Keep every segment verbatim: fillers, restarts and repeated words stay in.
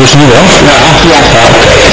Dus nu wel? Ja. Ja. Ah, oké. Okay.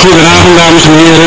Goedenavond, dames en heren.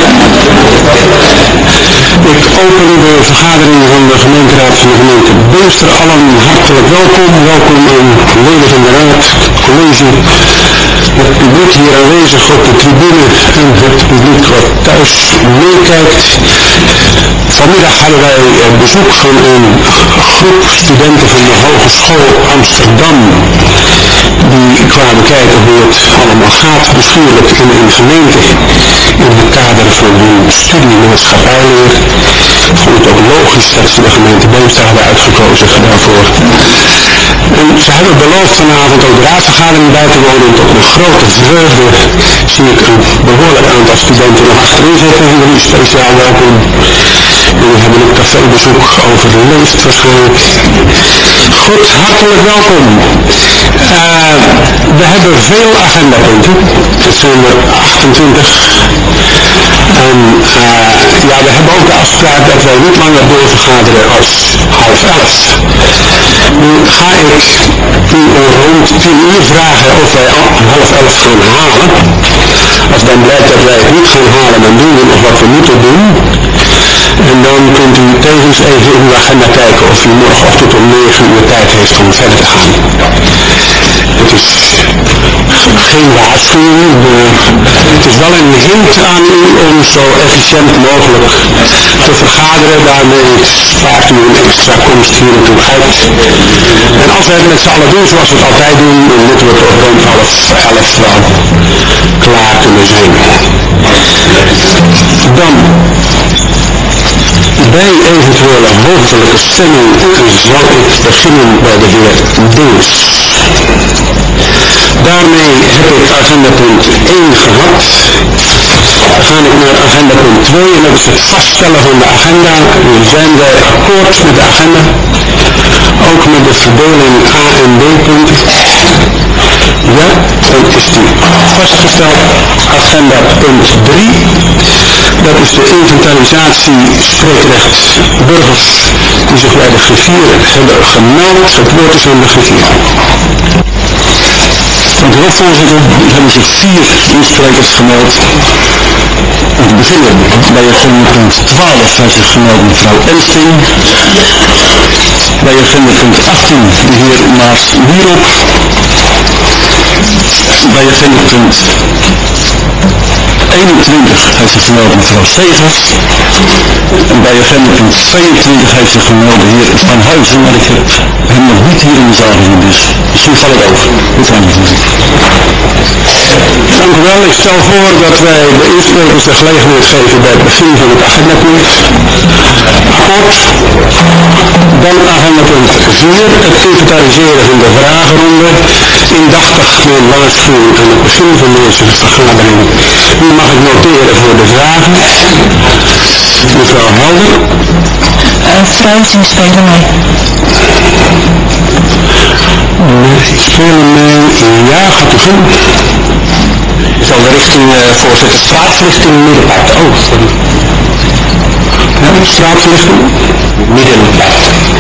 Ik open de vergadering van de gemeenteraad van de gemeente Beemster. Allen hartelijk welkom. Welkom aan leden van de raad, het college, het publiek hier aanwezig op de tribune en het publiek wat thuis meekijkt. Vanmiddag hadden wij bezoek van een groep studenten van de Hogeschool Amsterdam. Die kwamen kijken hoe het allemaal gaat, bestuurlijk in een gemeente. In het kader van hun studie maatschappijleer. Ik vond het ook logisch dat ze de gemeente Beemster hadden uitgekozen daarvoor. En ze hebben beloofd vanavond ook de raadsvergadering bij te wonen. Tot mijn grote vreugde zie ik een behoorlijk aantal studenten nog achterin zitten. Jullie speciaal welkom. Jullie hebben een cafébezoek overleefd waarschijnlijk. Goed, hartelijk welkom. Uh, we hebben veel agendapunten. Het zijn er achtentwintig. En uh, ja, we hebben ook de afspraak dat wij niet langer doorvergaderen als half elf. Nu ga ik u rond tien uur vragen of wij half elf gaan halen. Als dan blijkt dat wij het niet gaan halen, dan doen we nog wat we moeten doen. En dan kunt u tevens even in uw agenda kijken of u morgenochtend om negen uur tijd heeft om verder te gaan. Het is geen waarschuwing. Het is wel een hint aan u om zo efficiënt mogelijk te vergaderen. Daarmee spaart u een extra komst hier naartoe uit. En als wij het met z'n allen doen zoals we het altijd doen, dan moeten we tot rond half elf wel klaar kunnen zijn. Dan bij eventuele hoofdelijke stemming zal ik beginnen bij de heer Deens. Daarmee heb ik agendapunt één gehad. Dan ga ik naar agendapunt twee en dat is het vaststellen van de agenda. Zijn wij akkoord met de agenda? Ook met de verdeling A en B punten? Ja, dan is die vastgesteld. Agenda punt drie. Dat is de inventarisatie spreekrecht burgers die zich bij de griffier hebben gemeld. Het woord is aan de griffier. Dank u wel, voorzitter. Er hebben zich vier insprekers gemeld. Om te beginnen bij agenda punt twaalf heeft zich gemeld mevrouw Elsting. Bij agenda punt achttien de heer Maas Wierop. Bij agenda punt eenentwintig heeft zich gemeld mevrouw Segers. En bij agenda punt tweeëntwintig heeft zich gemeld de heer Van Huizen, maar ik heb hem nog niet hier in de zaal gezien, dus misschien val ik over. Dit zijn het. Dank u wel. Ik stel voor dat wij de insprekers de gelegenheid geven bij het begin van het agendapunt. Akkoord. Dan agendapunt vier, het inventariseren van de vragenronde. Indachtig mijn waarschuwing aan het begin van deze vergadering. Nu mag ik noteren voor de vragen. Mevrouw Helder. Uh, Fruizing spelen mee. Nee, spelen mee. Ja, gaat u gaan. Zal de richting uh, voorzitter straatverlichting middenpad. Oh, sorry. Ja, straatverlichting. Middenpad.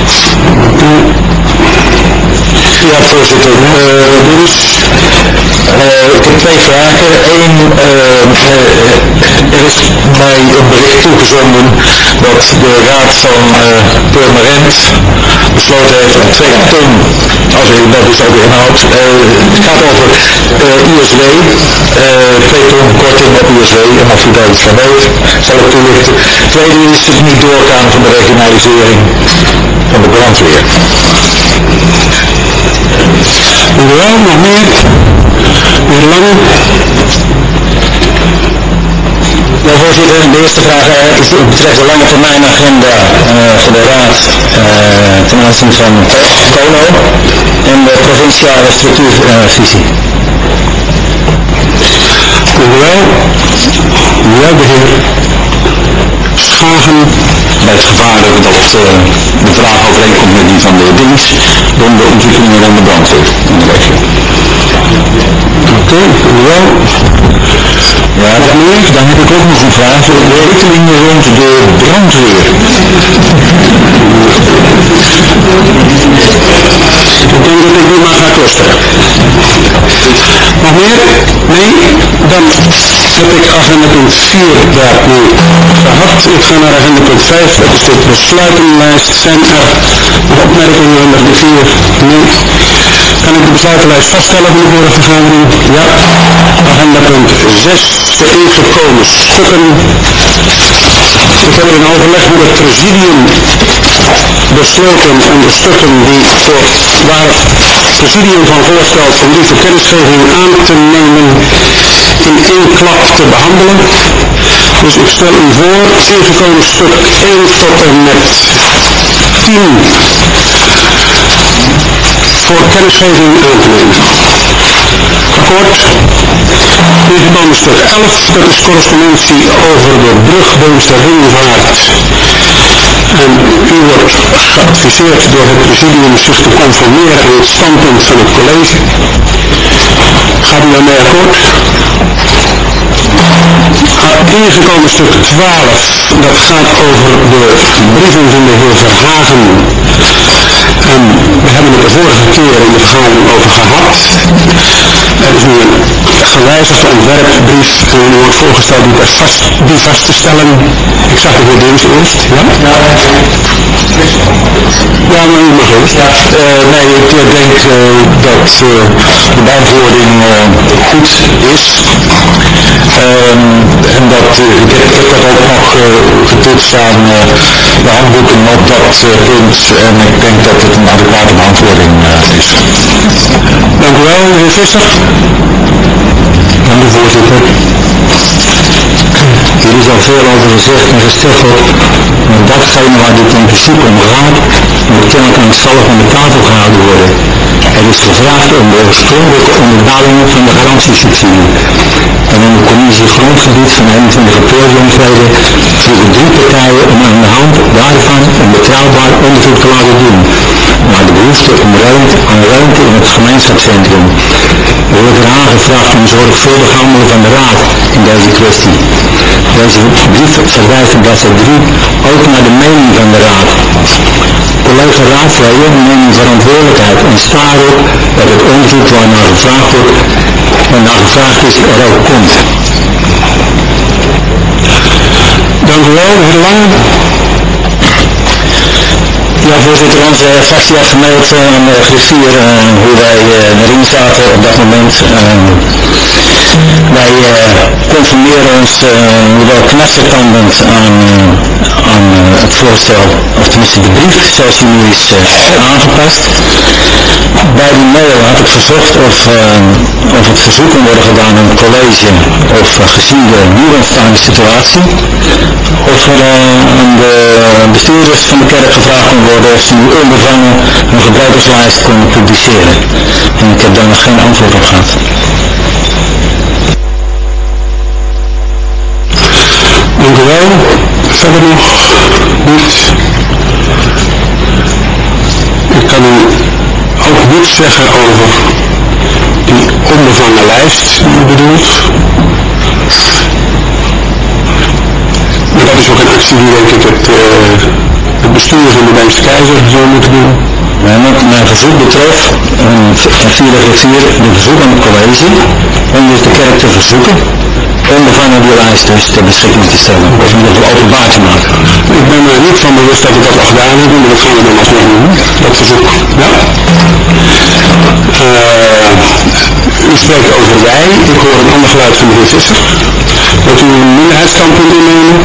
Ja, voorzitter. Uh, dus, uh, ik heb twee vragen. Eén, uh, uh, er is mij een bericht toegezonden dat de raad van uh, Purmerend besloten heeft om twee ton, als ik dat dus ook inhoud, uh, het gaat over uh, U S W, uh, twee ton korting op U S W, en of u daar iets van weet, zal ik toelichten. Tweede is het niet doorgaan van de regionalisering van de brandweer. Wel, nog meer? Weer lang? Ja, voorzitter, de eerste vraag uh, is, betreft de lange termijn agenda uh, van de raad uh, ten aanzien van Kono en de provinciale structuurvisie. Uh, Dank u wel. Ja, de heer Schagen. Bij het gevaar dat uh, de vraag overeenkomt met die van de dienst, dan de ontwikkelingen rond de brandweer in de regio. Oké, okay, dank u wel. Ja, dan, dan heb ik ook nog een vraag voor de ontwikkelingen rond de brandweer. Ik denk dat ik nu maar ga kosten. Nog meer? Nee? Dan heb ik agenda punt vier daarmee gehad. Ik ga naar agenda punt vijf, dat is de besluitenlijst. Zijn er nog opmerkingen onder de vier? Nee? Kan ik de besluitenlijst vaststellen van de vorige vergadering? Ja. Agenda punt zes, de ingekomen stukken. Ik heb in overleg met het presidium besloten om de stukken die voor, waar het presidium van voorstelt om die voor kennisgeving aan te nemen in één klap te behandelen. Dus ik stel u voor ingekomen stuk één tot en met tien voor kennisgeving aan te nemen. Akkoord. Ingekomen stuk elf, dat is correspondentie over de brug Beemster-Ringvaart. En u wordt geadviseerd door het presidium zich te conformeren aan het standpunt van het college. Gaat u daarmee akkoord? Ingekomen stuk twaalf, dat gaat over de brieven van de heer Verhagen. En we hebben het de vorige keer in de vergadering over gehad. Er is nu een gewijzigde ontwerpbrief en er wordt voorgesteld die, vast, die vast te stellen. Ik zag de heer Deens eerst, ja? Ja, maar u mag eerst. Ja, uh, nee, ik uh, denk uh, dat uh, de beantwoording uh, goed is. Um, en dat, uh, ik, heb, ik heb dat ook nog uh, getoetst aan uh, de handboeken op dat uh, punt en ik denk dat het een adequate beantwoording uh, is. Dank u wel, meneer Visser. Dank u, voorzitter. Hier is al veel over gezegd en gesteggeld, maar datgene waar dit in principe om gaat, moet kennelijk angstvallig aan de tafel gehouden worden. Er is gevraagd om de oorspronkelijke onderbouwingen van de garantiesubsidie. En in de commissie grondgebied van eenentwintig april jongsleden vroegen drie partijen om aan de hand daarvan een betrouwbaar onderzoek te laten doen naar de behoefte om ruimte, aan ruimte in het gemeenschapscentrum. Er wordt eraan gevraagd om zorgvuldig handelen van de raad in deze kwestie. Deze brief verwijst in bladzijde drie ook naar de mening van de raad. Collega raadsleden nemen verantwoordelijkheid en sta erop dat het onderzoek waarnaar gevraagd wordt en naar gevraagd is er ook komt. Dank u wel, heer Lange. Ja, voorzitter, onze fractie had gemeld uh, aan de griffier uh, hoe wij uh, erin zaten op dat moment. Uh, wij uh, conformeren ons uh, wel knettertandend aan, uh, aan uh, het voorstel, of tenminste de brief zoals die nu is uh, aangepast. Bij die mail had ik verzocht of, uh, of het verzoek kon worden gedaan aan het college of uh, gezien de nieuw ontstaande situatie, of er uh, aan de bestuurders van de kerk gevraagd kon worden of ze nu onbevangen een gebruikerslijst konden publiceren. En ik heb daar nog geen antwoord op gehad. Dank u wel. Verder nog niet. Ik kan u ook niets zeggen over die onbevangen lijst die u bedoelt. Maar dat is ook een actie die denk ik het, uh, het bestuur van de Beemster Keizer zou moeten doen. Ja, wat mijn verzoek betreft, uh, via de griffier de verzoek aan het college om dus de kerk te verzoeken onbevangen die lijst dus ter beschikking te stellen of in ieder geval openbaar te maken. Ik ben er niet van bewust dat ik dat al gedaan heb, maar dat gaan we dan alsnog doen, dat verzoek. Ja? Uh, u spreekt over wij, ik hoor een ander geluid van de heer Visser. Wilt u een minderheidsstandpunt innemen?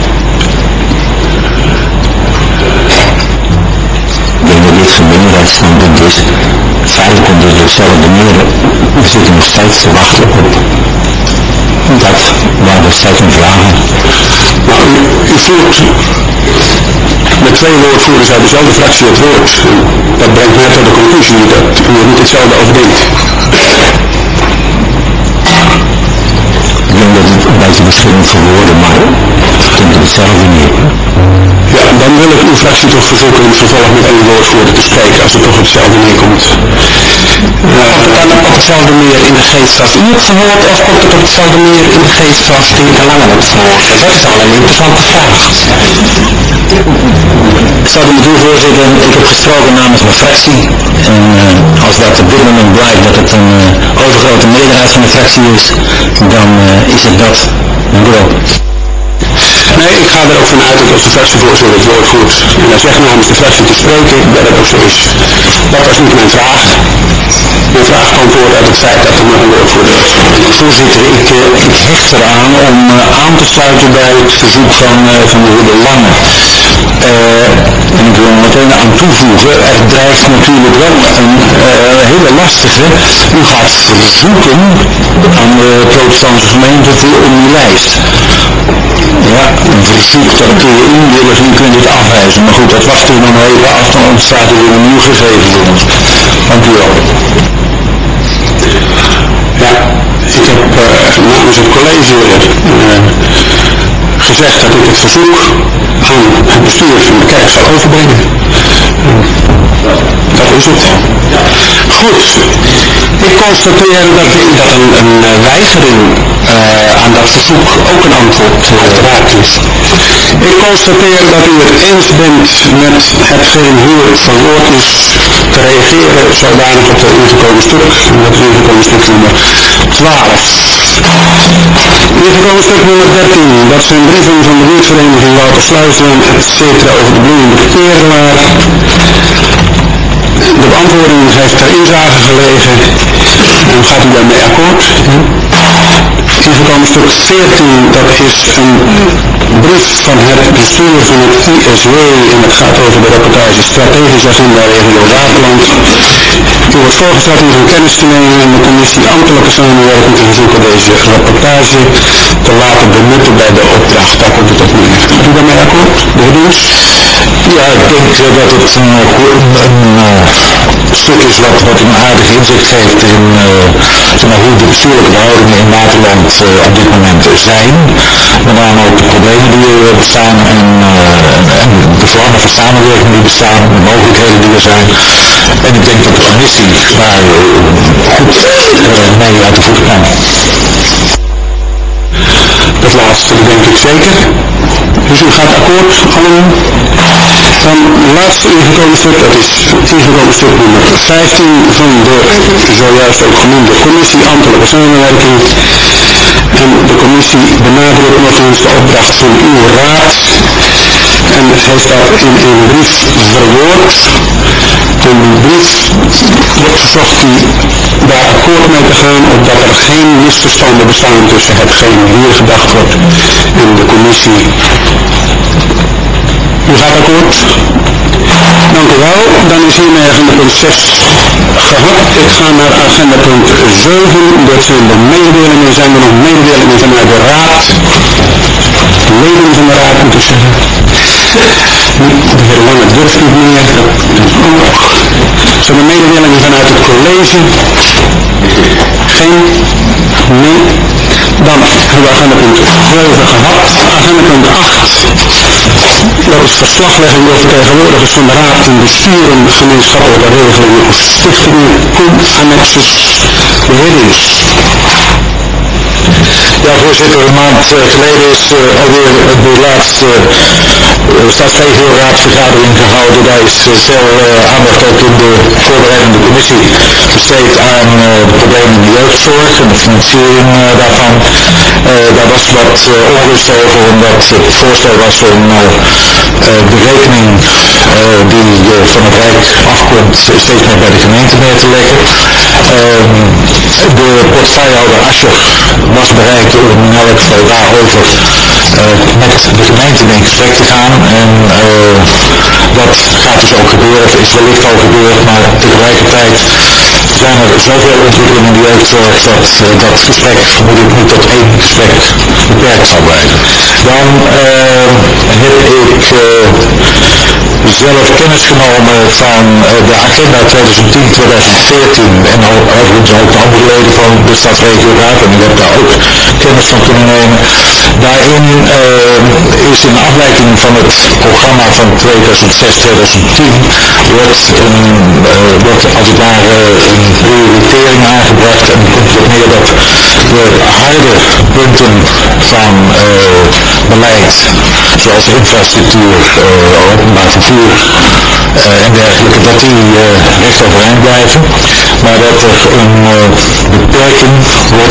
Ik denk dat dit geen minderheidsstandpunt is. Feitelijk komt het hetzelfde neer. We zitten nog steeds te wachten op dat waar we steeds om vragen. Nou, u, u voert met twee woordvoerders uit dezelfde fractie het woord. Dat brengt mij tot de conclusie dat u er niet hetzelfde over denkt. Ik denk dat het een beetje verschillend voor woorden, maar ik denk dat hetzelfde niet. Ja, dan wil ik uw fractie toch verzoeken in het vervolg met één woordvoerder te spreken als het toch op hetzelfde neerkomt. Uh, komt het dan op hetzelfde meer in de geest zoals u het verwoord of komt het op hetzelfde meer in de geest zoals de heer Lange het verwoord? Dat is al een interessante vraag. Ik zou u moeten voorzitten, ik heb gesproken namens mijn fractie en uh, als dat op dit moment blijkt dat het een uh, overgrote meerderheid van de fractie is, dan uh, is het dat. Dank u wel. Nee, ik ga er ook vanuit dat als de fractievoorzitter het woord voert en hij zegt namens de fractie te spreken, dat het ook zo is. Dat was niet mijn vraag. Mijn vraag kwam voort uit het feit dat er nog een woordvoerder is. Voorzitter, ik, uh, ik hecht eraan om uh, aan te sluiten bij het verzoek van, uh, van de heer De Lange. Uh, en ik wil er meteen aan toevoegen, er dreigt natuurlijk wel een uh, hele lastige. U gaat verzoeken aan de protestantse gemeente voor om die lijst. Ja, een verzoek, dat kun je inwilligen, je kunt het afwijzen. Maar goed, dat wachten we dan even af, dan ontstaat er weer een nieuw gegeven voor ons. Dank u wel. Ja, ik heb uh, namens het college uh, gezegd dat ik het verzoek aan het bestuur van de kerk zal overbrengen. Uh, dat is het. Goed, ik constateer dat, dat een, een weigering uh, aan dat verzoek ook een antwoord uiteraard is. Ik constateer dat u het eens bent met hetgeen hier verwoord is te reageren zodanig op het ingekomen stuk. Dat is ingekomen stuk nummer twaalf. Ingekomen stuk nummer dertien. Dat zijn brieven van de buurtvereniging Woutersluislaan, et cetera over de bloeiende Keerlaar. De beantwoording heeft ter inzage gelegen. En gaat u daarmee akkoord? Ingekomen stuk veertien, dat is een brief van het bestuur van het I S W en het gaat over de rapportage Strategische Agenda Regio Waterland. U wordt voorgesteld om van kennis te nemen en de commissie ambtelijke samenwerking te verzoeken deze rapportage te laten benutten bij de opdracht. Daar komt het op neer. Gaat u daarmee akkoord? De heer Doens? Ja, ik denk uh, dat het een, een, een uh, stuk is wat, wat een aardig inzicht geeft in uh, zeg maar, hoe de bestuurlijke verhoudingen in Waterland uh, op dit moment zijn. Met name ook de problemen die er bestaan en, uh, en de vormen van samenwerking die bestaan, de mogelijkheden die er zijn. En ik denk dat de commissie daar uh, goed uh, mee uit de voet kan. Dat laatste denk ik zeker. Dus u gaat akkoord, allen. Dan het laatste ingekomen stuk, dat is ingekomen stuk nummer vijftien van de zojuist ook genoemde commissie ambtelijke samenwerking. En de commissie benadrukt nog eens de opdracht van uw raad. En heeft dat in een brief verwoord. In die brief wordt verzocht die daar akkoord mee te gaan, opdat er geen misverstanden bestaan tussen hetgeen hier gedacht wordt en de commissie. U gaat akkoord? Dank u wel. Dan is hiermee agenda punt zes gehad. Ik ga naar agenda punt zeven. Dat zijn de mededelingen. Zijn er nog mededelingen vanuit de raad? Leden van de raad moet ik zeggen. De heer Lange durft niet meer. Zijn er mededelingen vanuit het college? Geen? Nee. Dan hebben we agenda punt zeven gehad. Agenda punt acht. Dat is verslaglegging door vertegenwoordigers van de raad en besturen, gemeenschappelijke regelingen of stichtingen, cum-annexes. De heer Dins. Ja, voorzitter, een maand uh, geleden is uh, alweer de laatste uh, stadsregio-raadsvergadering gehouden. Daar is uh, veel uh, aandacht ook in de voorbereidende commissie besteed aan uh, de problemen in de jeugdzorg en de financiering uh, daarvan. Uh, daar was wat uh, onrust over, omdat het voorstel was om uh, uh, de rekening uh, die uh, van het Rijk afkomt steeds meer bij de gemeente neer te leggen. Uh, de portefeuillehouder Ascher was bereid om in elk geval daarover uh, met de gemeente in gesprek te gaan. En uh, dat gaat dus ook gebeuren, of is wellicht al gebeurd, maar tegelijkertijd zijn er zoveel ontwikkelingen in de jeugdzorg dat uh, dat gesprek vermoedelijk niet tot één gesprek beperkt zal blijven. Dan uh, heb ik uh, zelf kennis genomen van uh, de agenda twintig tien tot twintig veertien en overigens ook de andere leden van de Stadsregioraad, en ik heb daar ook kennis van kunnen nemen. Daarin uh, is in afwijking van het programma van tweeduizend zes tot tweeduizend tien wordt, een, uh, wordt als het ware een prioritering aangebracht en komt erop neer dat de harde punten van uh, beleid, zoals infrastructuur, uh, openbaar vervoer uh, en dergelijke, dat die uh, recht overeind blijven, maar dat er een uh,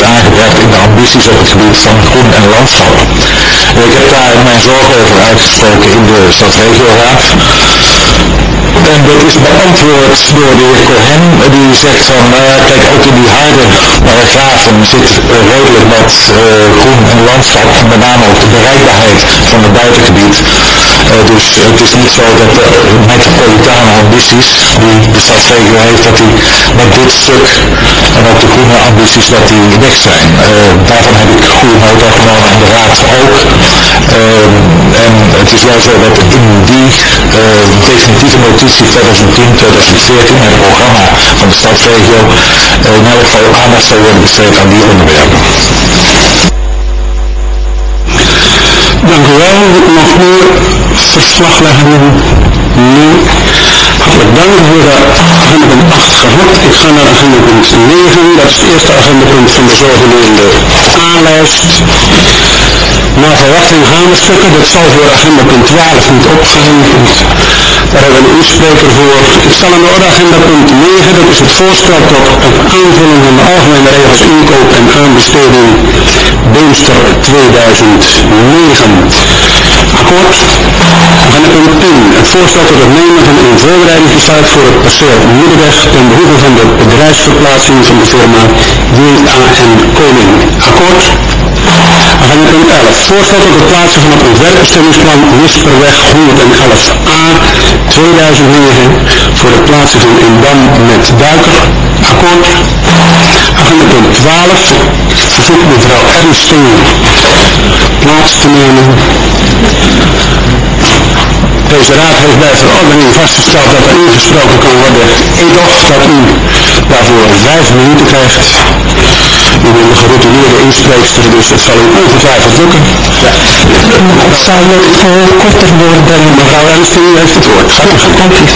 aangebracht in de ambities op het gebied van groen en landschap. Ik heb daar mijn zorgen over uitgesproken in de Stadsregioraad. En dat is beantwoord door de heer Cohen, die zegt van, nou ja, kijk, ook in die harde paragrafen zit uh, redelijk wat uh, groen en landschap, met name ook de bereikbaarheid van het buitengebied. Uh, dus het is niet zo dat de metropolitane ambities die de stadsregio heeft, dat die met dit stuk en ook de groene ambities, dat die weg zijn. Uh, daarvan heb ik goede nota genomen en de raad ook. Uh, en het is wel zo dat in die uh, definitieve notitie twintig tien twintig veertien, het programma van de stadsregio, uh, in elk geval aandacht zal worden besteed aan die onderwerpen. Dank u wel. Nog meer verslagleggingen? Nee. Hartelijk dank voor de agendapunt acht gehad. Ik ga naar agendapunt negen. Dat is het eerste agendapunt van de zogenoemde A-lijst. Naar verwachting hamerstukken. Dat zal voor agendapunt twaalf niet opgaan. Daar hebben we een inspreker voor. Ik stel aan de orde agendapunt negen. Dat is het voorstel tot het aanvulling van de algemene regels inkoop en aanbesteding Beemster tweeduizend negen. Akkoord. Agendapunt tien. Het voorstel tot het nemen van een voorbereidingsbesluit voor het perceel Middenweg ten behoeve van de bedrijfsverplaatsing van de firma J A N Koning. Akkoord. Agendapunt elf. Voorstel tot het plaatsen van het ontwerpbestemmingsplan Nisperweg honderdelf A tweeduizend negen voor het plaatsen van een dam met duiker. Akkoord. Agendapunt twaalf. Ik verzoek mevrouw Ernsting plaats te nemen. Deze raad heeft bij verordening vastgesteld dat er ingesproken kan worden, edoch dat u daarvoor vijf minuten krijgt. U bent een geroutineerde inspreekster, dus dat zal u ongetwijfeld lukken. Ja. Het zal nog uh, korter worden. Mevrouw Ernsting, u heeft het woord. Gaat u gang. Dank u.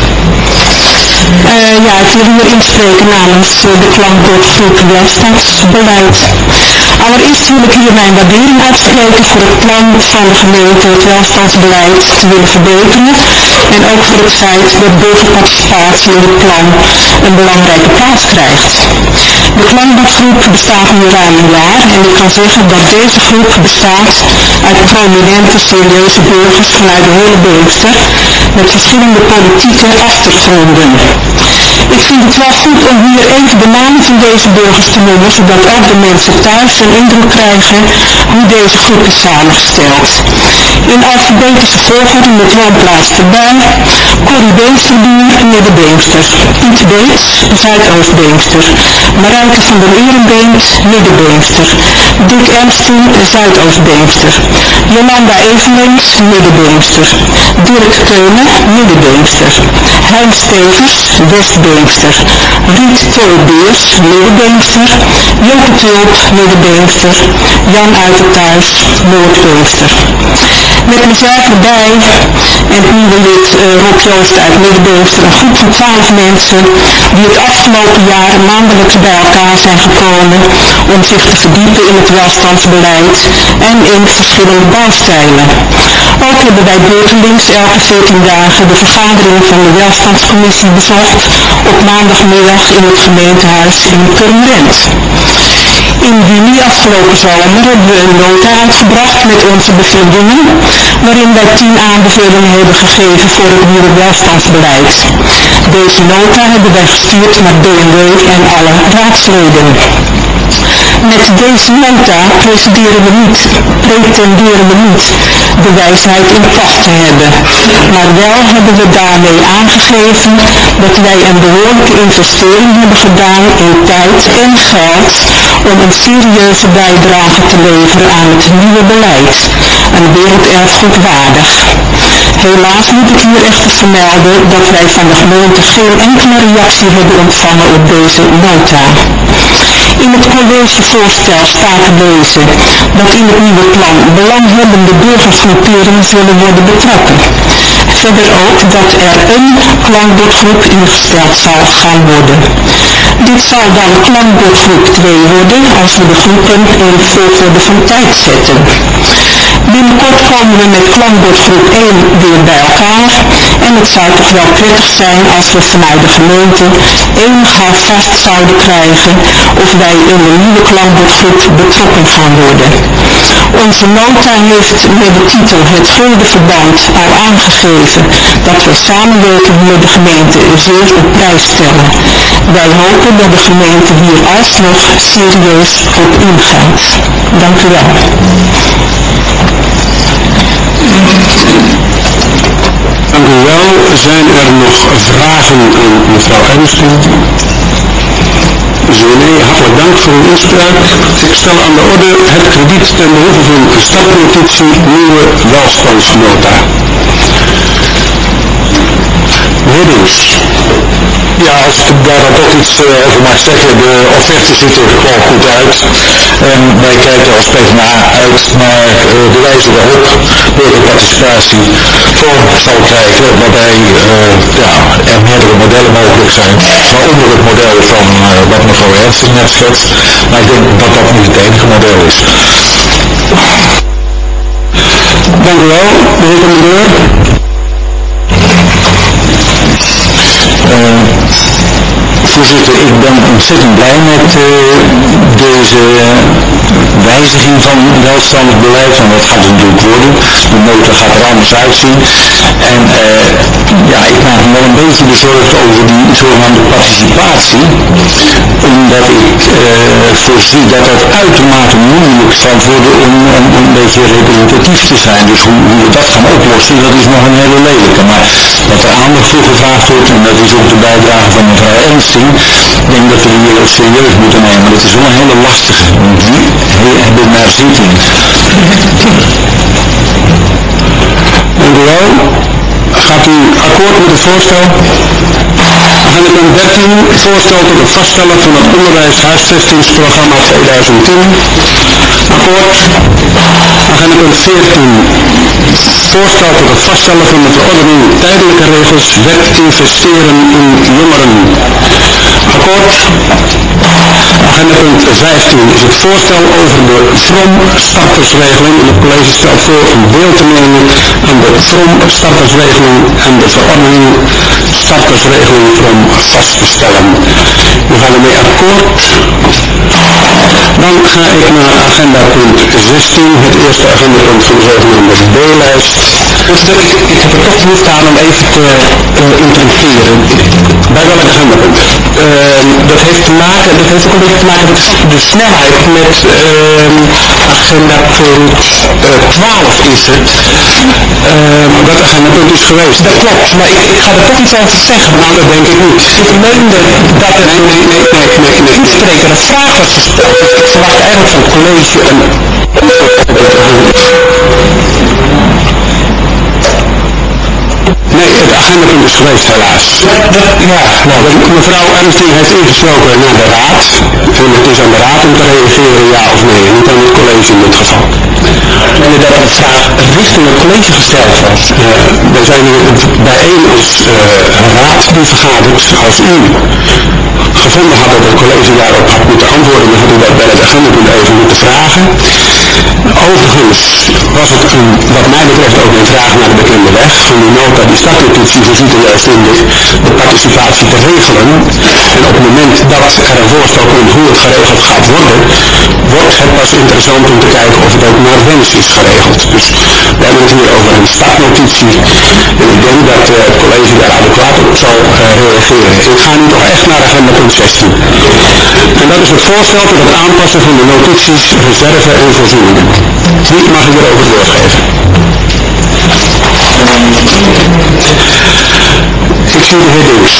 Uh, ja, ik wil hier inspreken namens uh, de klankbordgroep welstandsbeleid. Allereerst wil ik hier mijn waardering uitspreken voor het plan van de gemeente het welstandsbeleid te willen verbeteren en ook voor het feit dat burgerparticipatie in het plan een belangrijke plaats krijgt. De klankbordgroep bestaat nu ruim een jaar en ik kan zeggen dat deze groep bestaat uit prominente, serieuze burgers vanuit de hele Beemster met verschillende politieke achtergronden. Ik vind het wel goed om hier even de namen van deze burgers te noemen, zodat ook de mensen thuis een indruk krijgen hoe deze groep is samengesteld. In alfabetische volgorde met woonplaats erbij: Corrie Beemsterbuur, Middenbeemster; Piet Beets, Zuidoost-Beemster; Marijke van der Eerenbeemt, Middenbeemster; Dick Ernsting, Zuidoost-Beemster; Jolanda Evenlings, Middenbeemster; Dirk Keunen, Middenbeemster; Hein Stevens, Westbeemster; Riet Tolbeers, Middenbeemster; Joke Tulp, Middenbeemster; Jan Uiterthuis, Noordbeemster. Met mezelf erbij en het nieuwe lid uh, Rob Joost uit Middenbeemster, een groep van twaalf mensen die het afgelopen jaar maandelijks bij elkaar zijn gekomen om zich te verdiepen in het welstandsbeleid en in verschillende bouwstijlen. Ook hebben wij beurtelings elke veertien dagen de vergadering van de welstandscommissie bezocht op maandagmiddag in het gemeentehuis in Purmerend. In juni afgelopen zomer hebben we een nota uitgebracht met onze bevindingen, waarin wij tien aanbevelingen hebben gegeven voor het nieuwe welstandsbeleid. Deze nota hebben wij gestuurd naar B M W en alle raadsleden. Met deze nota pretenderen we niet, pretenderen we niet de wijsheid in pacht te hebben, maar wel hebben we daarmee aangegeven dat wij een behoorlijke investering hebben gedaan in tijd en geld om een serieuze bijdrage te leveren aan het nieuwe beleid, een werelderfgoed waardig. Helaas moet ik hier echter vermelden dat wij van de gemeente geen enkele reactie hebben ontvangen op deze nota. In het collegevoorstel staat te lezen dat in het nieuwe plan belanghebbende burgergroeperingen zullen worden betrokken. Verder ook dat er een klankbordgroep ingesteld zal gaan worden. Dit zal dan klankbordgroep twee worden als we de groepen in volgorde van tijd zetten. Binnenkort komen we met klankbordgroep één weer bij elkaar En het zou toch wel prettig zijn als we vanuit de gemeente enig houvast zouden krijgen of wij in de nieuwe klankbordgroep betrokken gaan worden. Onze nota heeft met de titel Het Gulden Verband al aangegeven dat we samenwerking met de gemeente zeer op prijs stellen. Wij hopen dat de gemeente hier alsnog serieus op ingaat. Dank u wel. Dank u wel. Zijn er nog vragen aan mevrouw Ernsting? Zo nee, hartelijk dank voor uw inspraak. Ik stel aan de orde het krediet ten behoeve van de startnotitie Nieuwe Welstandsnota. Meneer Dings. Ja, als ik daar dan toch iets uh, over mag zeggen, de offerte ziet er gewoon goed uit. En wij kijken als PvdA uit naar uh, de wijze waarop burgerparticipatie vorm zal krijgen, waarbij uh, ja, er meerdere modellen mogelijk zijn, waaronder het model van uh, wat mevrouw Ernsting net schetst. Maar ik denk dat dat niet het enige model is. Dank u wel, meneer de commandeur. Uh, voorzitter, ik ben ontzettend blij met uh, deze wijziging van welstandig beleid, want dat gaat het natuurlijk worden. De nota gaat er anders uitzien. En uh, ja, ik maak me wel een beetje bezorgd over die zogenaamde participatie, omdat ik uh, voorzie dat het uitermate moeilijk zal worden om, om een beetje representatief te zijn. Dus hoe, hoe we dat gaan oplossen, dat is nog een hele lelijke. Maar dat er aandacht voor gevraagd wordt, en dat is ook de bijdrage van mevrouw Ernsting, ik denk dat we die heel serieus moeten nemen. Dat is wel een hele lastige. Die hebben naar zitting. Dank u wel. Gaat u akkoord met het voorstel? Agenda punt dertien, voorstel tot het vaststellen van het onderwijs-huisvestingsprogramma tweeduizend tien. Akkoord. Agenda punt veertien, voorstel tot het vaststellen van de verordening tijdelijke regels wet investeren in jongeren. Akkoord. Agenda punt vijftien is het voorstel over de V R O M-startersregeling. En het college stelt voor om deel te nemen aan de V R O M-startersregeling en de verordening startersregeling V R O M vast te stellen. We gaan ermee akkoord. Dan ga ik naar agenda punt zestien, het eerste agendapunt van de zogenaamde B-lijst. Ik, ik heb er toch behoefte aan om even te uh, interrumperen. Bij welk agendapunt? Uh, dat heeft te maken, dat heeft ook een beetje te maken met de snelheid met uh, agenda punt uh, twaalf is het. Uh, dat agendapunt is geweest. Dat klopt, maar ik, ik ga er toch iets over zeggen. Nou, dat denk ik niet. Ik meende dat er nee, nee, nee, nee, nee, nee. toespreken een vraag was gesteld. Dus ik verwacht eigenlijk van het college een... Nee, het agendapunt is geweest helaas. Dat, dat, ja, nou, mevrouw Ernsting heeft ingesproken naar de raad. En het is aan de raad om te reageren, ja of nee. En niet aan het college in dit geval. En dat een vraag richting het college gesteld was. Uh, wij zijn hier bijeen als uh, raad die vergadert. Als u gevonden had dat het college daarop had moeten antwoorden, dan had u dat bij het agendapunt even moeten vragen. Overigens was het een, wat mij betreft ook een vraag naar de bekende weg. Van die nota, die startnotitie voorziet er juist in de, de participatie te regelen. En op het moment dat er een voorstel komt hoe het geregeld gaat worden, wordt het pas interessant om te kijken of het ook naar wens is geregeld. Dus we hebben het hier over een startnotitie. En ik denk dat uh, het college daar adequaat op zal uh, reageren. Ik ga nu toch echt naar agenda punt zestien. En dat is het voorstel tot het aanpassen van de notities, reserve en voorzieningen. Wie mag ik erover doorgeven? Ik zie de heer Dings.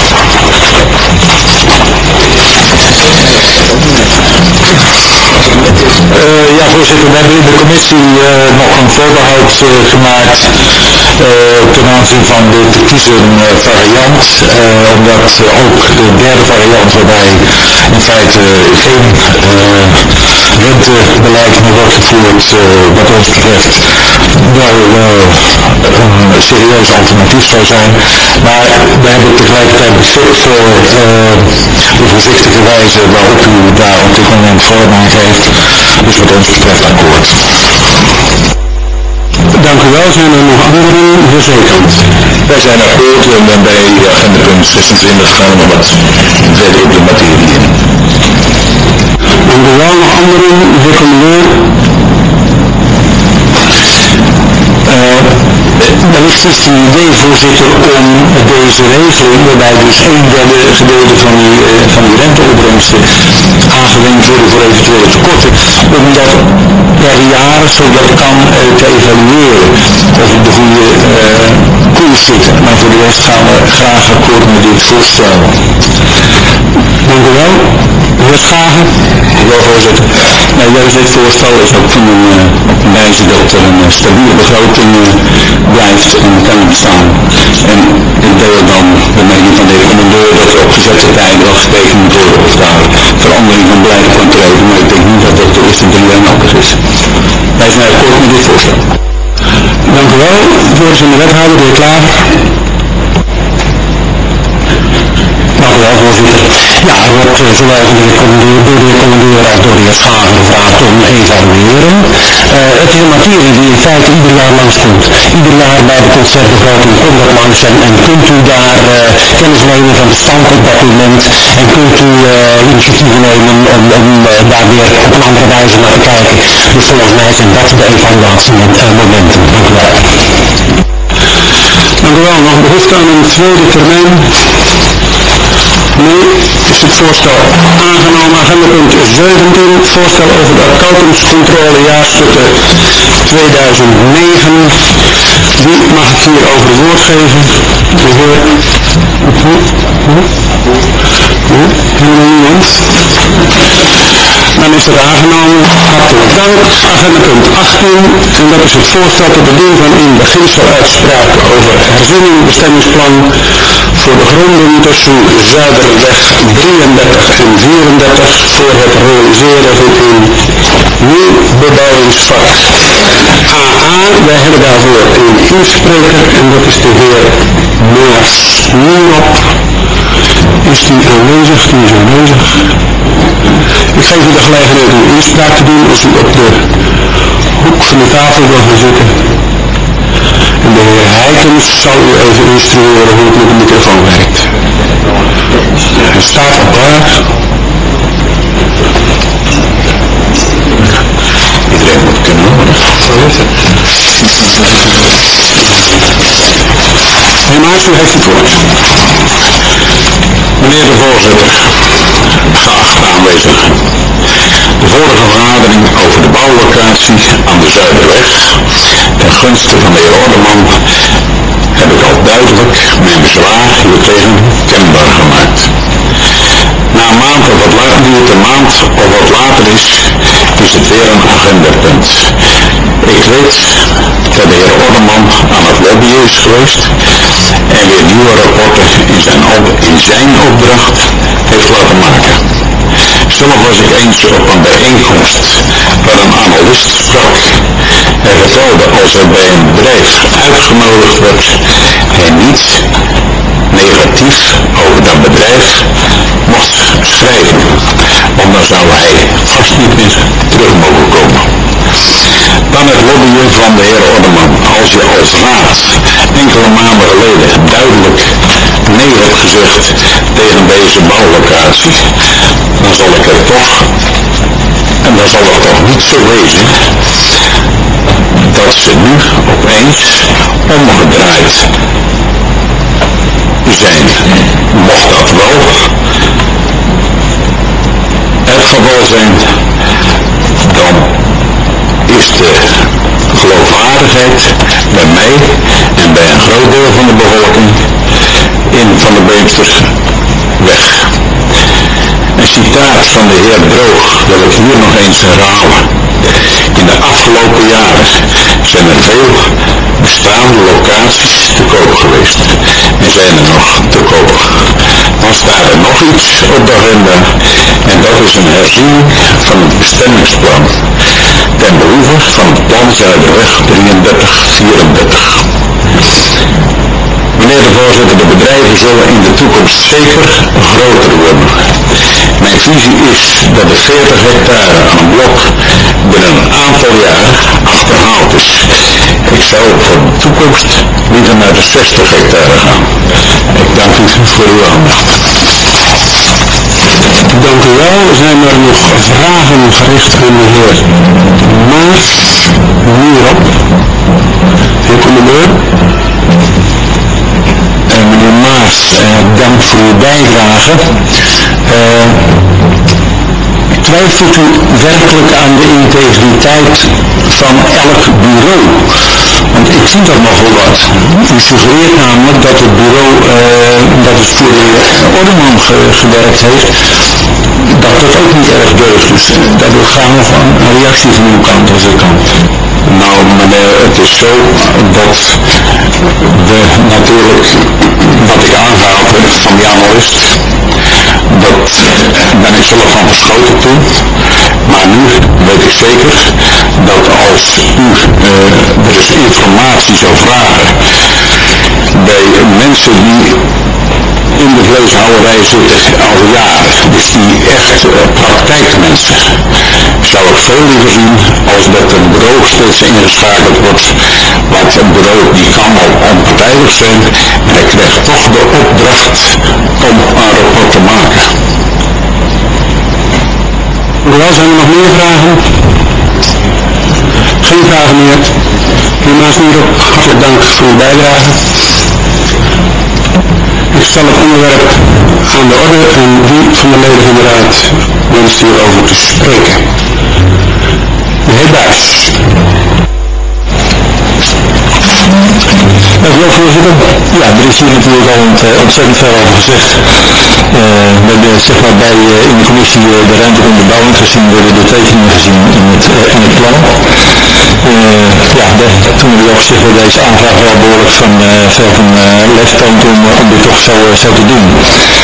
Uh, ja, voorzitter, we hebben in de commissie uh, nog een voorbehoud uh, gemaakt uh, ten aanzien van de te kiezen uh, variant. Uh, omdat uh, ook de derde variant, waarbij in feite uh, geen uh, rentebeleid meer wordt gevoerd, uh, wat ons betreft, wel uh, een serieus alternatief zou zijn. Maar we hebben tegelijkertijd begrip voor uh, de voorzichtige wijze waarop u daar op dit moment vorm aan geeft. Dus wat ons betreft akkoord. Dank u wel. Zijn er nog anderen? Verzekerd. Wij zijn akkoord en dan bij agendapunt zesentwintig gaan we nog wat verder op de materie in. Dank u wel. Nog anderen? Recommenderen? Wellicht is het een idee, voorzitter, om deze regeling, waarbij dus een derde gedeelte van die, uh, van die renteopbrengsten aangewend worden voor eventuele tekorten, om dat per jaar, zodat kan, uh, te evalueren of het de goede uh, koers zit. Maar voor de rest gaan we graag akkoord met dit voorstel. Dank u wel. De heer Schagen. Ja, voorzitter. Nou, juist dit voorstel is ook van een, uh, op een wijze dat er een uh, stabiele begroting uh, blijft en kan ontstaan. En ik deel dan de mening van de heer commandeur dat er op gezette tijden wel gekeken moet worden of daar verandering van beleid kan treden, maar ik denk niet dat dat de eerste drie jaar nodig is. Wij zijn akkoord met dit voorstel. Dank u wel. Voorzitter van de wethouder, de heer Klaver. Dank u wel, voorzitter. Ja, er wordt uh, zowel door de heer commandeur, door de heer commandeur als door de heer Schagen gevraagd om evalueren. Uh, het is een materie die in feite ieder jaar langskomt. Ieder jaar bij de concertbegroting komt dat langs en, en kunt u daar uh, kennis nemen van de stand op dat moment en kunt u uh, initiatieven nemen om, om uh, daar weer op een andere wijze naar te kijken. Dus volgens mij zijn dat de evaluatiemomenten. Uh, Dank u wel. Dank u wel. Nog behoefte aan een tweede termijn? Nee, is het voorstel aangenomen. Agendapunt zeventien, voorstel over de accountantscontrole jaarstukken tweeduizend negen. Wie mag ik hier over het woord geven? De heer... Helemaal niemand. Dan is het aangenomen. Hartelijk dank. Agendapunt achttien. En dat is het voorstel tot bediening van in beginseluitspraak over herziening bestemmingsplan voor de gronden tussen Zuiderweg drieëndertig en vierendertig voor het realiseren van een nieuw bebouwingsvak A A. Wij hebben daarvoor een inspreker en dat is de heer Maas Nierop. Is die aanwezig? Die is aanwezig. Ik geef u de gelegenheid om inspraak te doen als u op de hoek van de tafel wil gaan zitten. En de heer Heikens zal u even instrueren hoe het met de microfoon werkt. Hij staat al klaar. Iedereen moet kunnen horen. Zo is het. Meneer Maas, u heeft het woord. Meneer de voorzitter, geachte aanwezigen. De vorige vergadering over de bouwlocatie aan de Zuiderweg ten gunste van de heer Ordeman heb ik al duidelijk mijn bezwaar hiertegen kenbaar gemaakt. Na een maand of wat later, nu het een maand of wat later is, is het weer een agendapunt. Ik weet dat de heer Ordeman aan het lobbyen is geweest en weer nieuwe rapporten in zijn, op, in zijn opdracht heeft laten maken. Zelf was ik eens op een bijeenkomst waar een analist sprak. Hij vertelde als hij bij een bedrijf uitgenodigd werd, hij niet negatief over dat bedrijf mocht schrijven, want dan zou hij vast niet meer terug mogen komen. Dan het lobbyen van de heer Ordeman. Als je als raad enkele maanden geleden duidelijk nee hebt gezegd tegen deze bouwlocatie, dan zal ik er toch, en dan zal het toch niet zo wezen, dat ze nu opeens omgedraaid zijn. Mocht dat wel het geval zijn, dan is de geloofwaardigheid bij mij en bij een groot deel van de bevolking in van de Beemster weg. Een citaat van de heer Droog wil ik hier nog eens herhalen. In de afgelopen jaren zijn er veel bestaande locaties te koop geweest en zijn er nog te koop. Dan staat er nog iets op de agenda en dat is een herziening van het bestemmingsplan ten behoeve van het plan Zuiderweg drieëndertig vierendertig. Meneer de voorzitter, de bedrijven zullen in de toekomst zeker groter worden. Mijn visie is dat de veertig hectare aan een blok binnen een aantal jaar achterhaald is. Ik zou voor de toekomst liever naar de zestig hectare gaan. Ik dank u voor uw aandacht. Dank u wel. Zijn er nog vragen gericht aan de heer Maas? Hierop. Heer commandeur. Uh, meneer Maas, uh, dank voor uw bijdrage. Uh, twijfelt u werkelijk aan de integriteit van elk bureau? Want ik zie dat nogal wat. U suggereert namelijk dat het bureau uh, dat het voor de heer Ordeman ge gewerkt heeft, dat dat ook niet erg deugt. Dus uh, daar wil ik graag nog een reactie van uw kant als ik kan. Nou meneer, het is zo dat we natuurlijk, wat ik aangehaald heb van die analist, dat ben ik zelf van verschoten toen. Maar nu weet ik zeker dat als u uh, dus informatie zou vragen bij mensen die in de vleeshouderij zitten al jaren, dus die echt uh, praktijkmensen, zou ik veel liever zien als dat een bureau steeds ingeschakeld wordt, want een bureau die kan al onpartijdig zijn en hij krijgt toch de opdracht om een rapport te maken. Wel, zijn er nog meer vragen? Geen vragen meer. Meneer Maas Nierop, hartelijk dank voor uw bijdrage. Ik stel het onderwerp aan de orde en wie van de leden van de raad wenst hierover te spreken? De heer Buijs. Dank u wel, voorzitter. Ja, er is hier natuurlijk al ontzettend veel over gezegd. Uh, we hebben zeg maar bij uh, in de commissie uh, de ruimte onderbouwing gezien worden, de tekeningen gezien in het, uh, in het plan. Uh, ja, de, toen hebben we ook gezegd dat deze aanvraag wel behoorlijk van uh, veel van uh, lef toont om, uh, om dit toch zo, uh, zo te doen.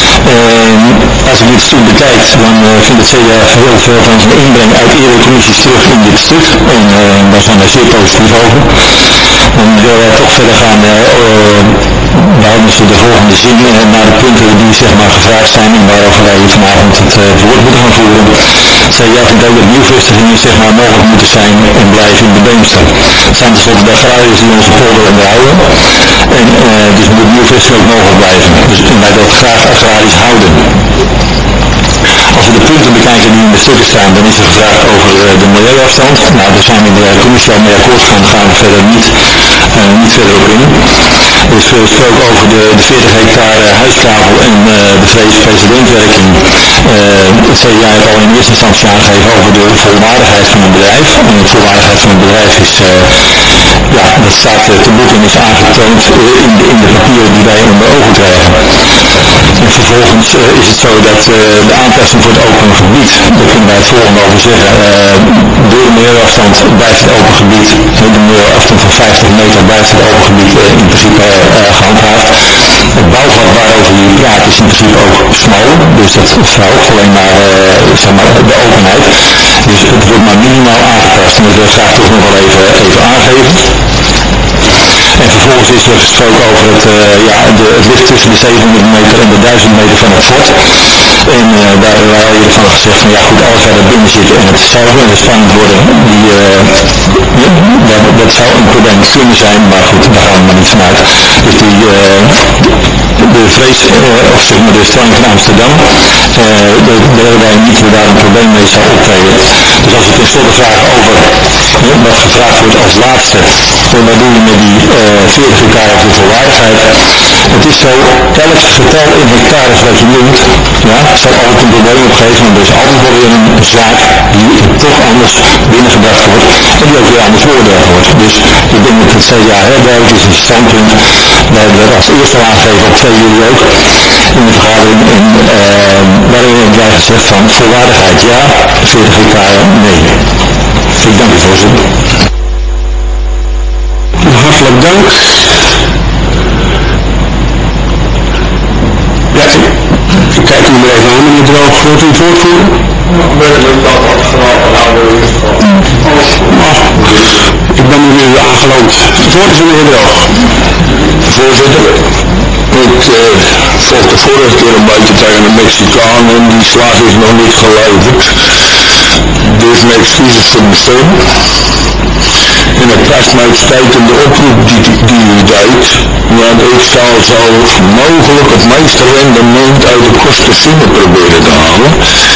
Uh, als ik dit stuk bekijk, dan uh, vindt het C D A heel veel van zijn inbreng uit eerdere commissies terug in dit stuk. En uh, daar zijn wij zeer positief over. Dan willen wij toch verder gaan, uh, uh, behouden ze de volgende zin uh, naar de punten die zeg maar gevraagd zijn en waarover wij vanavond het uh, woord moeten gaan voeren. C D A vindt ook dat nieuwvestigingen zeg maar mogelijk moeten zijn en blijven in de Beemster. Het zijn tenslotte de agrariërs die onze polder onderhouden en uh, dus moet nieuwvestiging ook mogelijk blijven. Dus en wij dat graag agrarisch houden. Als we de punten bekijken die in de stukken staan, dan is er gevraagd over uh, de milieuafstand. Nou, daar zijn we in de commissie al mee akkoord gaan, gaan we verder niet, uh, niet verder op in. Er is gesproken over de, de veertig hectare huiskavel en uh, de vrees-precedentwerking. Uh, het C D A heeft al in eerste instantie aangegeven over de volwaardigheid van een bedrijf. En de volwaardigheid van een bedrijf is, uh, ja, dat staat uh, te boek en is aangetoond uh, in, de, in de papieren die wij onder ogen krijgen. En vervolgens uh, is het zo dat uh, de aanpassing voor het open gebied, daar kunnen wij het volgende over zeggen, uh, door de milieuafstand blijft het open gebied, de milieuafstand van vijftig meter blijft het open gebied uh, in principe uh, gehandhaafd. Het bouwvat waarover je praat is in principe ook smal, dus dat verhoogt alleen maar, uh, zeg maar de openheid. Dus het wordt maar minimaal aangepast en dat wil ik graag toch nog wel even, even aangeven. En vervolgens is er gesproken over het, uh, ja, de, het ligt tussen de zevenhonderd meter en de duizend meter van het fort. En uh, daar hebben wij al eerder van gezegd van ja goed, alles waar er binnen zit en het zou wel spannend worden, die, uh, ja, dat, dat zou een probleem kunnen zijn, maar goed, daar gaan we maar niet vanuit. Dus die, uh, de vrees, uh, of zeg maar de stelling van Amsterdam, uh, daar willen wij niet dat daar een probleem mee zou optreden. Dus als ik tenslotte vraag over ja, wat gevraagd wordt als laatste, wat doe je met die uh, veertig hectare of de volwaardigheid? Het is zo, elk getal in hectares wat je noemt, ja, zal altijd een probleem opgeven, want er is altijd wel weer een zaak die toch anders binnengebracht wordt en die ook weer anders beoordeeld wordt. Dus ik denk dat het C D A heel duidelijk is in zijn standpunt. Wij hebben dat als eerste al aangegeven op twee juli ook in de vergadering en uh, waarin hebben wij gezegd van volwaardigheid ja, veertig hectare nee. Ik dank u voorzitter. Hartelijk dank. Ja, ik, ik kijk u maar even aan, meneer Droog. Wilt u het woord voeren? Ik ben nu weer aangeland. Het woord is aan de heer Droog. Voorzitter, ik uh, volg de vorige keer een beetje tegen de Mexicaan en die slag is nog niet geleverd. Dus met excuses voor mijn stem. En het past mij uitstekende oproep die, die u deed, want ik zal zo mogelijk het meeste rendement uit de kostenzinnen proberen te halen.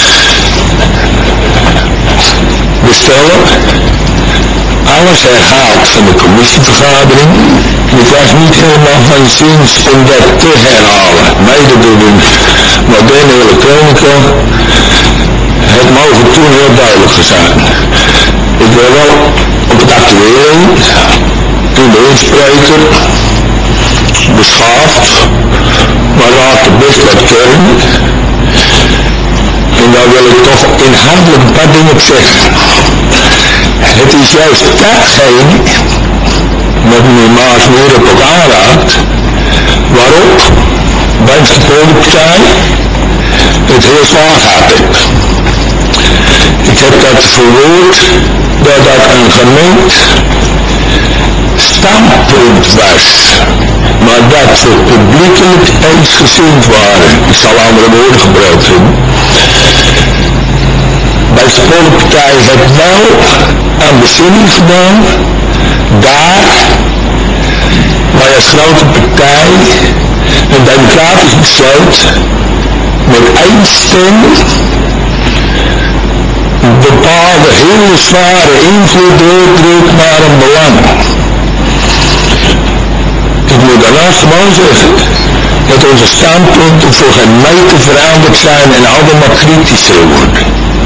We stellen alles herhaald van de commissievergadering. Het was niet helemaal van zins om dat te herhalen. Mede door de moderne elektronica. Het mogen toen heel duidelijk zijn. Ik wil wel op het actuele, toen de inspreker, beschaafd, maar raakte best wat kern. En daar wil ik toch inhoudelijk een paar dingen op zeggen. Het is juist datgene wat meneer Maas meer op ook aanraakt, waarop bij de Polenpartij het heel zwaar gaat hebben. Ik heb dat verwoord dat dat een gemengd standpunt was, maar dat we publiekelijk eensgezind waren. Ik zal andere woorden gebruikt hebben. Bij de Polenpartij heeft wel aan bezinning gedaan, daar wij als grote partij een democratisch besluit met één stem een bepaalde hele zware invloed doordrukt naar een belang. Ik moet daarnaast gewoon zeggen dat onze standpunten voor geen meter veranderd zijn en allemaal kritischer worden.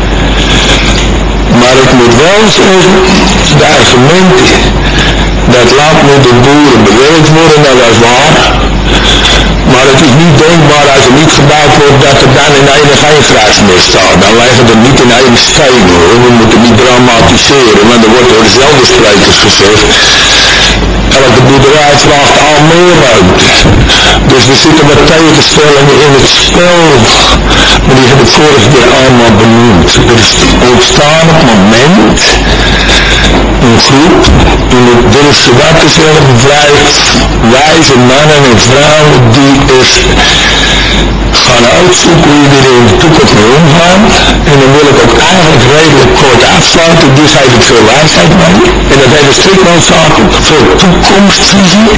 Maar ik moet wel zeggen, de argumenten, dat laat met de boeren bewerkt worden, nou dat is waar. Maar het is niet denkbaar als er niet gebouwd wordt dat er dan in ene geen gras meer staat. Dan liggen er niet in ene steen hoor, we moeten niet dramatiseren, want er wordt door dezelfde sprekers gezegd. Elke boerderij vraagt al meer ruimte. Dus er zitten wat tegenstellingen in het spel. Maar die heb ik vorige keer allemaal benoemd. Er is ontstaan op het moment een groep in het Durfse Watten zelf, vijf wijze mannen en vrouwen die er gaan uitzoeken hoe je er in de toekomst mee omgaan. En dan wil ik ook eigenlijk redelijk kort afsluiten, die geeft het veel wijsheid mee. En dat heeft een strikt noodzakelijk voor toekomstvisie.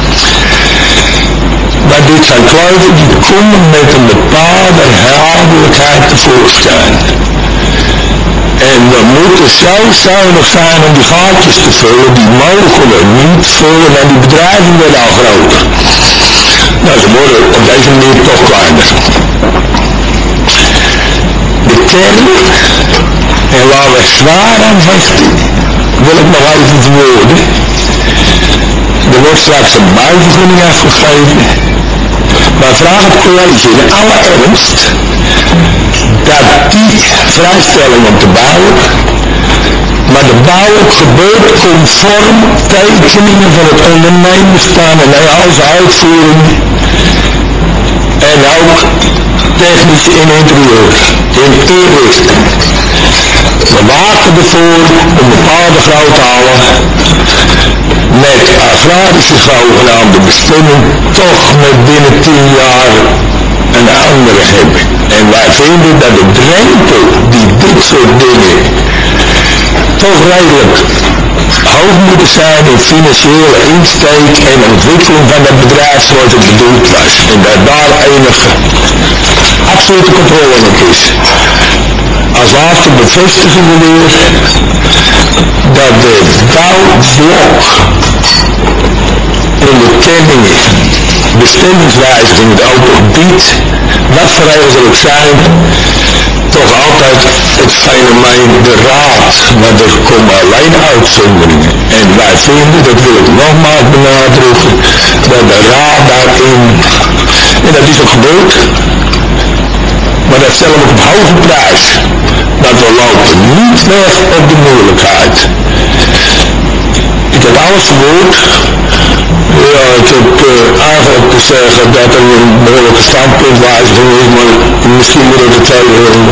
Maar dit zijn kluiten die komen met een bepaalde herhaaldelijkheid tevoorschijn. En we moeten zo zuinig zijn om die gaatjes te vullen, die mogen we niet vullen, want die bedrijven worden al groter. Nou, ze worden op deze manier toch kleiner. De kern, en waar we zwaar aan hechten, wil ik nog even verwoorden. Er wordt straks een bouwvergunning afgegeven. Maar vraag het college in alle ernst dat die vrijstelling om te bouwen, maar de bouw gebeurt conform tekeningen van het ondernemersplan en als uitvoering en ook technisch in interieur, in inrichting. We waken ervoor om bepaalde groothalen met agrarische zogenaamde bestemming toch met binnen tien jaar een andere hebben. En wij vinden dat de drempel die dit soort dingen toch redelijk hoog moeten zijn in financiële insteek en ontwikkeling van het bedrijf zoals het bedoeld was. En dat daar enige absolute controle op is. Als laatste bevestigen we weer dat de bouwblok in de kenning bestemmingswijziging het open gebied, wat voor regels er ook zijn, toch altijd het fenomeen de raad, want er komen alleen uitzonderingen. En wij vinden, dat wil ik nogmaals benadrukken, dat de raad daarin, en dat is ook gebeurd, maar dat stellen we op hoge prijs. Want we lopen niet weg op de moeilijkheid. Ik heb alles verwoord. Ja, ik heb uh, eigenlijk te zeggen dat er een behoorlijke standpuntwijziging is, maar misschien moet ik het tweede horen.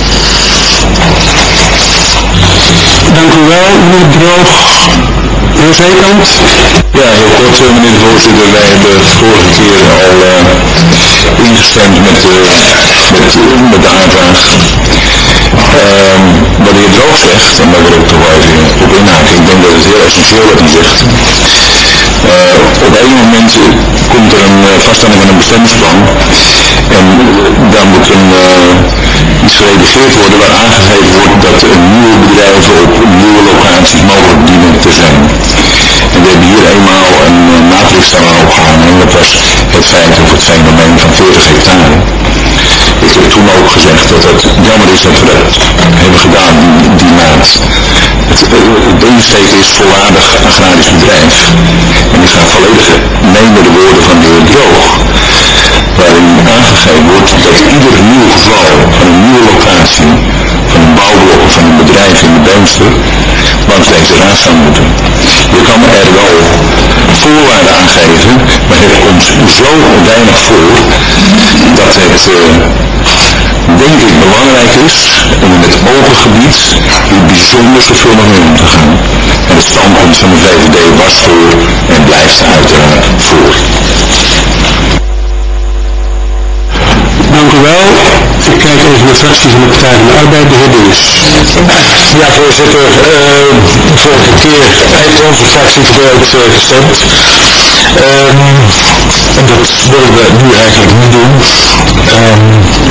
Dank u wel, meneer Droog. Heer Zeekant. Ja, heel kort, meneer de voorzitter. Wij hebben de vorige keer al uh, ingestemd met, uh, met, uh, met de aanvraag. Um, wat de heer Droog zegt. zegt, en daar wil ik toch wel even op inhaken. Ik denk dat het heel essentieel wat hij zegt. Uh, op een moment komt er een uh, vaststelling van een bestemmingsplan en dan moet een, uh, iets geredigeerd worden waar aangegeven wordt dat een nieuwe bedrijven op nieuwe locaties mogelijk dienen te zijn. En we hebben hier eenmaal een uh, matrix aan opgehangen en dat was het feit of het fenomeen van veertig hectare. Ik heb toen ook gezegd dat het jammer is dat we dat hebben gedaan, die, die maat. Het, het insteek is volwaardig agrarisch bedrijf. En ik ga volledig mee met de woorden van de heer Droog, waarin aangegeven wordt dat ieder nieuw geval van een nieuwe locatie, van een bouwblok of van een bedrijf in de Beemster, langs deze raad zou moeten. Je kan er wel voorwaarden aan geven, maar het komt zo weinig voor dat het uh, denk ik belangrijk is om in het open gebied hier bijzonder zorgvuldig mee om te gaan. En het standpunt van de V V D was voor en blijft uiteraard voor. Dank u wel. Ik kijk even naar de fractie van de Partij van de Arbeid, de heer Dinges. Ja, voorzitter. Uh, vorige keer heeft onze fractie verdeeld uh, gestemd. Um, en dat willen we nu eigenlijk niet doen. Um,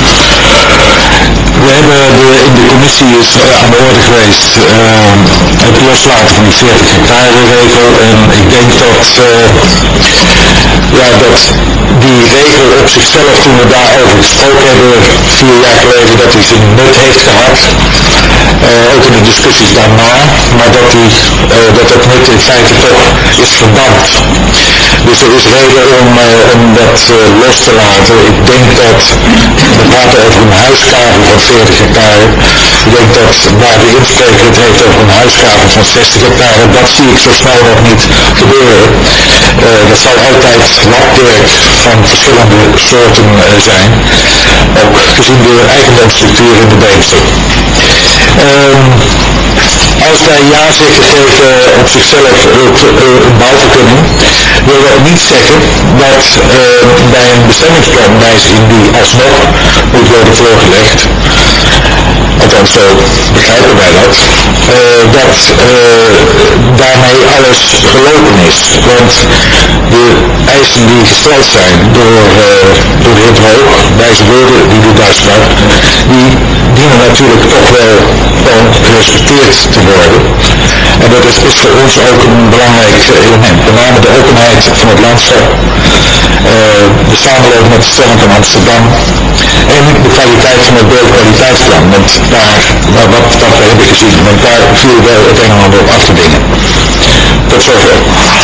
we hebben de, in de commissie is uh, aan de orde geweest uh, het loslaten van die veertig hectare regel. En ik denk dat, uh, ja, dat die regel op zichzelf, toen we daarover gesproken hebben, vier jaar geleden, dat hij zijn nut heeft gehad. Uh, ook in de discussies daarna, maar dat, die, uh, dat dat nut in feite toch is verdampt. Dus er is reden om, uh, om dat uh, los te laten. Ik denk dat, we praten over een huiskavel van veertig hectare. Ik denk dat waar de inspreker het heeft over een huiskavel van zestig hectare, dat zie ik zo snel nog niet gebeuren. Uh, dat zal altijd lakwerk van verschillende soorten uh, zijn. Ook gezien de eigendomsstructuur in de Beemster. Um, als wij ja zeggen tegen op zichzelf het, uh, een bouwvergunning, wil dat niet zeggen dat uh, bij een bestemmingsplanwijziging die alsnog moet worden voorgelegd, althans zo begrijpen wij dat, uh, dat uh, daarmee alles gelopen is. Want de eisen die gesteld zijn door, uh, door de heer Droog, wijze woorden die u daar sprak, die dienen natuurlijk toch wel gewoon gerespecteerd te worden. En dat is, is voor ons ook een belangrijk element. Met name de openheid van het landschap, uh, de samenloop met de stelling van Amsterdam en de kwaliteit van het beeldkwaliteitsplan. Want daar, wat, wat we hebben gezien, want daar viel wel het een en ander op af te dingen. Tot zover.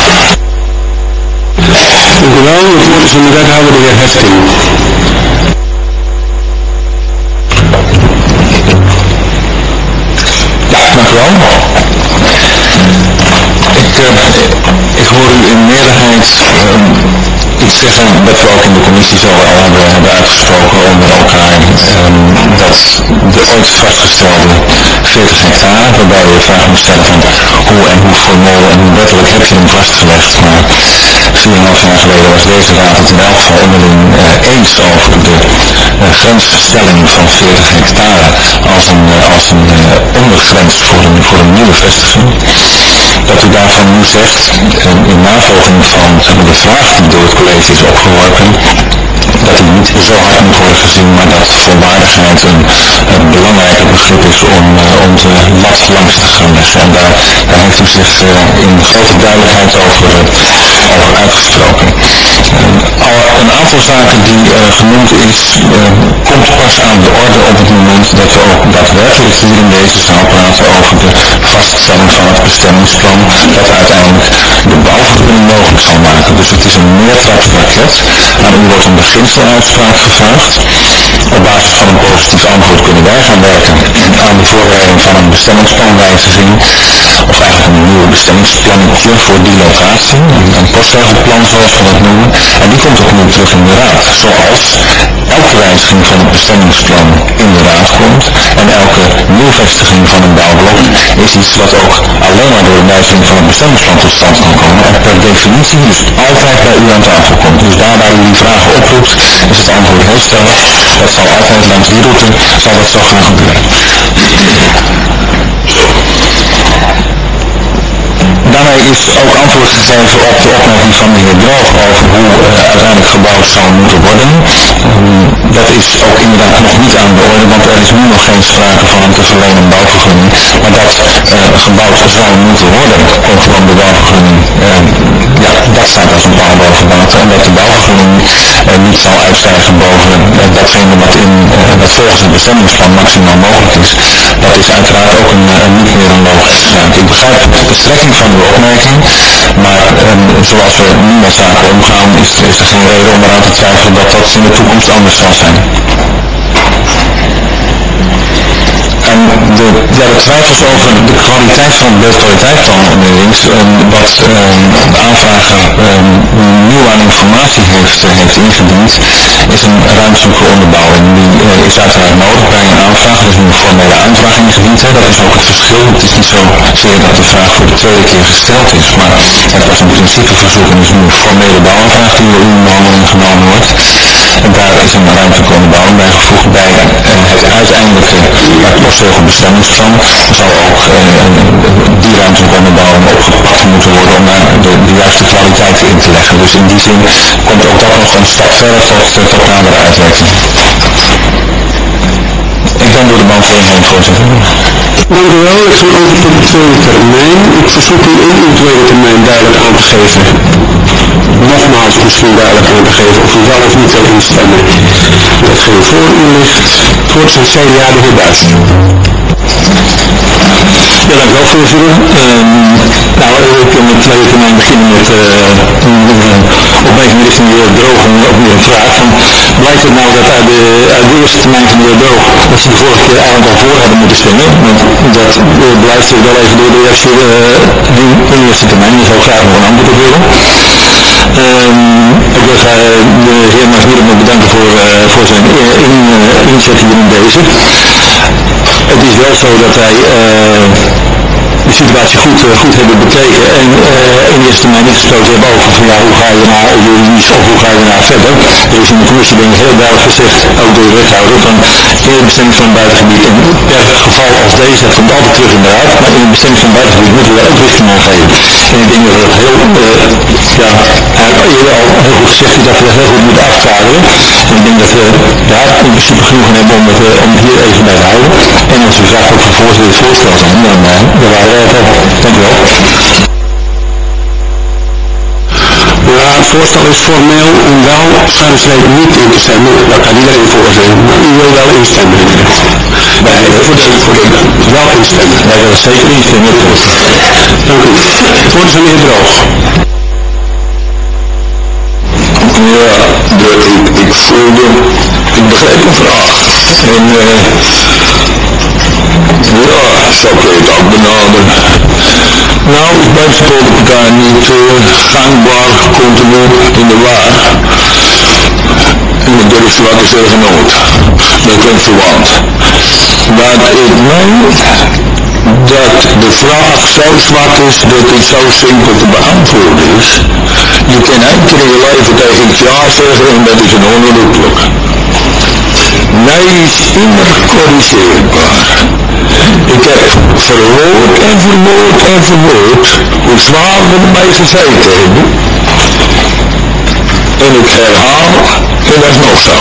Dank u wel. Het woord is aan de wethouder, de heer Hefting. Ja, dank u wel. Ik, uh, ik hoor u in meerderheid uh, iets zeggen wat we ook in de commissie zo al hebben, hebben uitgesproken onder elkaar. Um, dat de ooit vastgestelde veertig hectare, waarbij je de vraag moet stellen van hoe en hoe formeel en hoe wettelijk heb je hem vastgelegd. Maar vier en een half jaar geleden was deze raad het in elk geval onderling uh, eens over de uh, grensstelling van veertig hectare als een, uh, als een uh, ondergrens voor een, voor een nieuwe vestiging. Dat u daarvan nu zegt, uh, in navolging van zeg maar, de vraag die door het college is opgeworpen, dat die niet zo hard moet worden gezien, maar dat volwaardigheid een, een belangrijker begrip is om, uh, om de lat langs te gaan leggen. En daar, daar heeft u zich uh, in grote duidelijkheid over, uh, over uitgesproken. Uh, al een aantal zaken die uh, genoemd is, uh, komt pas aan de orde op het moment dat we ook daadwerkelijk hier in deze zaal praten over de vaststelling van het bestemmingsplan, dat uiteindelijk de bouwvergunning mogelijk zal maken. Dus het is een meertrapspakket. Aan u wordt een beginseluitspraak gevraagd. Op basis van een positief antwoord kunnen wij gaan werken aan de voorbereiding van een bestemmingsplanwijziging, of eigenlijk een nieuw bestemmingsplannetje voor die locatie, een postregelplan zoals we dat noemen, en die komt opnieuw terug in de raad. Zoals elke wijziging van het bestemmingsplan in de raad komt en elke nieuwvestiging van een bouwblok is iets wat ook alleen maar door de wijziging van het bestemmingsplan tot stand kan komen en per definitie dus altijd bij u aan tafel komt. Dus daar waar u die vragen oproept, is het antwoord heel stellig. Dat zal altijd langs die route, zal dat zo gaan gebeuren. is ook antwoord gegeven op de opmerking van de heer Droog over hoe uh, uiteindelijk gebouwd zou moeten worden. Um, dat is ook inderdaad nog niet aan de orde, want er is nu nog geen sprake van een te verlenen bouwvergunning. Maar dat uh, gebouwd zou moeten worden, conform de bouwvergunning, uh, ja, dat staat als een paal boven water. En dat de bouwvergunning uh, niet zal uitstijgen boven uh, datgene wat, in, uh, wat volgens het bestemmingsplan maximaal mogelijk is. Dat is uiteraard ook een, uh, niet meer een logische zaak. Ik begrijp de strekking van uw opmerking, maar um, zoals we nu met zaken omgaan, is, is er geen reden om eraan te twijfelen dat dat in de toekomst anders zal zijn. En de, ja, de twijfels over de kwaliteit van het beeldkwaliteitsplan onderlinks, um, wat um, de aanvrager um, nieuw aan informatie heeft, uh, heeft ingediend, is een ruimtelijke onderbouwing. Die uh, is uiteraard nodig bij een aanvraag. Er is nu een formele aanvraag ingediend. Hè. Dat is ook het verschil. Het is niet zozeer dat de vraag voor de tweede keer gesteld is, maar het was een principeverzoek en is nu een formele bouwaanvraag die door u in behandeling genomen wordt. En daar is een ruimtelijke onderbouwing bij gevoegd. Bij uh, het uiteindelijke uh, postzegelbestemmingsplan zal ook uh, die ruimtelijke onderbouwing opgepakt moeten worden om daar de, de juiste kwaliteit in te leggen. Dus in die zin komt ook dat nog een stap verder tot, uh, tot nadere uitwerking. Ik ben door de beantwoording heen, voorzitter. Dank u wel. Ik ga over tot de tweede termijn. Ik verzoek u in uw tweede termijn duidelijk aan te geven, nogmaals misschien duidelijk aan te geven, of u wel of niet wil instemmen met hetgeen voor u ligt. Het woord is aan C D A de heer Buijs. Ja, dank u wel, voorzitter. Um, nou, ik wil met tweede termijn beginnen met uh, een uh, opmerking richting de heer Droog en ook weer een vraag. Van, blijkt het nou dat uit de, uit de eerste termijn van de heer Droog, dat ze de vorige keer eigenlijk al voor hadden moeten stemmen? Want dat uh, blijft er wel even door de reactie uh, in de eerste termijn. Ik zou graag nog een antwoord op willen. Um, ik wil uh, de heer Maasmiddel bedanken voor, uh, voor zijn in, uh, inzet hier in deze. Het is wel zo dat wij uh, de situatie goed, uh, goed hebben bekeken en uh, in eerste termijn niet gesproken hebben over van ja, hoe ga je daarna juridisch of hoe ga je daarna verder. Er is in de commissie denk ik heel duidelijk gezegd, ook door de wethouder, van in het bestemming van het buitengebied en per geval als deze, dat komt altijd terug in de raad, maar in het bestemming van het buitengebied moeten we daar ook richting aan geven. En ik denk dat het heel, uh, ja, eerder al heel goed gezegd is dat we dat heel goed moeten afkaderen. En ik denk dat we daar in principe genoeg aan hebben om het, uh, om het hier even bij te houden. En als u graag ook van voorzitter het voorstel zijn, dan, uh, dan waren wij het al. Dank u wel. Ja, het voorstel is formeel om wel schuinsreep niet in te stemmen. Daar kan iedereen voor zijn. Maar u wil wel instemmen. Wij willen voor de, voor de, wel instemmen. Wij willen zeker instemmen. Dank u. Het woord is aan de heer Droog. Ja, de, ik, ik voelde, ik begreep een vraag. En uh, ja, zo kun je het ook benaderen. Nou, is bij de spoorpartij niet uh, gangbaar, continu in de war. En ik durf ze wat te zeggen nooit. Dat klinkt verwant. Maar ik meen dat de vraag zo zwak is dat het zo simpel te beantwoorden is. Je kan één keer in je leven tegen het ja zeggen en dat is een onherroepelijk. Nee is immer corrigeerbaar. Ik heb verwoord en verwoord en verwoord hoe zwaar we ermee gezeten hebben. En ik herhaal en dat is nog zo.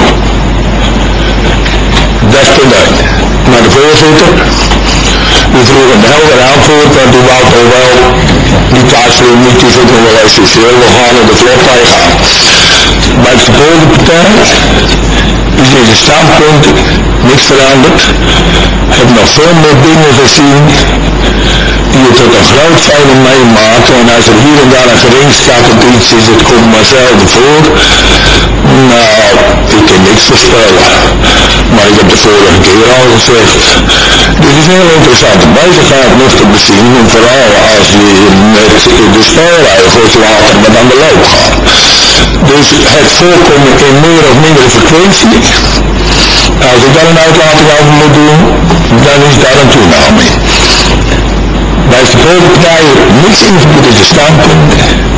Dat is punt één. Maar de voorzitter, u vroeg een helder antwoord, want u wou toch wel, die tijdslimit is ook nog wel essentieel, we gaan er de vlot bij gaan. Bij de polderpartij is in de standpunt niks veranderd, heb nog veel meer dingen gezien die het tot een groot fenomeen maken en als er hier en daar een geringschattend iets is, het komt maar zelden voor. Nou, ik kan niks voorspellen. Maar ik heb de vorige keer al gezegd, dit is een heel interessante bezigheid nog te bezien, en vooral als je met de spelregels later met aan de loop gaat. Dus het voorkomen in meer of mindere frequentie, als ik daar een uitlating over moet doen, dan is daar een toename in. Bij de polderpartijen niks invloed in de standpunt,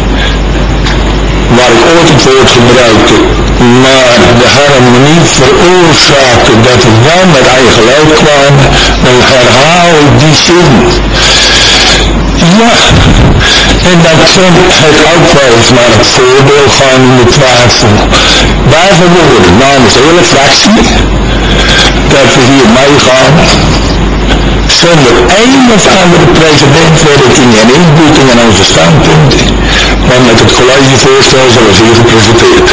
waar ik ooit het woord gebruikte, maar de harmonie veroorzaakte dat we wel met eigen leuk kwamen, dan herhaal ik die zin. Ja, En dan kan het ook wel eens maar het voordeel gaan in de twijfel blijven worden namens de hele fractie dat we hier meegaan zonder één of andere precedentswerking en inboeting aan onze standpunten, maar met het collegevoorstel zoals hier gepresenteerd.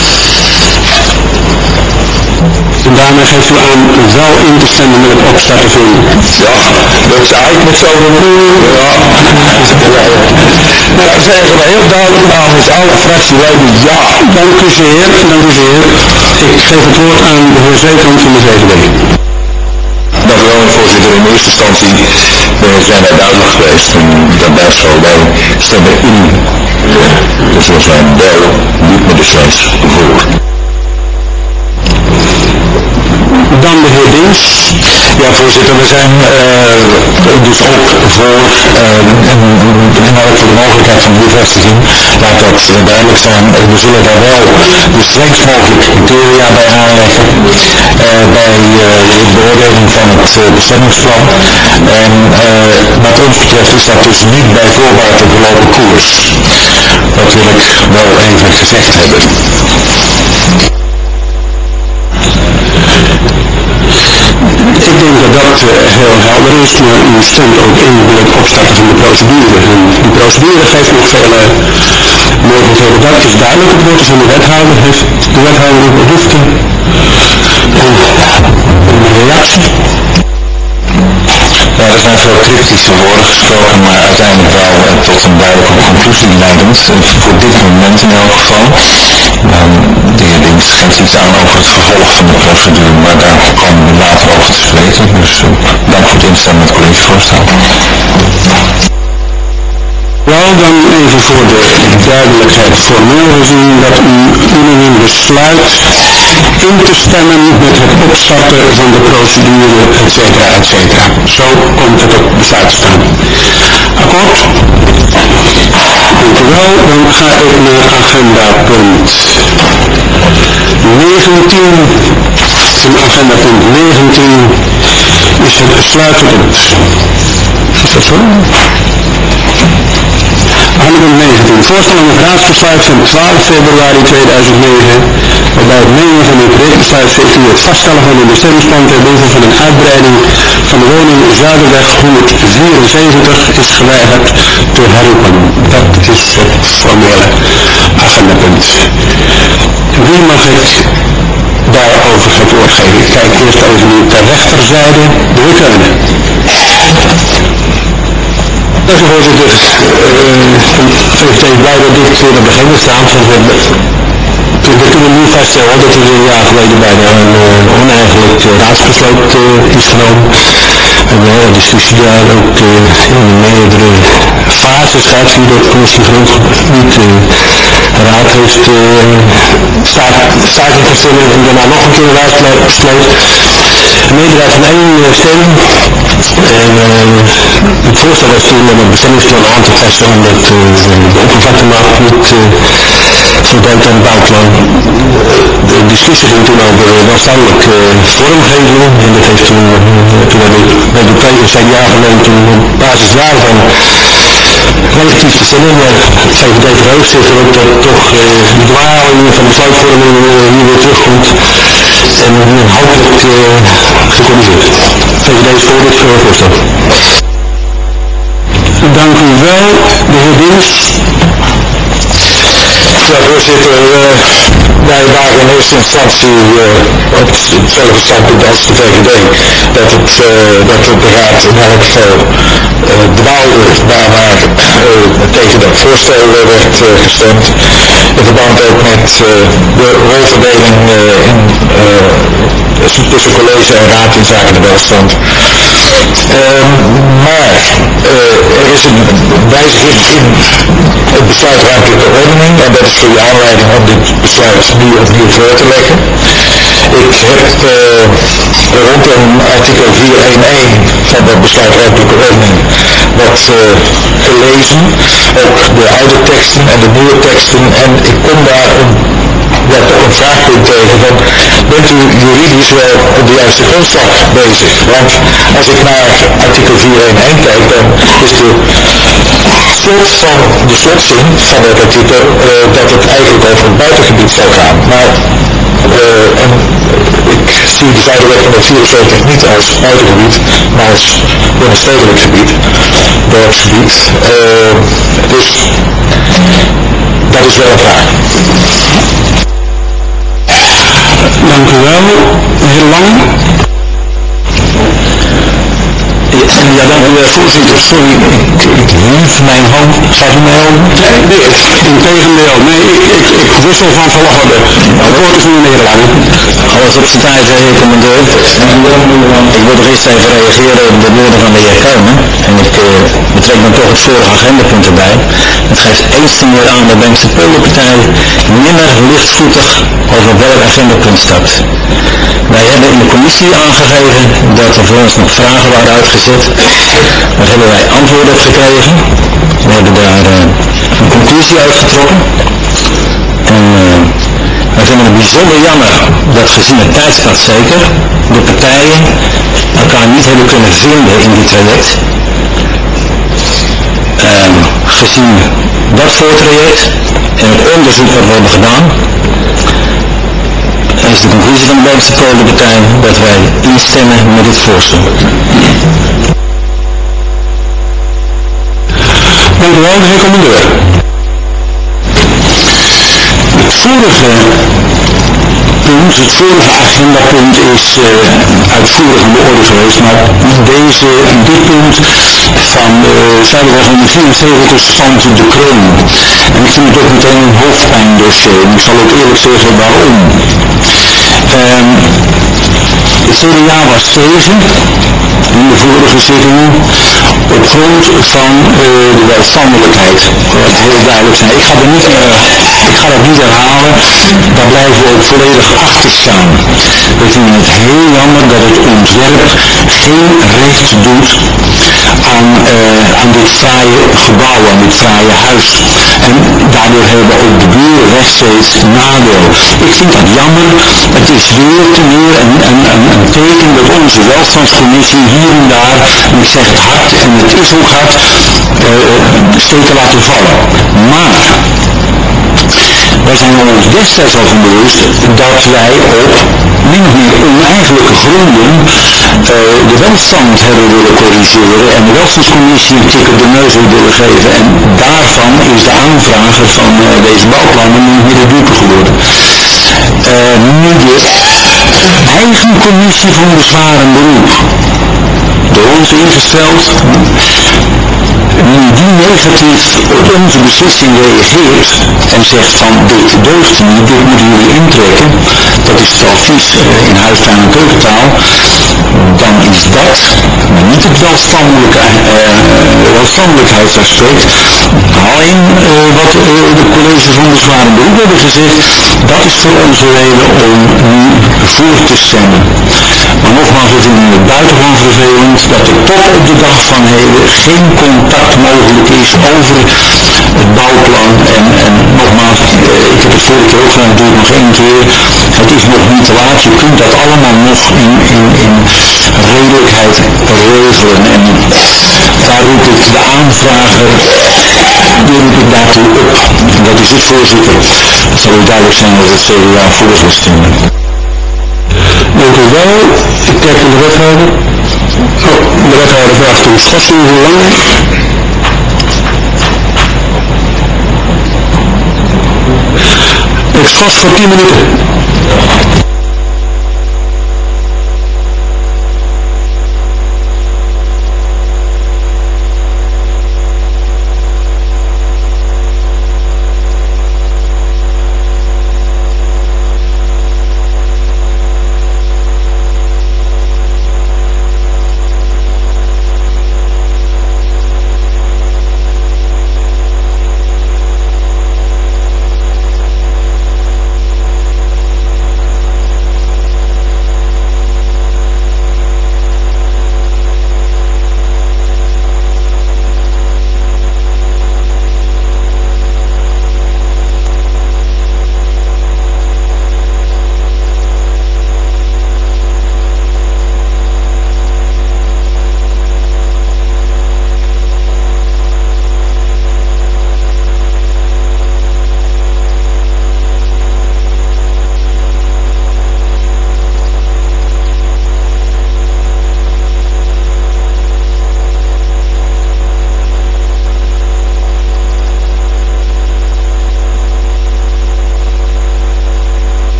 En daarmee geeft u aan wel in te stemmen met het opstarten van... Ja, dat zei ik met zo'n manier. Ja, maar dan zeggen we heel duidelijk namens alle fractieleden ja. Dank u zeer, dank u zeer. Ik geef het woord aan de heer Zeekamp van de V V D. Dank u wel, voorzitter. In eerste instantie uh, zijn wij duidelijk geweest en dat blijft zo. Wij stemmen in, uh, zoals wij wel, niet met de slechts voor. Dan de heer Dins. Ja, voorzitter, we zijn uh, dus ook voor uh, en, en ook voor de mogelijkheid van de bevestiging. Laat dat uh, duidelijk zijn. Uh, we zullen daar wel de strengst mogelijke criteria bij aanleggen uh, bij uh, de beoordeling van het uh, bestemmingsplan. En uh, wat ons betreft is dat dus niet bij voorbaat de belopen koers. Dat wil ik wel even gezegd hebben. Ik denk dat dat uh, heel helder is, maar u stemt ook in bij het opstarten van de procedure. En die procedure geeft nog vele mogelijkheden. Dat is duidelijk. Het woord is aan de wethouder. Heeft de wethouder nog behoefte aan een reactie? Ja, er zijn veel cryptische woorden gesproken, maar uiteindelijk wel uh, tot een duidelijke conclusie leidend. Uh, voor dit moment in elk geval. Um, de heer Dienst geeft iets aan over het vervolg van de procedure, maar daar komen we later over te spreken. Dus uh, dank voor het instemmen met het collegevoorstel. Wel, dan even voor de duidelijkheid formeel gezien dat u unaniem besluit in te stemmen met het opstarten van de procedure, et cetera, et cetera. Zo komt het op besluit te staan. Akkoord? Dank u wel. Dan ga ik naar agenda punt negentien. En agenda punt negentien is het sluitpunt. Is dat zo? Agenda negentien. Voorstel aan het raadsbesluit van twaalf februari tweeduizend negen, waarbij het nemen van een projectbesluit effectueert het vaststellen van een bestemmingsplan ter behoeve van een uitbreiding van de woning Zuiderweg honderdvierenzeventig is geweigerd te herroepen. Dat is het formele agendapunt. Wie mag ik daarover het woord geven? Ik kijk eerst even nu ter rechterzijde. De heer Keunen. Dank u, voorzitter. Uh, V V D is blij dat dit weer op de agenda staat, want we, we kunnen nu vaststellen dat er een jaar geleden bijna een uh, oneigenlijk uh, raadsbesluit uh, is genomen. En we hebben discussie daar ook uh, in meerdere fases gehad via de commissie grondgebied. Uh, de raad heeft uh, staking gestemd en daarna nog een keer een raadsbesluit. Een meerderheid van één uh, stem. En uh, het voorstel was toen om het bestemmingsplan aan te passen omdat uh, de oppervlaktemaat niet uh, voldeed aan het bouwplan. De discussie ging toen over welstandig uh, vormgeving en dat heeft toen, uh, toen hebben we B B P en C D A genomen toen op basis daarvan relatief te stemmen, maar het V V D verheugt zich erop dat toch uh, de dwaling van de besluitvorming uh, hier weer terugkomt en uh, hopelijk uh, gecorrigeerd. V V D is voor dit uh, voorstel. Dank u wel, de heer Dins. Ja, voorzitter, uh, wij waren in eerste instantie uh, op hetzelfde standpunt als de V V D, dat, het, uh, dat de raad in elk geval uh, dwaalde daar waar uh, tegen dat voorstel uh, werd uh, gestemd, in verband ook met uh, de rolverdeling uh, in, uh, tussen college en raad in zaken de welstand. Uh, maar uh, er is een wijziging in het besluit ruimtelijke ordening en dat is voor de aanleiding om dit besluit nu opnieuw voor te leggen. Ik heb uh, rondom artikel vierhonderdéén van het besluit ruimtelijke ordening wat uh, gelezen, ook de oude teksten en de nieuwe teksten, en ik kom daar een, ja, toch een vraagpunt tegen van, bent u juridisch wel op de juiste grondslag bezig? Want als ik naar artikel vierhonderdéén kijk, dan is de slot van de slotzin van het artikel uh, dat het eigenlijk over het buitengebied zou gaan. Maar uh, en ik zie de Zuiderweg honderdvierenveertig niet als buitengebied, maar als binnenstedelijk gebied, dorpsgebied. Uh, dus dat is wel een vraag. Dank u wel. Heel lang. Ja, dank u wel, voorzitter. Sorry, ik, ik hief mijn hand. Gaat u mij om? Nee, nee, integendeel. Nee, ik, ik, ik wissel van volgorde. Het woord is nu meneer Lange. Alles op zijn tijd, heer commandeur. Ik wil nog eerst even reageren op de woorden van de heer Konen. En ik uh, betrek dan toch het vorige agendapunt erbij. Het geeft eens te meer aan dat Beemster Polenpartij nimmer lichtvoetig over welk agendapunt staat. Wij hebben in de commissie aangegeven dat er voor ons nog vragen waren uitgezet. Daar hebben wij antwoord op gekregen. We hebben daar uh, een conclusie uitgetrokken. En uh, wij vinden het bijzonder jammer dat gezien het tijdspad zeker de partijen elkaar niet hebben kunnen vinden in dit traject. Uh, gezien dat voortraject en het onderzoek wat we hebben gedaan, is de conclusie van de Beemster Polenpartij dat wij instemmen met dit voorstel. Dank u wel, de heer commandeur. Het vorige punt, het vorige agendapunt is uh, uitvoerig aan de orde geweest, maar deze, dit punt van uh, Zuiderweg honderdvierenzeventig spant de kroon. En ik vind het ook meteen een hoofdpijndossier. En ik zal ook eerlijk zeggen waarom. Um, het C D A was tegen in de vorige zittingen op grond van uh, de welstandelijkheid. Dat heel duidelijk zijn. Ik ga, er niet, uh, ik ga dat niet herhalen. Daar blijven we ook volledig achter staan. We vinden het heel jammer dat het ontwerp geen recht doet aan, uh, aan dit fraaie gebouw, aan dit fraaie huis. En daardoor hebben ook de buren rechtstreeks nadeel. Ik vind dat jammer. Het is weer te meer een, een, een, een teken dat onze welstandscommissie hier en daar, en ik zeg het hard, en het is ook hard, uh, steken laten vallen. Maar wij zijn ons destijds al van bewust dat wij op min of meer oneigenlijke gronden uh, de welstand hebben willen corrigeren en de welstandscommissie een tik op de neus willen geven. En daarvan is de aanvrager van uh, deze bouwplannen niet meer de dupe geworden. Uh, nu de eigen commissie van bezwaar en beroep door ons ingesteld, nu die negatief op onze beslissing reageert en zegt van dit deugt niet, dit moeten jullie intrekken, dat is het advies uh, in huistuin- en keukentaal, dan is dat, maar niet het welstandelijke, uh, welstandelijkheidsaspect, alleen uh, wat uh, de college van bezwaar en beroep hebben gezegd, dat is voor ons de reden om nu voor te stemmen. Maar nogmaals, we vinden het buitengewoon vervelend dat er tot op de dag van heden geen contact mogelijk is over het bouwplan. En, en nogmaals, eh, ik heb het vorige keer ook gedaan, doe het nog één keer. Het is nog niet te laat, je kunt dat allemaal nog in, in, in redelijkheid regelen. En daar roep ik de aanvrager, die roep ik daartoe op. En dat is het, voorzitter. Het zal ook duidelijk zijn dat het C D A voor zal stemmen. Dank u wel. Ik kijk naar de wethouder. Oh, de wethouder vraagt om schorsing. Hoe lang? Ik schors voor tien minuten.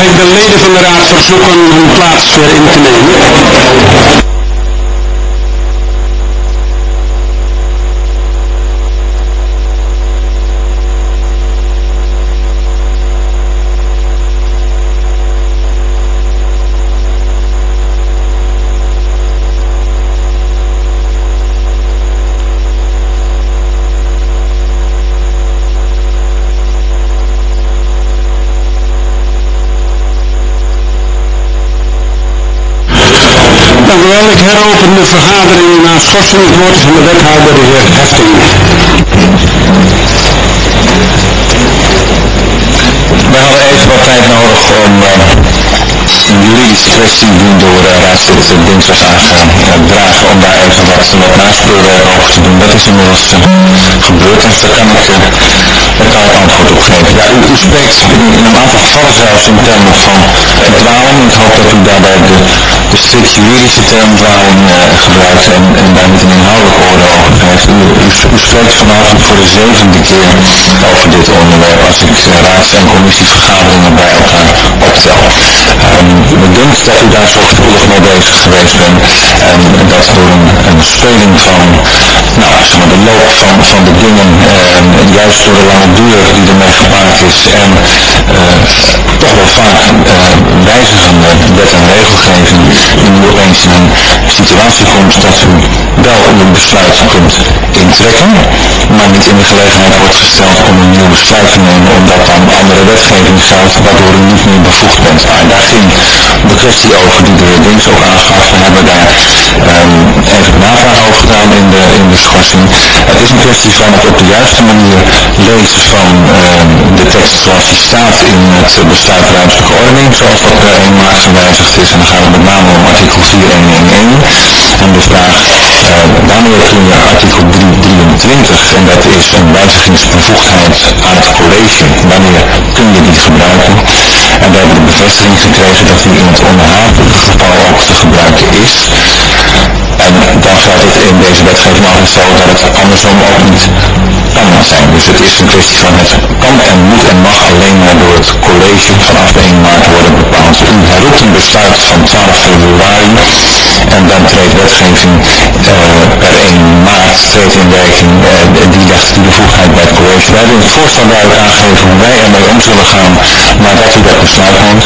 ik de leden van de raad verzoeken hun plaats weer in te nemen. Dank u wel. Ik heropen de vergadering na schorsing. Het woord van de wethouder, de heer Hefting. We hadden even wat tijd nodig om uh, een juridische kwestie die door uh, raadslid uh, Dins was aangedragen, om daar even wat, wat naspeurwerk over te doen. Dat is inmiddels uh, gebeurd, dus daar kan ik, uh, daar kan ik antwoord op geven. Ja, u, u spreekt in een aantal gevallen zelfs in termen van dwaling. Ik hoop dat u daarbij de, de strikt juridische term dwaling uh, gebruikt en, en daar niet een inhoudelijk oordeel over geeft. U, u, u spreekt vanavond voor de zevende keer over dit onderwerp als ik uh, raads- en commissievergaderingen bij elkaar optel. Um, me dunkt dat u daar zorgvuldig mee bezig geweest bent en dat door een, een speling van nou, zeg maar de loop van, van de dingen, uh, juist door de lange duur die ermee gepaard is en uh, toch wel vaak uh, wijzigende wet en regelgeving, u nu opeens in een situatie komt dat u wel een besluit kunt intrekken, maar niet in de gelegenheid wordt gesteld om een nieuw besluit te nemen, omdat dan andere wetgeving geldt, waardoor u niet meer bevoegd bent. Nou, daar ging de kwestie over die de heer Dins ook aangaf. We hebben daar um, even navraag over gedaan in de, in de schorsing. Het is een kwestie van het op de juiste manier lezen van um, de tekst zoals die staat in het besluit ruimtelijke ordening, zoals dat per één maart gewijzigd is. En dan gaat het met name om artikel vier punt één punt één en de vraag uh, wanneer kun je artikel drie punt drieëntwintig, en dat is een wijzigingsbevoegdheid aan het college, wanneer kun je die gebruiken? En we hebben de bevestiging gekregen dat die in het onderhavige geval ook te gebruiken is. En dan geldt het in deze wetgeving altijd zo dat het andersom ook niet kan zijn. Dus het is een kwestie van het kan en moet en mag alleen maar door het college vanaf één maart worden bepaald. U herroept een besluit van twaalf februari en dan treedt wetgeving uh, per één maart treedt in werking en uh, die legt die bevoegdheid bij het college. Wij hebben in het voorstel duidelijk aangegeven hoe wij ermee om zullen gaan nadat u dat besluit neemt.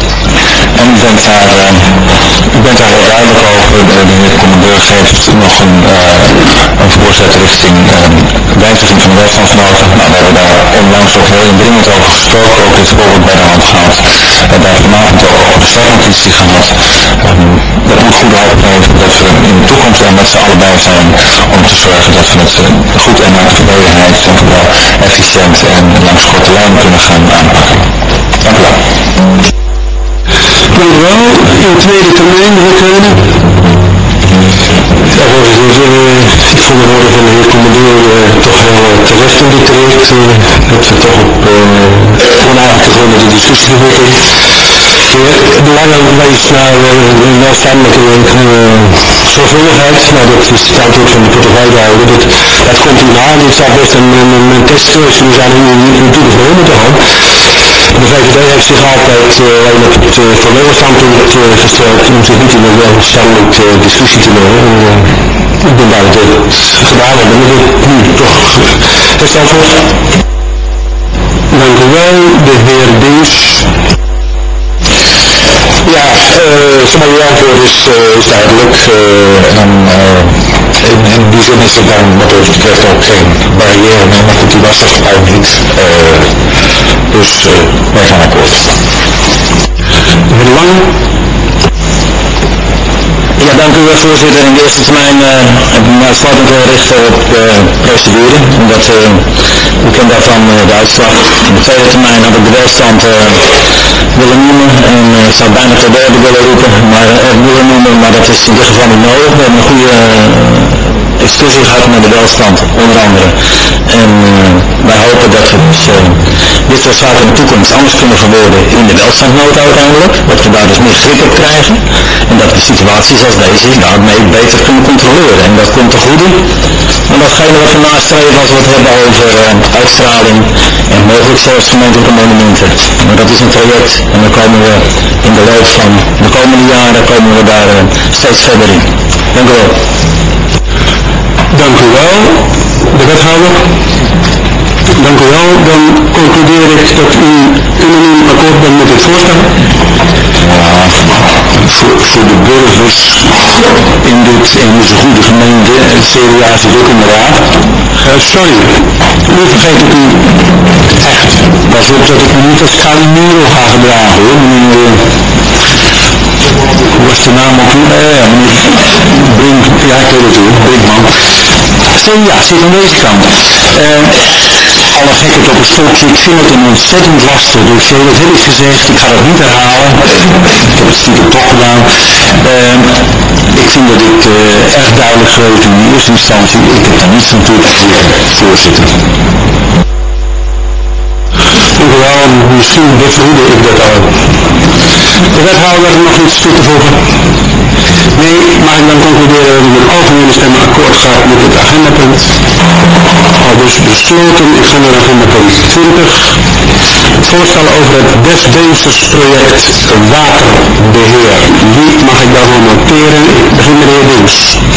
En u bent daar, uh, u bent daar heel duidelijk over. De, de heer commandeur geeft nog een, uh, een voorzet richting uh, wijziging van de welstandsnota. Nou, we hebben daar onlangs ook heel indringend over gesproken, ook dit voorbeeld bij de hand gehad. We hebben daar vanavond ook over de startnotitie gehad. Um, dat moet goede hoop geven dat we in de toekomst er met z'n allen bij zijn om te zorgen dat we het uh, goed en naar tevredenheid en vooral efficiënt en langs korte lijn kunnen gaan aanpakken. Dank u wel. Dank u wel. In tweede termijn, de heer Keunen. Ja, voorzitter, uh, ik vond de woorden van de heer commandeur uh, toch heel uh, terecht in dit traject. Uh, dat we toch op uh, onavond gewoon met de discussie gewikkeld. De belangen wijst naar uh, welstandelijke uh, zorgvuldigheid. Nou, dat is het antwoord van de portefeuillehouder. Dat, dat komt hierna en dit zal best een, een, een testkeuze zijn om naartoe de verhoren te gaan. De V V D heeft zich altijd uh, alleen op het uh, formele standpunt uh, gesteld om zich niet in een welstandelijke uh, discussie te nemen. Uh, ik ben blij dat we het gedaan hebben, maar dat nu toch gesteld wordt. Dank u wel, de heer Dins. Ja, uh, zeg maar, uw antwoord is, uh, is duidelijk. Uh, en, uh, in, in die zin is er dan wat ons betreft ook geen barrière meer, maar goed, die was er ook niet. Uh, dus uh, wij gaan akkoord. De heer Lang. Ja, dank u wel, voorzitter. In de eerste termijn uh, heb ik me uitsluitend wil richten op de uh, procedure, omdat uh, u kent daarvan uh, de uitslag. In de tweede termijn had ik de welstand uh, willen noemen en uh, ik zou bijna ter derde willen roepen, maar uh, willen noemen, maar dat is in dit geval niet nodig. We hebben een goede uh, discussie gehad met de welstand, onder andere. En uh, wij hopen dat we dus uh, dit soort zaken in de toekomst anders kunnen verwoorden in de welstandnota uiteindelijk. Dat we daar dus meer grip op krijgen en dat we situaties als deze daarmee beter kunnen controleren. En dat komt te goede. En datgene wat we nastreven als we het hebben over uh, uitstraling en mogelijk mogelijk zelfs gemeentelijke monumenten. Maar dat is een traject en dan komen we in de loop van de komende jaren komen we daar uh, steeds verder in. Dank u wel. Dank u wel, de wethouder. Dank u wel. Dan concludeer ik dat u unaniem akkoord bent met dit voorstel. Ja, voor, voor de burgers in, dit, in deze goede gemeente, het C D A zit ook in de raad. Uh, sorry, nu vergeet ik u echt. Pas op dat ik me niet als Calimero ga gedragen hoor. Meneer, hoe was de naam ook weer? Uh, meneer Brink, ja ik weet het hoor, Brinkman. C D A zit aan deze kant. Uh, alle gekheid op een stokje, ik vind het een ontzettend lastig dossier, dat heb ik gezegd, ik ga dat niet herhalen, ik heb het stiekem toch gedaan. Uh, ik vind dat ik uh, erg duidelijk geweest in de eerste instantie, ik heb daar niets aan toe te voegen, voorzitter. Dank u wel, misschien bevroedde ik dat al. De wethouder nog iets toe te voegen? Nee, mag ik dan concluderen dat u met algemene stemmen akkoord gaat met het agendapunt? Al dus besloten, ik ga naar agendapunt twintig. Het voorstel over het West-Beemsters project waterbeheer. Wie mag ik daarvoor noteren? Ik begin met de heer Dings.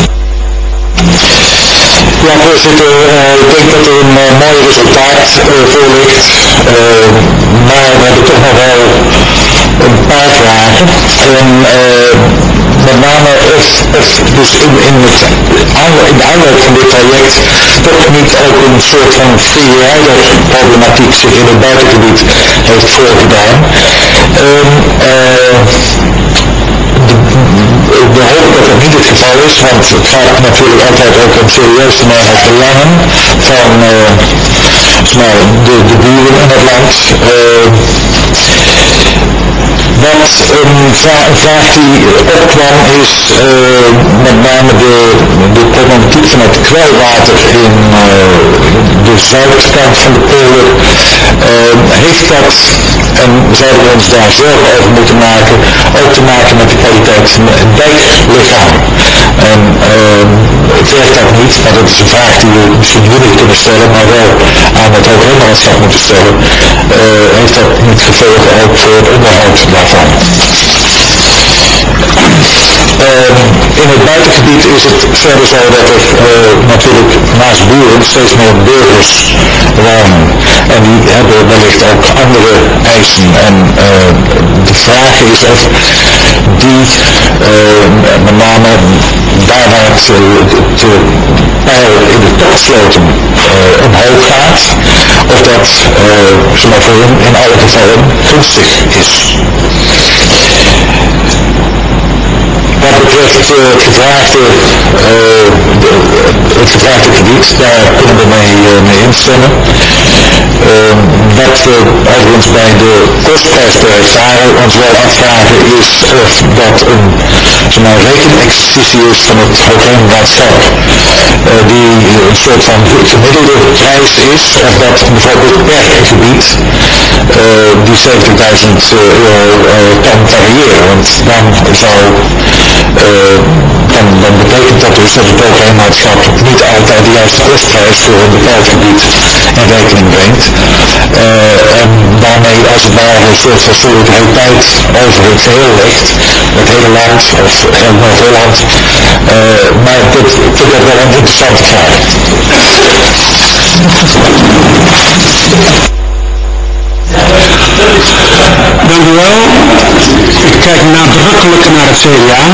Ja, voorzitter, uh, ik denk dat er een uh, mooi resultaat uh, voor ligt, uh, maar we hebben toch nog wel een paar vragen. En uh, met name of, of dus in, in, het, in de aanloop van dit traject toch niet ook een soort van freerider-problematiek zich in het buitengebied heeft voorgedaan. Um, uh, We hopen dat dat niet het geval is, want het gaat natuurlijk altijd ook om serieus te nemen het belangen van uh, nou, de, de buren in het land. Uh, wat een, vra een vraag die opkwam is uh, met name de, de problematiek van het kwelwater in uh, de zuidkant van de polder. Uh, heeft dat, en zouden we ons daar zorgen over moeten maken, ook te maken met de kwaliteit van het dijklichaam? En uh, werkt dat niet, maar dat is een vraag die we misschien jullie kunnen stellen, maar wel aan het Hoogheemraadschap moeten stellen. Uh, heeft dat niet gevolgen ook voor het onderhoud daarvan? Uh, in het buitengebied is het verder zo dat er uh, natuurlijk naast boeren steeds meer burgers wonen. En die hebben wellicht ook andere eisen. En uh, de vraag is of die uh, met name daar waar het uh, pijl in de toksloten uh, omhoog gaat, of dat uh, zomaar voor hen in alle gevallen gunstig is. Wat betreft uh, het, gevraagde, uh, de, het gevraagde krediet, daar kunnen we mee, uh, mee instemmen. Uh, wat we overigens bij de kostprijs per hectare ons wel afvragen is of dat een zeg maar, rekenexercitie is van het Hoogheemraadschap uh, die een soort van gemiddelde prijs is, of dat bijvoorbeeld per gebied uh, die zeventigduizend euro uh, kan variëren. Want dan zou Uh, dan, dan betekent dat dus dat het Hoogheemraadschap niet altijd de juiste kostprijs voor een bepaald gebied in rekening brengt. Uh, en daarmee als het ware een soort van solidariteit over het geheel legt, het hele land of heel Noord-Holland. Uh, maar dit, ik vind dat wel een interessante vraag. Dank u wel. Ik kijk nadrukkelijk naar het C D A.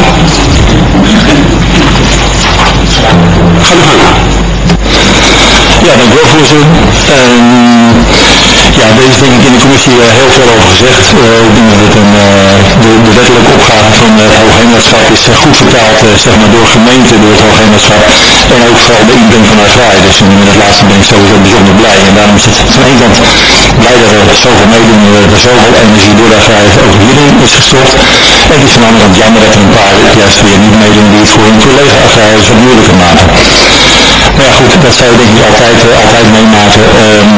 Ga de gang. Ja, dank u wel, voorzitter. Um, ja, deze is denk ik in de commissie uh, heel veel over gezegd. Uh, ik denk dat het een, uh, de, de wettelijke opgave van het Hoogheemraadschap is uh, goed vertaald uh, zeg maar door gemeenten, door het Hoogheemraadschap. En ook vooral de inbreng van Agrij. Dus in het laatste ben ik sowieso bijzonder blij. En daarom is het van één kant blij dat er zoveel meedoen, uh, er zoveel energie door de Agrij ook hierin is gestopt. En het is van de andere kant jammer dat er een paar juist weer niet meedoen die het voor hun collega Agrij wat moeilijker maken. Maar ja goed, dat zou je denk ik altijd, uh, altijd meemaken. Um, ik heb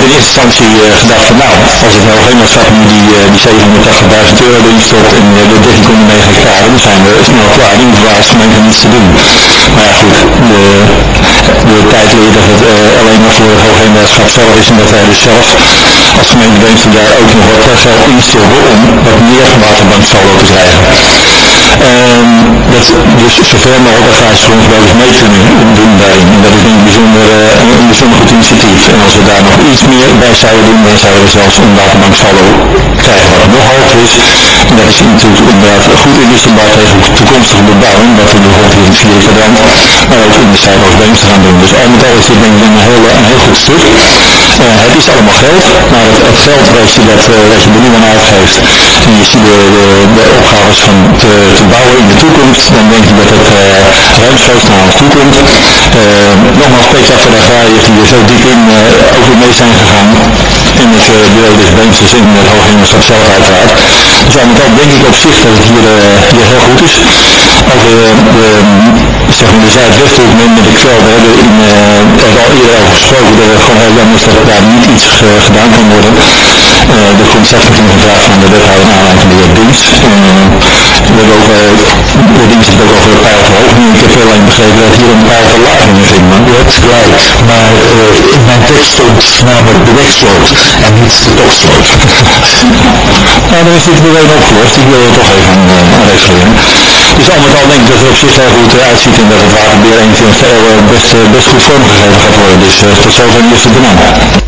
in eerste instantie uh, gedacht van nou, als het Hoogheemraadschap nu die, uh, die zevenhonderdtachtigduizend euro erin stopt en uh, de dertien komma negen hectare, dan zijn we snel klaar. Dan hoeven we als gemeente niets te doen. Maar ja goed, de, de tijd leert dat het uh, alleen maar voor het Hoogheemraadschap zelf is en dat wij dus zelf als gemeente Beemster daar ook nog wat geld instoppen om wat meer waterbanksaldo te krijgen. Um, dat dus zoveel mogelijk grijsgrondbouwers mee kunnen doen daarin. En dat is een bijzonder, uh, een bijzonder goed initiatief. En als we daar nog iets meer bij zouden doen, dan zouden we zelfs een waterbanksaldo krijgen wat nog hoger is. En dat is natuurlijk inderdaad goed inwisselbaar tegen toekomstige bebouwing, wat we bijvoorbeeld hier in het vierde kwadrant, maar ook in de Zuidoost-Beemster gaan doen. Dus al met al is dit denk ik een heel, een heel goed stuk. Uh, het is allemaal geld, maar het, het geld wat je, dat, uh, wat je er nu aan uitgeeft, en je ziet de, de, de opgaves van te, te bouwen in de toekomst, dan denk ik dat het uh, ruimschoots naar ons toe komt. Uh, nogmaals, speciaal voor de agrariërs die er zo diep in uh, ook weer mee zijn gegaan. En het uh, bureau des Beemsters in het Hoogheemraadschap zelf uiteraard. Dus al met al denk ik op zich dat het hier, uh, hier heel goed is. Over de, zeg maar de Zuidwesthoek met de kwel, we hebben in, uh, er al eerder over gesproken dat het gewoon heel jammer is dat daar niet iets uh, gedaan kan worden. Uh, er komt straks natuurlijk een vraag van de wethouder naar aanleiding van de heer Dings. Uh, we hebben ook, uh, de Dings heeft ook over een pijlverhoging. Ik heb alleen begrepen dat hier een pijlverlaging in ging. Maar dat is gelijk. Maar uh, in mijn tekst stond namelijk de wegsloot en niet de toksloot. Nou, dan is dit weer even opgelost. Ik wil er toch even aan uh, refereren. Dus al met al denk ik dat het er op zich heel goed uitziet en dat het waterbeheer eenentwintigste eeuw best, best goed vormgegeven gaat worden. Dus uh, tot zover de eerste benaming.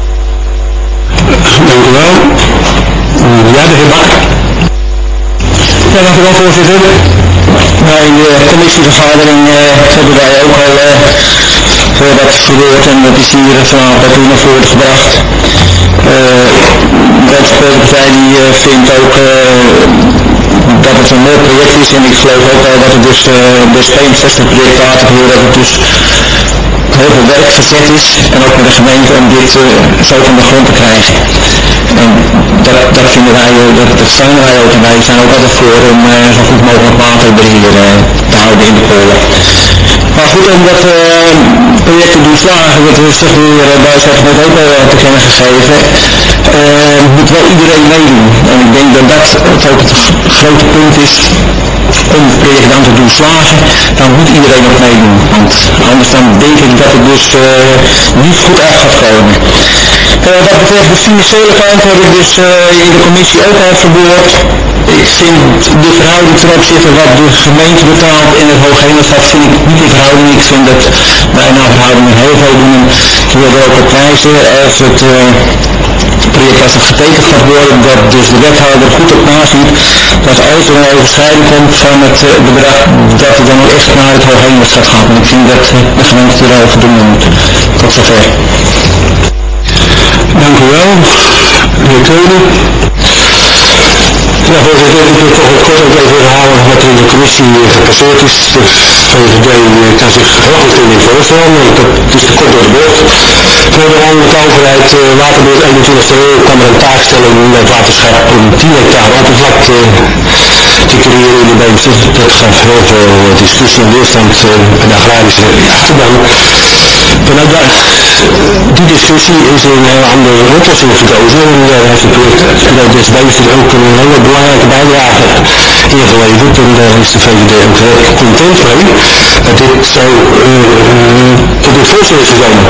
Dank u wel. Ja, de heer Bak. Ja, dank u wel, voorzitter. Nou, in de commissievergadering uh, hebben wij ook al uh, heel wat gehoord en dat is hier vanavond ook weer naar voren gebracht. Uh, de partij die uh, vindt ook uh, dat het een mooi project is en ik geloof ook wel dat het dus uh, de tweeënzestig project waterbeheer dat het dus heel veel werk verzet is en ook met de gemeente om dit uh, zo van de grond te krijgen. En dat, dat vinden wij, uh, dat, dat steunen wij ook en wij zijn ook altijd voor om uh, zo goed mogelijk waterbeheer uh, te houden in de polen. Maar goed, om dat uh, project te doen slagen, dat zegt de heer Buijs heeft net ook al uh, te kennen gegeven, uh, moet wel iedereen meedoen. En ik denk dat dat het ook het grote punt is om het project dan te doen slagen, dan moet iedereen ook meedoen. Want anders dan denk ik dat het dus uh, niet goed uit gaat komen. Uh, wat betreft de financiële kant heb ik dus uh, in de commissie ook al verwoord. Ik vind de verhouding ten opzichte wat de gemeente betaalt in het Hoogheemraadschap vind ik niet in verhouding. Ik vind dat wij naar verhoudingen heel veel doen. Ik wil er ook op wijzen als het uh, project als het getekend gaat worden, dat dus de wethouder goed op naziet dat als er een overschrijding komt van het uh, bedrag, dat het dan ook echt naar het Hoogheemraadschap gaat. En ik vind dat uh, de gemeente erover doen moet. Tot zover. Dank u wel. De heer Keulen. Ja, voorzitter, ik wil toch het kort ook even herhalen wat er in de commissie gepasseerd is. De V V D kan zich heel goed in voorstellen, want dat is te kort door de bocht. Voor de landelijke overheid, uh, waterbeheer eenentwintigste eeuw, kwam er een taakstelling met waterschap om tien hectare oppervlakte te creëren in de Beemster. Dat gaf heel veel discussie en weerstand uh, bij de agrarische achterban. Vanuit die discussie is er een heel andere oplossing gekozen en daar heeft het bureau des Beemsters ook een hele belangrijke bijdrage ingeleverd en daar is de V V D ook heel content mee dat dit zo uh, tot dit voorstel is gekomen.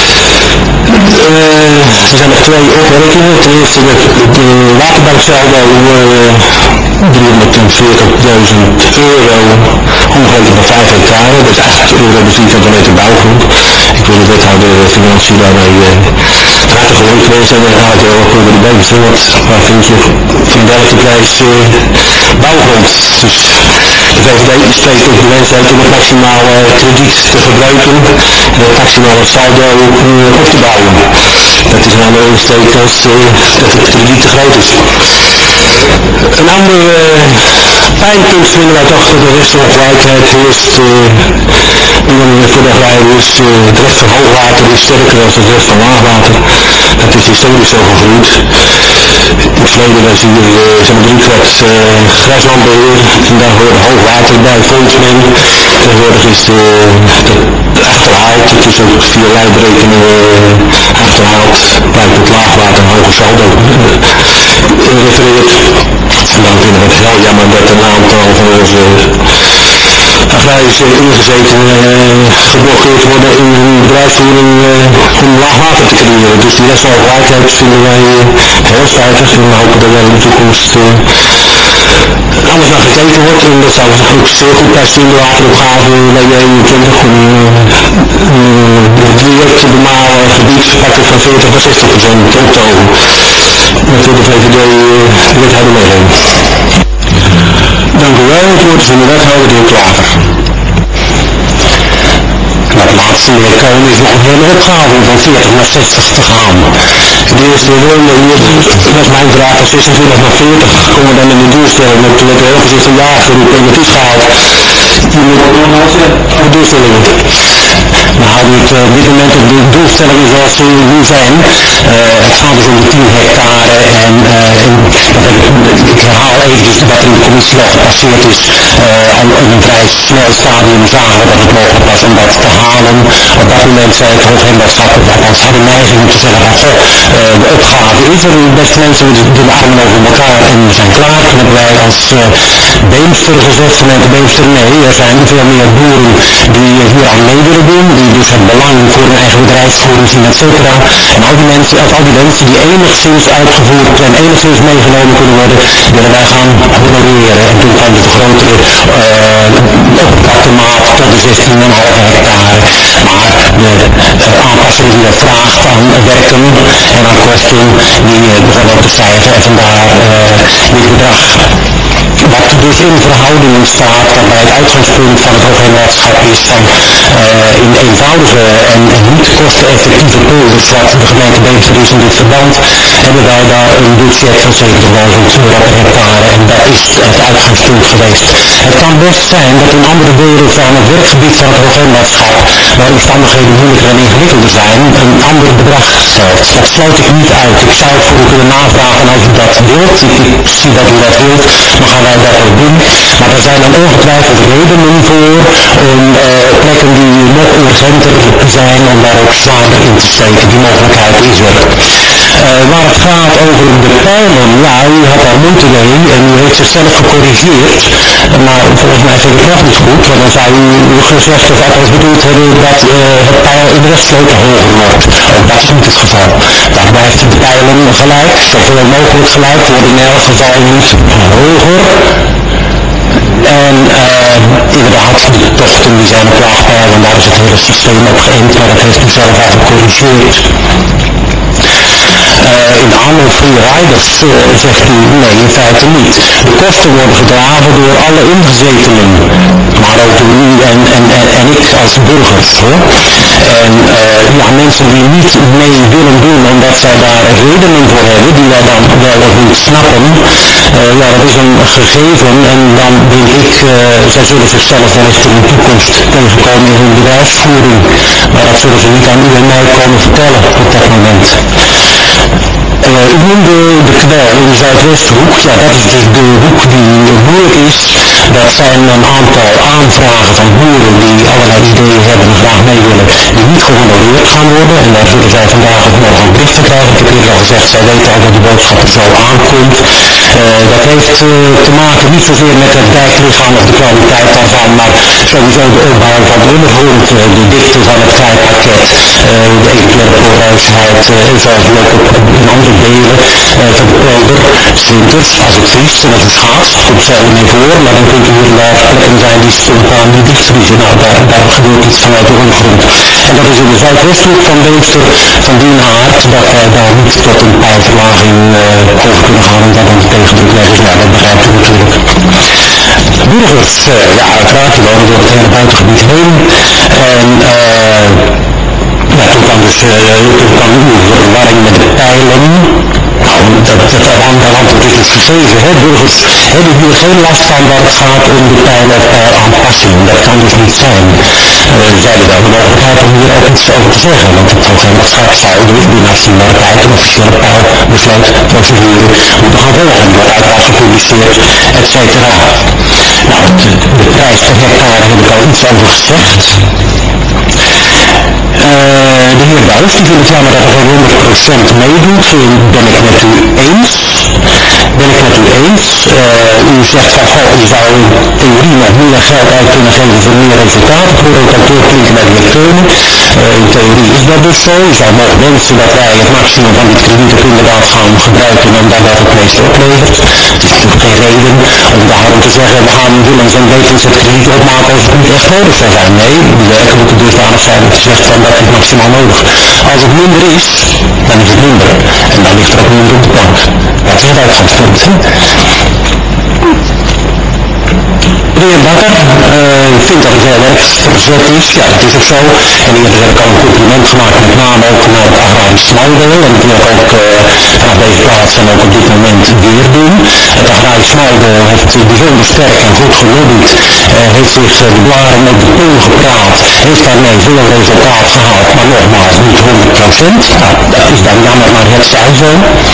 Uh, er zijn nog twee opmerkingen. Ten eerste de, de waterbanksaldo uh, driehonderdveertigduizend euro omgerekend op vijf hectare. Dat is achtig euro per vierkante meter bouwgrond. Ik wil de wethouder de financiën daarmee uh, hartig geluk wensen en dan ga ik wel voor de Beemster. Want waar vind je van welke prijs uh, bouwgrond? Dus de V V D spreekt ook de wens uit om het maximale krediet te gebruiken en het maximale saldo uh, op te bouwen. Dat is een andere insteek als uh, dat het krediet te groot is. Een ander uh, pijnpunt vinden wij toch dat de rechtsongelijkheid heerst uh, voor de agrariërs. Uh, het recht van hoogwater is sterker dan het recht van laagwater. Dat is historisch zo gegroeid. In het verleden was hier uh, zo'n drie kwart uh, graslandbeheer en daar hoort hoogwater bij, vond men. Tegenwoordig is de, de achterhaald, het is ook via lijnberekeningen uh, achterhaald, blijkt het laag inderdaad een hoge saldo refereert. En dan vinden we het heel jammer dat een aantal van onze agrarische ingezetenen uh, geblokkeerd worden in hun bedrijfsvoering uh, om laag water te creëren. Dus die restongelijkheid vinden wij uh, heel spijtig en we hopen dat er in de toekomst uh, anders naar gekeken wordt. En dat zou ook zeer goed passen in de wateropgave Leiden eenentwintig om uh, het direct bemalen gebied pakken van veertig naar zestig procent op te houden. Dat wil de V V D uh, de wethouder meegeven. Dank u wel. Het woord is aan de wethouder, de heer Klaver. Nou, het laatste, meneer Koon, is nog een hele opgave om van veertig naar zestig te gaan. De eerste ronde, dat was mijn vraag, van zesentwintig naar veertig, komen we dan in de doelstelling. Toen werd er heel gezegd van ja geroepen en het is gehaald. Je moet ook nog de doelstellingen. We houden het uh, op dit moment op de doelstellingen zoals ze nu zijn. Uh, het gaat dus om de tien hectare en, uh, en dat heb ik, ik herhaal eventjes wat er in de commissie al gepasseerd is. Uh, al in een vrij snel stadium zagen we dat het mogelijk was om dat te halen. Op dat moment zei het Hoogheemraadschap, althans hadden neiging om te zeggen van goh, uh, de opgave is er, beste mensen, we doen de armen over elkaar en we zijn klaar. Toen hebben wij als uh, Beemster gezegd, gemeente Beemster, nee, er zijn veel meer boeren die hier aan mee willen doen, die dus het belang voor hun eigen bedrijfsvoering zien, et cetera. En al die mensen, of al die mensen die enigszins uitgevoerd en enigszins meegenomen kunnen worden, willen wij gaan honoreren. En toen kwam de grotere uh, opgepakte maat tot de zestien komma vijf hectare. Maar de uh, aanpassing die dat vraagt aan werken en aan kosten, die uh, begon ook te stijgen en vandaar uh, dit bedrag. Wat dus in verhouding staat dat bij het uitgangspunt van het Hoogheemraadschap is van uh, in eenvoudige en, en niet kosteneffectieve polders wat de gemeente Beemster is in dit verband, hebben wij daar een budget van zeventigduizend euro per hectare en dat is het uitgangspunt geweest. Het kan best zijn dat in andere delen van het werkgebied van het Hoogheemraadschap, waar omstandigheden moeilijker en ingewikkelder zijn, een ander bedrag stelt. Dat sluit ik niet uit. Ik zou het voor u kunnen navragen als u dat wilt. Ik, ik zie dat u dat wilt, dan gaan wij dat ook doen. Maar er zijn dan ongetwijfeld redenen voor om uh, plekken die nog urgenter zijn, om daar ook zwaarder in te steken. Die mogelijkheid is er. Uh, waar het gaat over de pijlen, ja, u had daar moeite mee en u heeft zichzelf gecorrigeerd. Maar volgens mij vind ik het nog niet goed, want dan zou u gezegd of althans bedoeld hebben dat uh, het pijl in de rechtsloten hoger wordt. Ook dat is niet het geval. Daar blijft de pijlen gelijk, zoveel mogelijk gelijk, worden in elk geval niet hoger. En uh, inderdaad, de tochten die zijn op laagpeil en daar is het hele systeem op geënt, maar dat heeft u zelf al gecorrigeerd. Uh, in de aanloop van de riders uh, zegt u nee, in feite niet. De kosten worden gedragen door alle ingezetenen, maar ook door u en, en, en, en ik als burgers. Hoor. En uh, ja, mensen die niet mee willen doen omdat zij daar redenen voor hebben, die wij dan wel of niet snappen, uh, ja, dat is een gegeven en dan denk ik, uh, zij zullen zichzelf wellicht in de toekomst tegenkomen in hun bedrijfsvoering. Maar dat zullen ze niet aan u en mij komen vertellen op dat moment. Uh, u noemde de kwel in de Zuidwesthoek. Ja, dat is dus de hoek die moeilijk is. Dat zijn een aantal aanvragen van boeren die allerlei ideeën hebben en graag mee willen, die niet gehonoreerd gaan worden. En daar zullen zij vandaag of morgen een bericht van krijgen. Ik heb eerder al gezegd, zij weten al dat de boodschap er zo aankomt. Uh, dat heeft uh, te maken niet zozeer met het dijklichaam of de kwaliteit daarvan, maar sowieso de opbouw van de ondergrond, uh, de dikte van het kleiparket, uh, de eventuele poreusheid, uh, en zoals we ook op, in andere delen uh, van de polder, 's winters, als het vriest en als het schaatst, komt zelden mee voor, maar dan kunt u hier en daar plekken zijn die spontaan niet dichtvriezen. Nou, daar, daar gebeurt iets vanuit de ondergrond. En dat is in de Zuidwesthoek van Beemster, van die aard, dat wij daar niet tot een pijlverlaging uh, over kunnen gaan en dat dan tegendruk leggen. Nou, dat begrijpt u natuurlijk. Burgers, uh, ja, uiteraard, die wonen door het hele buitengebied heen. En uh, ja, toen kwam dus uh, toen kwam uw verwarring met de pijlen. Nou, dat, dat, dat antwoord is dus gegeven. Hè? Burgers hebben hier geen last van waar het gaat om de pijlen of pijlaanpassing. Dat kan dus niet zijn. Uh, ze hebben wel de mogelijkheid om hier ook iets over te zeggen. Want het Hoogheemraadschap zou dus binnen afzienbare tijd een officiële pijlbesluitprocedure moeten gaan volgen. Die wordt uiteraard gepubliceerd, et cetera. Nou, de, de prijs per hectare heb ik al iets over gezegd. Uh, de heer Buijs, die vindt het jammer dat er geen honderd procent meedoet. Ben ik met u eens. Ben ik met u eens. Uh, u zegt van, goh, je zou in theorie nog meer geld uit kunnen geven voor meer resultaten. Ik hoor ook al doorklinken bij de heer Keunen. Uh, in theorie is dat dus zo. Je zou mogen wensen dat wij het maximum van dit krediet ook inderdaad gaan gebruiken en dan dat het meeste oplevert. Het is natuurlijk geen reden om daarom te zeggen, we gaan willens en wetens het krediet opmaken als het niet echt nodig zou zijn. Nee, die werken moeten dusdanig zijn dat je zegt van dat is maximaal nodig. Als het minder is, dan is het minder. En dan ligt er ook minder op de plank. Dat is het uitgangspunt. De heer Bakker uh, vindt dat het heel erg verzet is. Ja, dat is ook zo. En eerder heb ik al een compliment gemaakt, met name ook naar het agrarisch smouwdeel. En dat wil ik ook uh, vanaf deze plaats en ook op dit moment weer doen. Het agrarisch smouwdeel heeft bijzonder sterk en goed gelobbyd. Uh, heeft zich uh, de blaren op de pool gepraat. Heeft daarmee veel resultaat gehaald. Maar nogmaals, niet honderd procent. Nou, dat is dan jammer, maar het zij zo.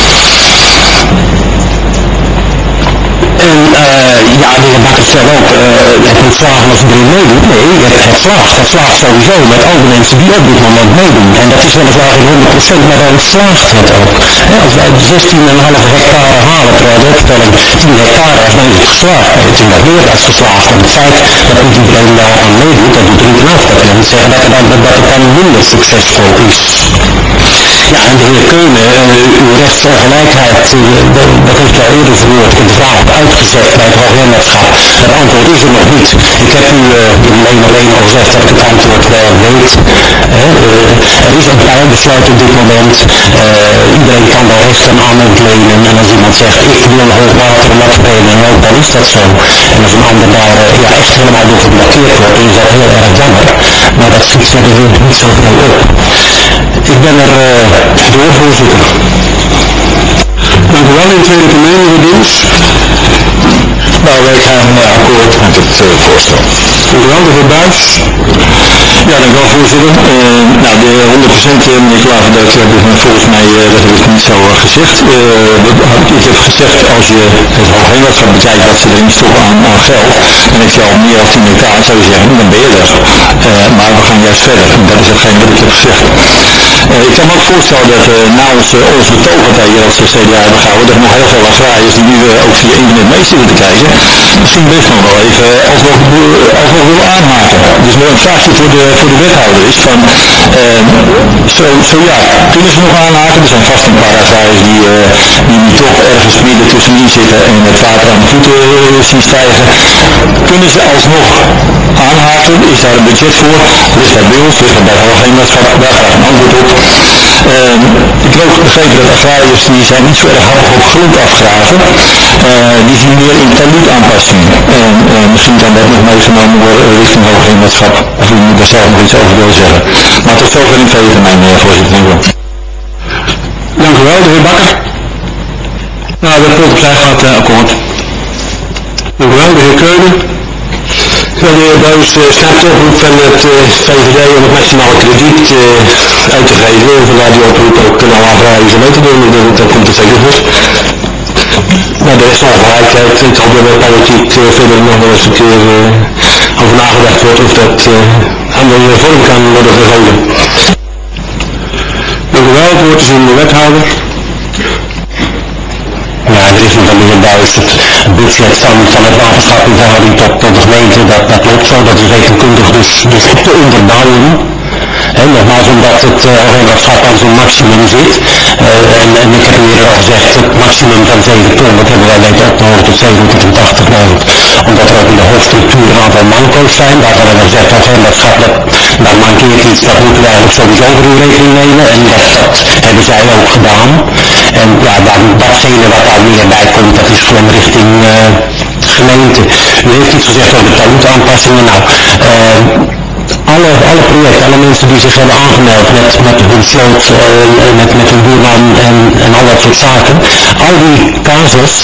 En uh, ja, de heer Bakker stelt ook, uh, het moet slagen als iedereen meedoet. Nee, het, het slaagt. Het slaagt sowieso met al de mensen die op dit moment meedoen. En dat is weliswaar geen honderd procent, maar dan slaagt het ook. He, als wij zestien komma vijf hectare halen, terwijl de opstelling tien hectare is, dan is het geslaagd. Het is nog meer als geslaagd. En het feit dat niet iedereen daar aan meedoet, dat doet er niet af. Dat wil niet zeggen dat het dan, dat het dan minder succesvol is. Ja, en de heer Keunen, uh, uw rechtsongelijkheid, uh, dat, dat heeft u al eerder verwoord. Ik heb de vraag uitgezet bij het hooglernaarschap. Het antwoord is er nog niet. Ik heb u uh, in één of één al gezegd dat ik het antwoord wel weet. Uh, uh, er is een pijlbesluit op dit moment. Uh, iedereen kan daar rechten aan ontlenen. En als iemand zegt, ik wil hoogwater en natvereniging ook, dan is dat zo. En als een ander daar uh, ja, echt helemaal door geblokkeerd wordt, dan is dat heel erg jammer. Maar dat schiet verder niet zoveel op. Ik ben er uh, door, voorzitter. Dank u wel. In de tweede termijn, meneer Dins. Nou, wij gaan uh, akkoord met het uh, voorstel. Dank u wel, de heer Buijs. Ja, dank u wel, voorzitter. Uh, nou, de honderd procent, uh, meneer Klaverdijk, heb ik volgens mij, uh, dat heb ik niet zo uh, gezegd. Uh, ik heb gezegd, als je het hoogheemraadschap bekijkt wat ze erin stoppen aan, aan geld, dan heb je al meer dan tien hectare, zou je zeggen, dan ben je er. Uh, maar we gaan juist verder. En dat is hetgeen wat ik heb gezegd. Uh, ik kan me ook voorstellen dat uh, na ons, uh, ons betoog wat wij hier als C D A hebben gehouden, dat nog heel veel agrariërs die nu uh, ook via internet mee zitten te kijken, misschien best nog wel even uh, alsnog, uh, alsnog willen aanhaken. Dus nog een vraagje voor de, voor de wethouder is van, uh, zo, zo ja, kunnen ze nog aanhaken? Er zijn vast een paar agrariërs die, uh, die nu toch ergens midden tussenin zitten en het water aan de voeten uh, zien stijgen. Kunnen ze alsnog aanhaken? Is daar een budget voor? Ligt dat bij ons? Ligt dat bij het hoogheemraadschap? Daar graag een antwoord op. Uh, ik heb ook begrepen dat agrariërs die zijn niet zo erg handig op grond afgraven. Uh, die zien meer in taluutaanpassingen. En uh, misschien kan dat nog meegenomen worden uh, richting hoogheemraadschap. Of u moet daar zelf nog iets over willen zeggen. Maar tot zover in tweede termijn, uh, voorzitter. Dank u wel, de heer Bakker. Nou, de punt opzij gaat uh, akkoord. Dank u wel, de heer Keunen. Ja, de heer Buijs uh, staat de oproep van het uh, V V D om het maximale krediet uh, uit te geven. En vandaar die oproep ook uh, alle agrariërs mee te doen. Dat, dat komt er zeker goed. Maar de rechtsongelijkheid, ik hoop dat de politiek uh, verder nog wel eens een keer uh, over nagedacht wordt of dat uh, aan de vorm kan worden gegeven. Dank u wel, het woord is aan de wethouder. Ja, in de richting van de heer Buijs, het budget van, van het waterschap in verhouding tot, tot de gemeente, dat, dat loopt zo, dat is rekenkundig dus, dus te onderbouwen. He, nogmaals, omdat het uh, hoogheemraadschap aan zo'n maximum zit. Uh, en, en ik heb u eerder al gezegd, het maximum van zeven ton, dat hebben wij weten opgehoogd tot zevenhonderdtachtigduizend. Omdat er ook in de hoofdstructuur een aantal manco's zijn. Daarvan hebben we gezegd, hoogheemraadschap, dat, daar mankeert iets, dat moeten we eigenlijk sowieso voor uw rekening nemen. En dat, dat hebben zij ook gedaan. En ja, dan, datgene wat daar meer bij komt, dat is gewoon richting uh, gemeente. U heeft iets gezegd over de taluutaanpassingen. Nou, uh, Alle, alle projecten, alle mensen die zich hebben aangemeld met, met hun sloot, uh, met, met hun buurman en, en al dat soort zaken. Al die casus,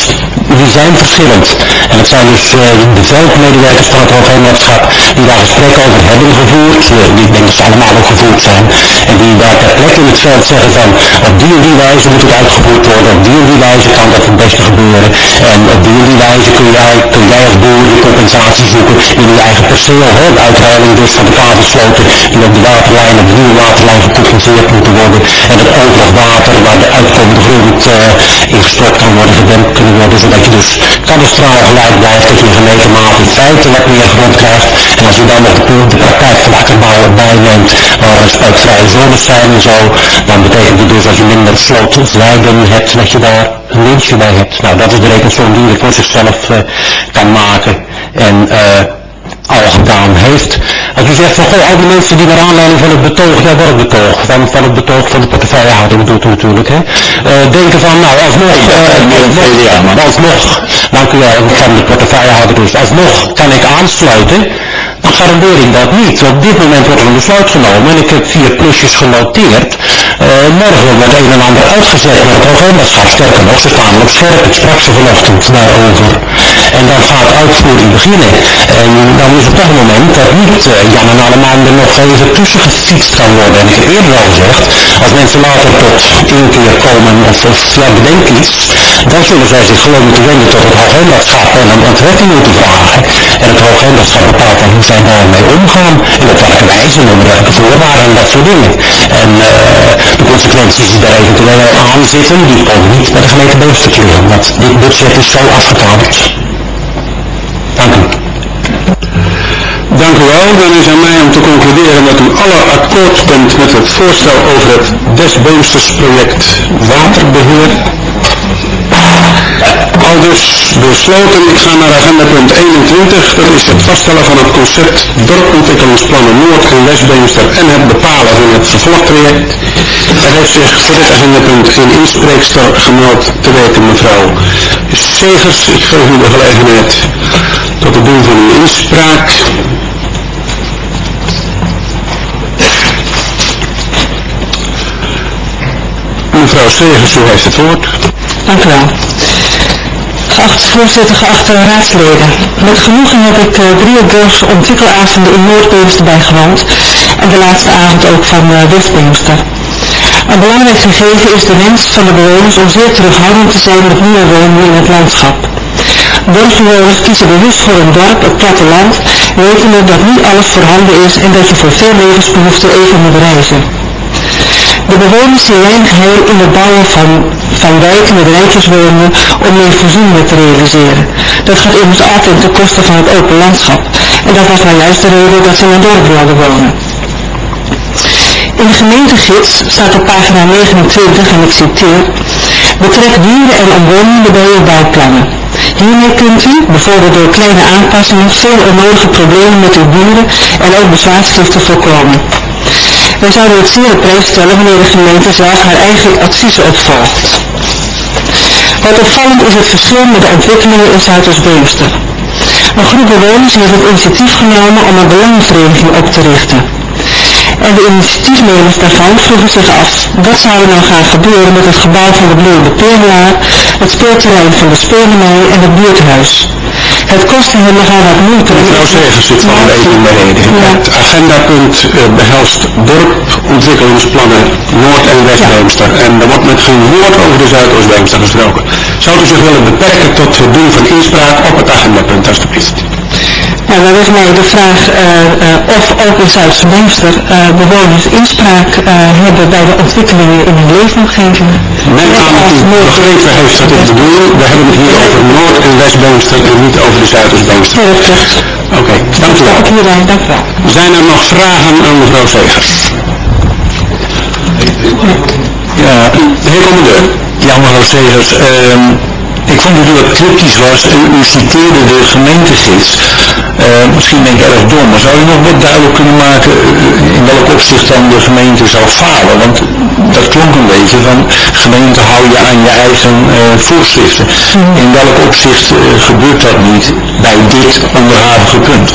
die zijn verschillend. En het zijn dus uh, de veldmedewerkers van het Hoogheemraadschap die daar gesprekken over hebben gevoerd, uh, die ik denk dat ze allemaal ook gevoerd zijn, en die daar ter plekke in het veld zeggen van op die en die wijze moet het uitgevoerd worden, op die en die wijze kan dat het beste gebeuren, en op die en die wijze kun jij, kun jij als boer je compensatie zoeken in je eigen perceel, hè, de uitruiling dus van de kavelsloten die op de waterlijn, op de nieuwe waterlijn gecompenseerd moeten worden, en het overig water waar de uitkomende grond uh, ingestort kan worden, gedempt kunnen worden, zodat je dus kadastraal gelijk blijft, dat je in gemeten mate in feite wat meer grond krijgt. En als je dan nog de, de praktijk van akkerbouw erbij neemt, waar er spuitvrije zones zijn en zo, dan betekent het dus als je minder slootweiden hebt, dat je daar een winstje bij hebt. Nou, dat is de rekensom die je voor zichzelf uh, kan maken en uh, al gedaan heeft. Als u zegt van, goh, al die mensen die naar aanleiding van het betoog, ja, wat het betoog, van, van het betoog van de portefeuillehouder bedoelt u natuurlijk, hè, uh, denken van, nou, alsnog, uh, alsnog, alsnog, dank u wel, van de portefeuillehouder dus, alsnog kan ik aansluiten, dan garandeer ik dat niet. Op dit moment wordt er een besluit genomen en ik heb vier plusjes genoteerd. Uh, morgen wordt een en ander uitgezet naar het Hoogheemraadschap. Sterker nog, ze staan op scherp. Ik sprak ze vanochtend daarover. En dan gaat uitvoering beginnen. En dan is het toch een moment dat niet uh, Jan en Alleman er nog even tussen gefietst kan worden. En ik heb eerder al gezegd, als mensen later tot inkeer komen of, of ja, bedenk iets, dan zullen zij zich gewoon moeten wenden tot het Hoogheemraadschap en een ontretting moeten vragen. En het Hoogheemraadschap bepaalt dan hoe zij daarmee omgaan. En op welke wijze, onder welke voorwaarden en dat soort dingen. En uh, de consequenties die daar eventueel aan zitten, die komen niet bij de gemeente Beemster liggen. Want dit budget is zo afgekaderd. Dank u. Dank u wel. Dan is aan mij om te concluderen dat u alle akkoord bent met het voorstel over het West-Beemsters project waterbeheer. Al dus besloten, ik ga naar agenda punt eenentwintig, dat is het vaststellen van het concept dorpontwikkelingsplannen Noord- en West-Beemster en het bepalen van het vervolgtraject. Er heeft zich voor dit agendapunt een inspreekster gemeld, te weten mevrouw Segers. Ik geef u de gelegenheid tot het doen van uw inspraak. Mevrouw Segers, u heeft het woord. Dank u wel. Geachte voorzitter, geachte raadsleden. Met genoegen heb ik uh, drie dorpsontwikkelavonden in Noord-Beemster bijgewoond en de laatste avond ook van uh, West-Beemster. Een belangrijk gegeven is de wens van de bewoners om zeer terughoudend te zijn met nieuwe woningen in het landschap. Dorpsbewoners kiezen bewust voor een dorp, het platteland, wetende dat niet alles voorhanden is en dat je voor veel levensbehoeften even moet reizen. De bewoners zien weinig heil in het bouwen van, van wijken met rijtjeswoningen om meer voorzieningen te realiseren. Dat gaat immers altijd ten koste van het open landschap. En dat was nou juist de reden dat ze in een dorp wilden wonen. In de gemeentegids staat op pagina negenentwintig, en ik citeer, betrek buren en omwonenden bij uw bouwplannen. Hiermee kunt u, bijvoorbeeld door kleine aanpassingen, veel onnodige problemen met uw buren en ook bezwaarschriften voorkomen. Wij zouden het zeer op prijs stellen wanneer de gemeente zelf haar eigen adviezen opvolgt. Wat opvallend is het verschil met de ontwikkelingen in Zuidoost-Beemster. Een groep bewoners heeft het initiatief genomen om een belangenvereniging op te richten. En de initiatiefnemers daarvan vroegen zich af, wat zou er nou gaan gebeuren met het gebouw van de Bloeiende Peerlaar, het speelterrein van de Spelenij en het buurthuis. Het kostte hen nogal wat moeite. Mevrouw Segers zit van even beneden. Ja. Het agendapunt uh, behelst dorpontwikkelingsplannen Noord- en West-Beemster. Ja. En er wordt met geen woord over de Zuidoost-Beemster gesproken. Zou u zich willen beperken tot het doen van inspraak op het agendapunt, alstublieft? Ja, dan is mij de vraag uh, uh, of ook in Zuid-Beemster uh, bewoners inspraak uh, hebben bij de ontwikkelingen in hun leefomgeving. Mijn aandacht begrepen heeft dat ik bedoel, we hebben het hier over Noord- en West-Beemster en niet over de Zuidoost-Beemster. Ja, dat klopt. Oké, okay, dank u wel. Dank u wel. Zijn er nog vragen aan mevrouw Segers? Ja, de heer commandeur. Ja, mevrouw Segers, uh, ik vond dat u wat cryptisch was en u citeerde de gemeentegids. Uh, misschien ben ik erg dom, maar zou u nog wat duidelijk kunnen maken uh, in welk opzicht dan de gemeente zou falen? Want dat klonk een beetje van, gemeente hou je aan je eigen uh, voorschriften. In welk opzicht uh, gebeurt dat niet bij dit onderhavige punt?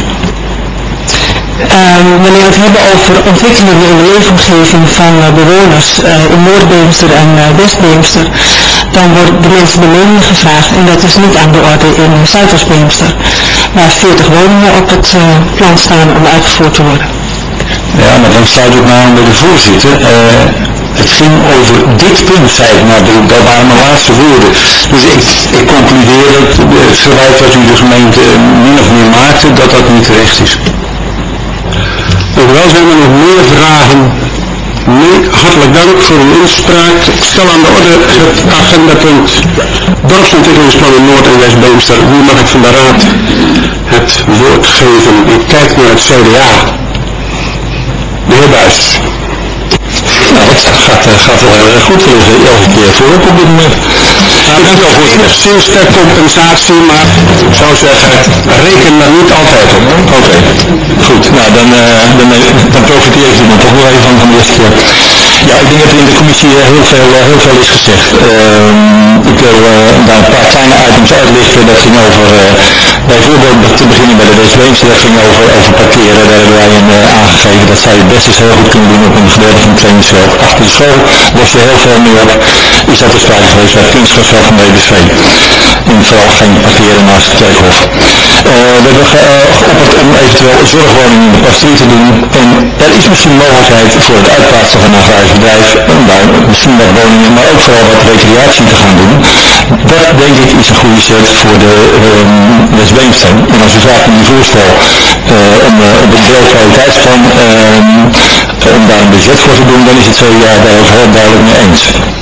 Um, wanneer we het hebben over ontwikkelingen in de leefomgeving van uh, bewoners uh, in Noord-Beemster en uh, West-Beemster, dan worden de mensen de mening gevraagd en dat is niet aan de orde in Zuidoost-Beemster, waar veertig woningen op het uh, plan staan om uitgevoerd te worden. Ja, maar dan sluit ik me aan bij de voorzitter. Uh, het ging over dit punt, zei ik, maar dat waren mijn laatste woorden. Dus ik, ik concludeer dat het verwijt wat u de gemeente min of meer maakte, dat dat niet terecht is. Dank u wel. Zijn er nog meer vragen? Nee, hartelijk dank voor uw inspraak. Ik stel aan de orde het agendapunt dorpsontwikkelingsplan in Noord- en West-Beemster. Nu mag ik van de raad het woord geven. Ik kijk naar het C D A. De heer Buijs. Nou, het gaat, uh, gaat wel heel erg goed. We liggen elke keer voorop op dit moment. Nou, dat is wel enigszins ter compensatie, maar ik zou zeggen, reken daar niet altijd op. Oké, okay. Goed. Nou, dan, uh, dan, dan profiteer ik er dan toch wel even van van de eerste keer. Ja, ik denk dat er in de commissie heel veel, heel veel is gezegd. Uh, ik wil uh, daar een paar kleine items uitlichten. Dat ging over, uh, bijvoorbeeld te beginnen bij de West-Beemster, dat ging over, over parkeren. Daar hebben wij een, uh, aangegeven dat zij het best eens heel goed kunnen doen op een gedeelte van het trainingsveld. Achter de school los je heel veel meer op. Is dat er sprake geweest bij het kunstgrasveld van de W B C. En vooral geen parkeren naast het kerkhof. Uh, we hebben ge, uh, geopperd om eventueel zorgwoningen in de pastorie te doen. En er is misschien mogelijkheid voor het uitplaatsen van een agrarisch bedrijf. Om daar misschien wat woningen, maar ook vooral wat recreatie te gaan doen. Dat denk ik is een goede zet voor de um, West-Beemster. En als u vraagt om die voorstel uh, om uh, op een deelkwaliteitsplan uh, om daar een budget voor te doen, dan is het C D A daar ook heel duidelijk mee eens.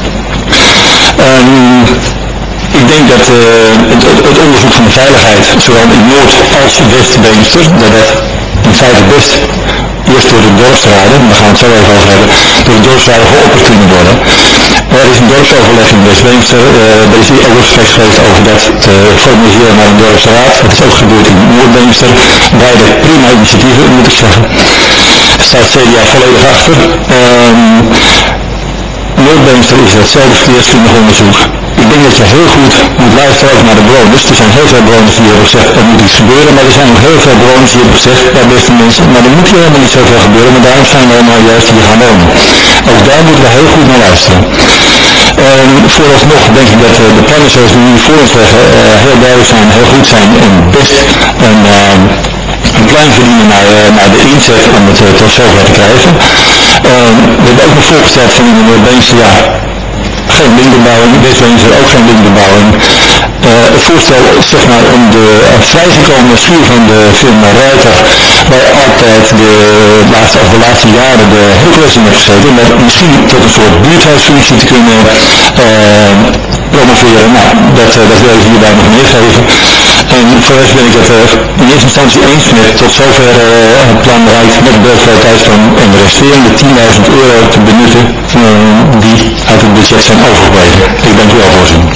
Um, ik denk dat uh, het, het onderzoek van de veiligheid, zowel in Noord als West-Beemster, dat dat in feite best eerst door de dorpsraden, daar gaan we het zo even over hebben, door de dorpsraden geopperd kunnen worden. Er is een dorpsoverleg in West-Beemster, uh, er is hier ook een gesprek geweest over dat te formaliseren naar een dorpsraad. Dat is ook gebeurd in Noord-Beemster. Beide prima initiatieven, moet ik zeggen. Daar staat C D A volledig achter. Um, Noord-Beemster is hetzelfde verkeerskundig onderzoek. Ik denk dat je heel goed moet luisteren ook naar de bewoners. Er zijn heel veel bewoners die hebben gezegd, er moet iets gebeuren. Maar er zijn ook heel veel bewoners die hebben gezegd, ja beste mensen, maar er moet hier helemaal niet zoveel gebeuren. Maar daarom zijn we nou juist hier gaan wonen. Ook daar moeten we heel goed naar luisteren. Um, vooralsnog denk ik dat uh, de plannen zoals we nu voor ons leggen uh, heel duidelijk zijn, heel goed zijn en best een, uh, een plein verdienen naar, uh, naar de inzet om het uh, tot zover te krijgen. Um, we hebben ook nog voorgesteld van in de Noord-Beemster, ja, geen lintbebouwing, West-Beemster ook geen lintbebouwing. Uh, het voorstel zeg maar om de uh, vrijgekomen schuur van de firma Ruiter, waar altijd de laatste, of de laatste jaren de Hercules in heeft gezeten, maar misschien tot een soort buurthuisfunctie te kunnen uh, promoveren. Nou, dat, uh, dat wil ik hierbij nog meegeven. En voor de rest ben ik het uh, in eerste instantie eens met tot zover uh, het plan bereikt met de beeldkwaliteitsplan en de resterende tienduizend euro te benutten uh, die uit het budget zijn overgebleven. Ik dank u wel, voorzitter.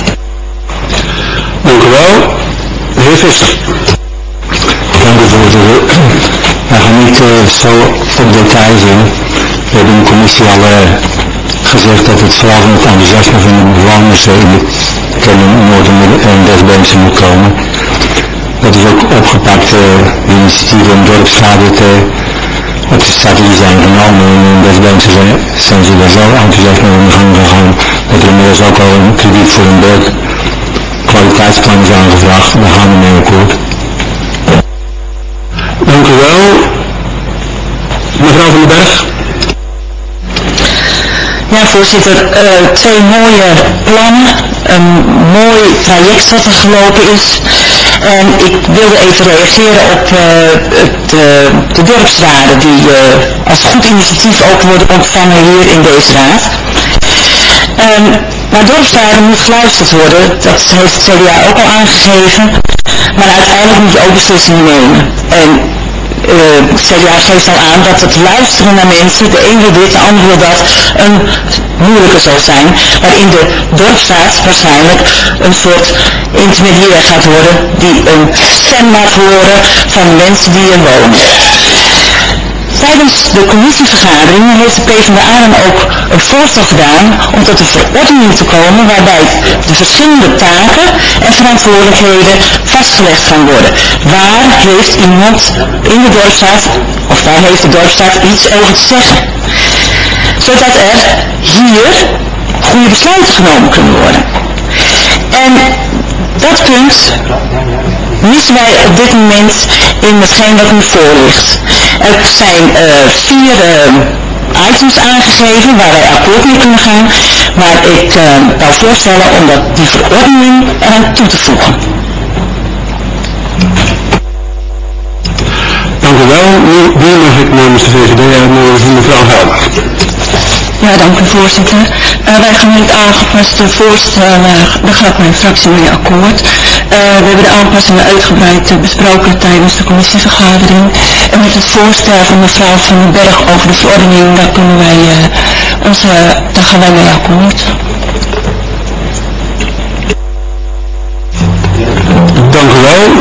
Dank u wel. De heer Visser. Dank u, voorzitter. We gaan niet uh, zo op details in. We hebben in de commissie al uh, gezegd dat het vooral van het enthousiasme van de bewoners uh, in de kennen Noord- en West-Beemster moet komen. Dat is ook opgepakt, uh, de initiatieven om dorpsraden te op te starten, die zijn genomen. En in West-Beemster zijn, zijn ze er zo enthousiast mee in de gang gegaan dat er inmiddels ook al een krediet voor een beeld kwaliteitsplan is aangevraagd. Daar gaan we mee akkoord. Dank u wel. Mevrouw van den Berg. Ja, voorzitter, uh, twee mooie plannen, een mooi traject wat er gelopen is. En ik wilde even reageren op uh, het, uh, de dorpsraden die uh, als goed initiatief ook worden ontvangen hier in deze raad. Um, naar dorpsraden moet geluisterd worden, dat heeft het C D A ook al aangegeven, maar uiteindelijk moet je ook beslissingen nemen. En Uh, het C D A geeft al aan dat het luisteren naar mensen, de een wil dit, de ander wil dat, een moeilijke zal zijn, maar in de dorpsraad waarschijnlijk een soort intermediair gaat worden die een stem laat horen van de mensen die er wonen. Tijdens de commissievergadering heeft de PvdA dan ook een voorstel gedaan om tot een verordening te komen waarbij de verschillende taken en verantwoordelijkheden vastgelegd gaan worden. Waar heeft iemand in de dorpsraad, of waar heeft de dorpsraad iets over te zeggen? Zodat er hier goede besluiten genomen kunnen worden. En dat punt missen wij op dit moment in hetgeen wat nu voor ligt. Er zijn uh, vier uh, items aangegeven waar wij akkoord mee kunnen gaan, maar ik uh, wou voorstellen om dat die verordening eraan toe te voegen. Dank u wel. Nu, wie mag ik namens de V V D uitnodigen? Mevrouw Helder. Ja, dank u voorzitter. Uh, wij gaan met het aangepaste voorstel, uh, daar gaat mijn fractie mee akkoord. Uh, we hebben de aanpassingen uitgebreid uh, besproken tijdens de commissievergadering. En met het voorstel van mevrouw Van den Berg over de verordening, daar kunnen wij uh, onze, daar gaan wij mee akkoord. Dank u wel.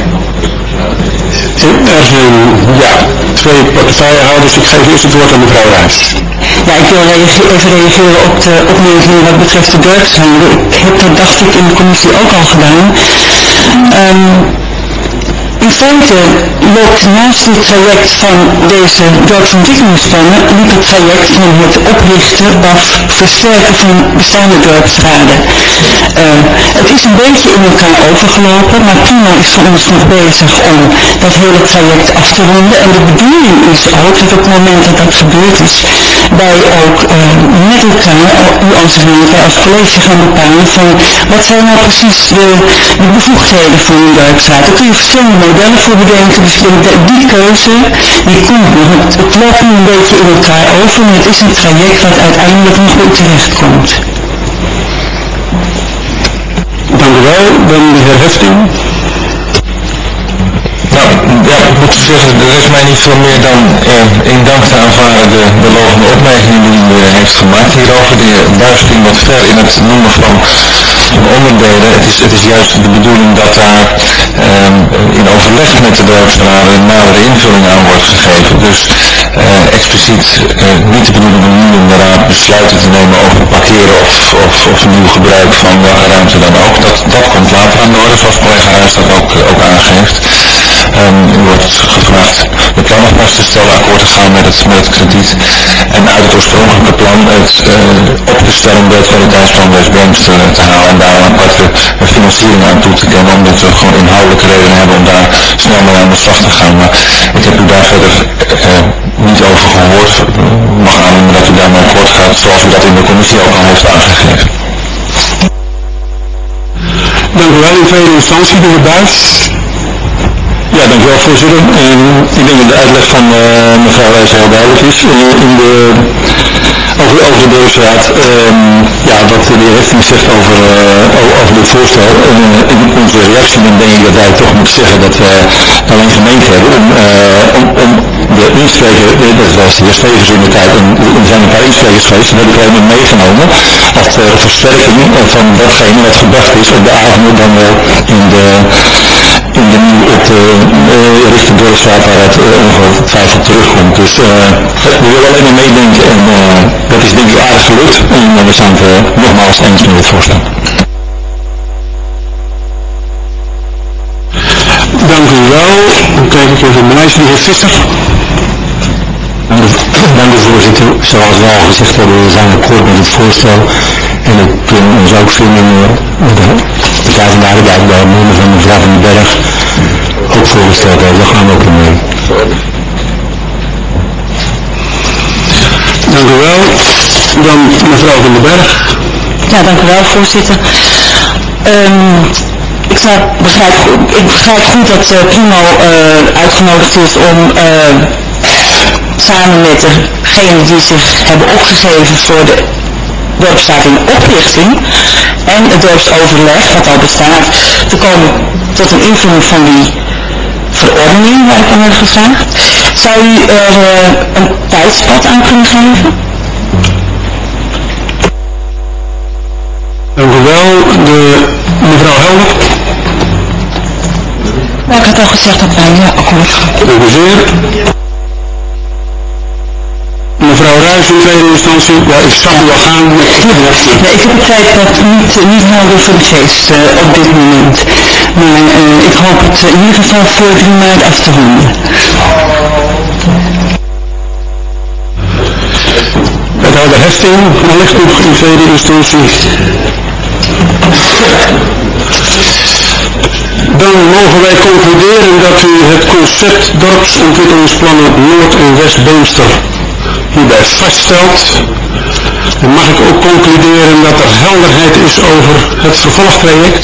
Er zijn, ja, twee portefeuillehouders. Ik geef eerst het woord aan mevrouw Ruijs. Ja, ik wil reage- even reageren op de opmerking wat betreft de dorpshuizen. Ik heb dat, dacht ik, in de commissie ook al gedaan. Um, in feite loopt naast het traject van deze dorpsontwikkelingsplannen liep het traject van het oprichten of versterken van bestaande dorpsraden. Uh, het is een beetje in elkaar overgelopen, maar Primo is voor ons nog bezig om dat hele traject af te ronden. En de bedoeling is ook dat op het moment dat dat gebeurd is, wij ook uh, met elkaar, u als gemeente, als college gaan bepalen van wat zijn nou precies de, de bevoegdheden van een dorpsraad. Daar kun je verschillende modellen voor bedenken, dus ik denk dat die keuze, die komt nog. Het, het loopt nu een beetje in elkaar over, maar het is een traject wat uiteindelijk nog goed terecht komt. Dank u wel. Dan de heer Hefting. Nou, ja, ik moet zeggen, er is mij niet veel meer dan eh, in dank te aanvaren de, de lovende opmerkingen die u uh, heeft gemaakt hierover. De heer Buijs ging wat ver in het noemen van onderdelen. Het is, het is juist de bedoeling dat daar um, in overleg met de dorpsraden een nadere invulling aan wordt gegeven. Dus uh, expliciet uh, niet de bedoeling om nu in de raad besluiten te nemen over parkeren of, of, of nieuw gebruik van welke ruimte dan ook. Dat, dat komt later aan de orde, zoals collega Ruijs dat ook, ook aangeeft. Um, u wordt gevraagd de plannen vast te stellen, akkoord te gaan met het, met het krediet en uit het oorspronkelijke plan het uh, op te stellen om het kwaliteitsplan West-Beemst te, te halen en daar een aparte financiering aan toe te kennen, omdat we gewoon inhoudelijke redenen hebben om daar snel mee aan de slag te gaan. Maar ik heb u daar verder uh, niet over gehoord. Ik mag aannemen dat u daarmee akkoord gaat, zoals u dat in de commissie ook al heeft aangegeven. Dank u wel. In tweede instantie de heer Buijs. Ja, dank u wel, voorzitter. En ik denk dat de uitleg van uh, mevrouw Wijs heel duidelijk is. In, in de, over, over de dorpsraad, um, ja, wat de heer Hefting zegt over, uh, over dit voorstel. Uh, in onze reactie dan denk ik dat wij toch moeten zeggen dat we alleen gemeend hebben om, uh, om, om de inspreker, dat was de heer Stevens in de tijd, en er zijn een paar insprekers geweest, dat heb ik alleen maar meegenomen als uh, versterking van datgene wat gebracht is op de avond dan wel in de in de nieuw op de uh, richting dorpsraad waar het uh, ongetwijfeld terugkomt. Dus uh, we willen alleen maar meedenken en uh, dat is denk ik aardig gelukt en uh, we zijn het uh, nogmaals eens met het voorstel. Dank u wel. Dan kijk ik even naar de heer Visser. Dank u voorzitter. Zoals we al gezegd hebben, we zijn akkoord met het voorstel en we kunnen ons ook vinden met de Partij van de Arbeid bij het noemen van mevrouw Van den Berg ook voorgesteld hebben. Daar gaan we ook in mee. Dank u wel. Dan mevrouw Van den Berg. Ja, dank u wel, voorzitter. Um, ik, zou, begrijp, ik begrijp goed dat uh, Primo uh, uitgenodigd is om uh, samen met degenen die zich hebben opgegeven voor de dorpsraad in oprichting en het dorpsoverleg, wat al bestaat, te komen tot een invulling van die verordening waar ik om heb gevraagd. Zou u er uh, een tijdspad aan kunnen geven? Dank u wel. De mevrouw Helder. Nou, ik had al gezegd dat wij ja, akkoord gaan. Dank u zeer. Mevrouw Ruijs in tweede instantie. Ja, ik zag u al gaan. Nee, ik heb het tijdpad niet, niet helder voor de geest uh, op dit moment. Maar uh, ik hoop het uh, in ieder geval voor drie maart af te ronden. Wethouder Hefting, wellicht nog in tweede instantie. Dan mogen wij concluderen dat u het concept dorpsontwikkelingsplannen Noord- en West-Beemster hierbij vaststelt. En mag ik ook concluderen dat er helderheid is over het vervolgtraject?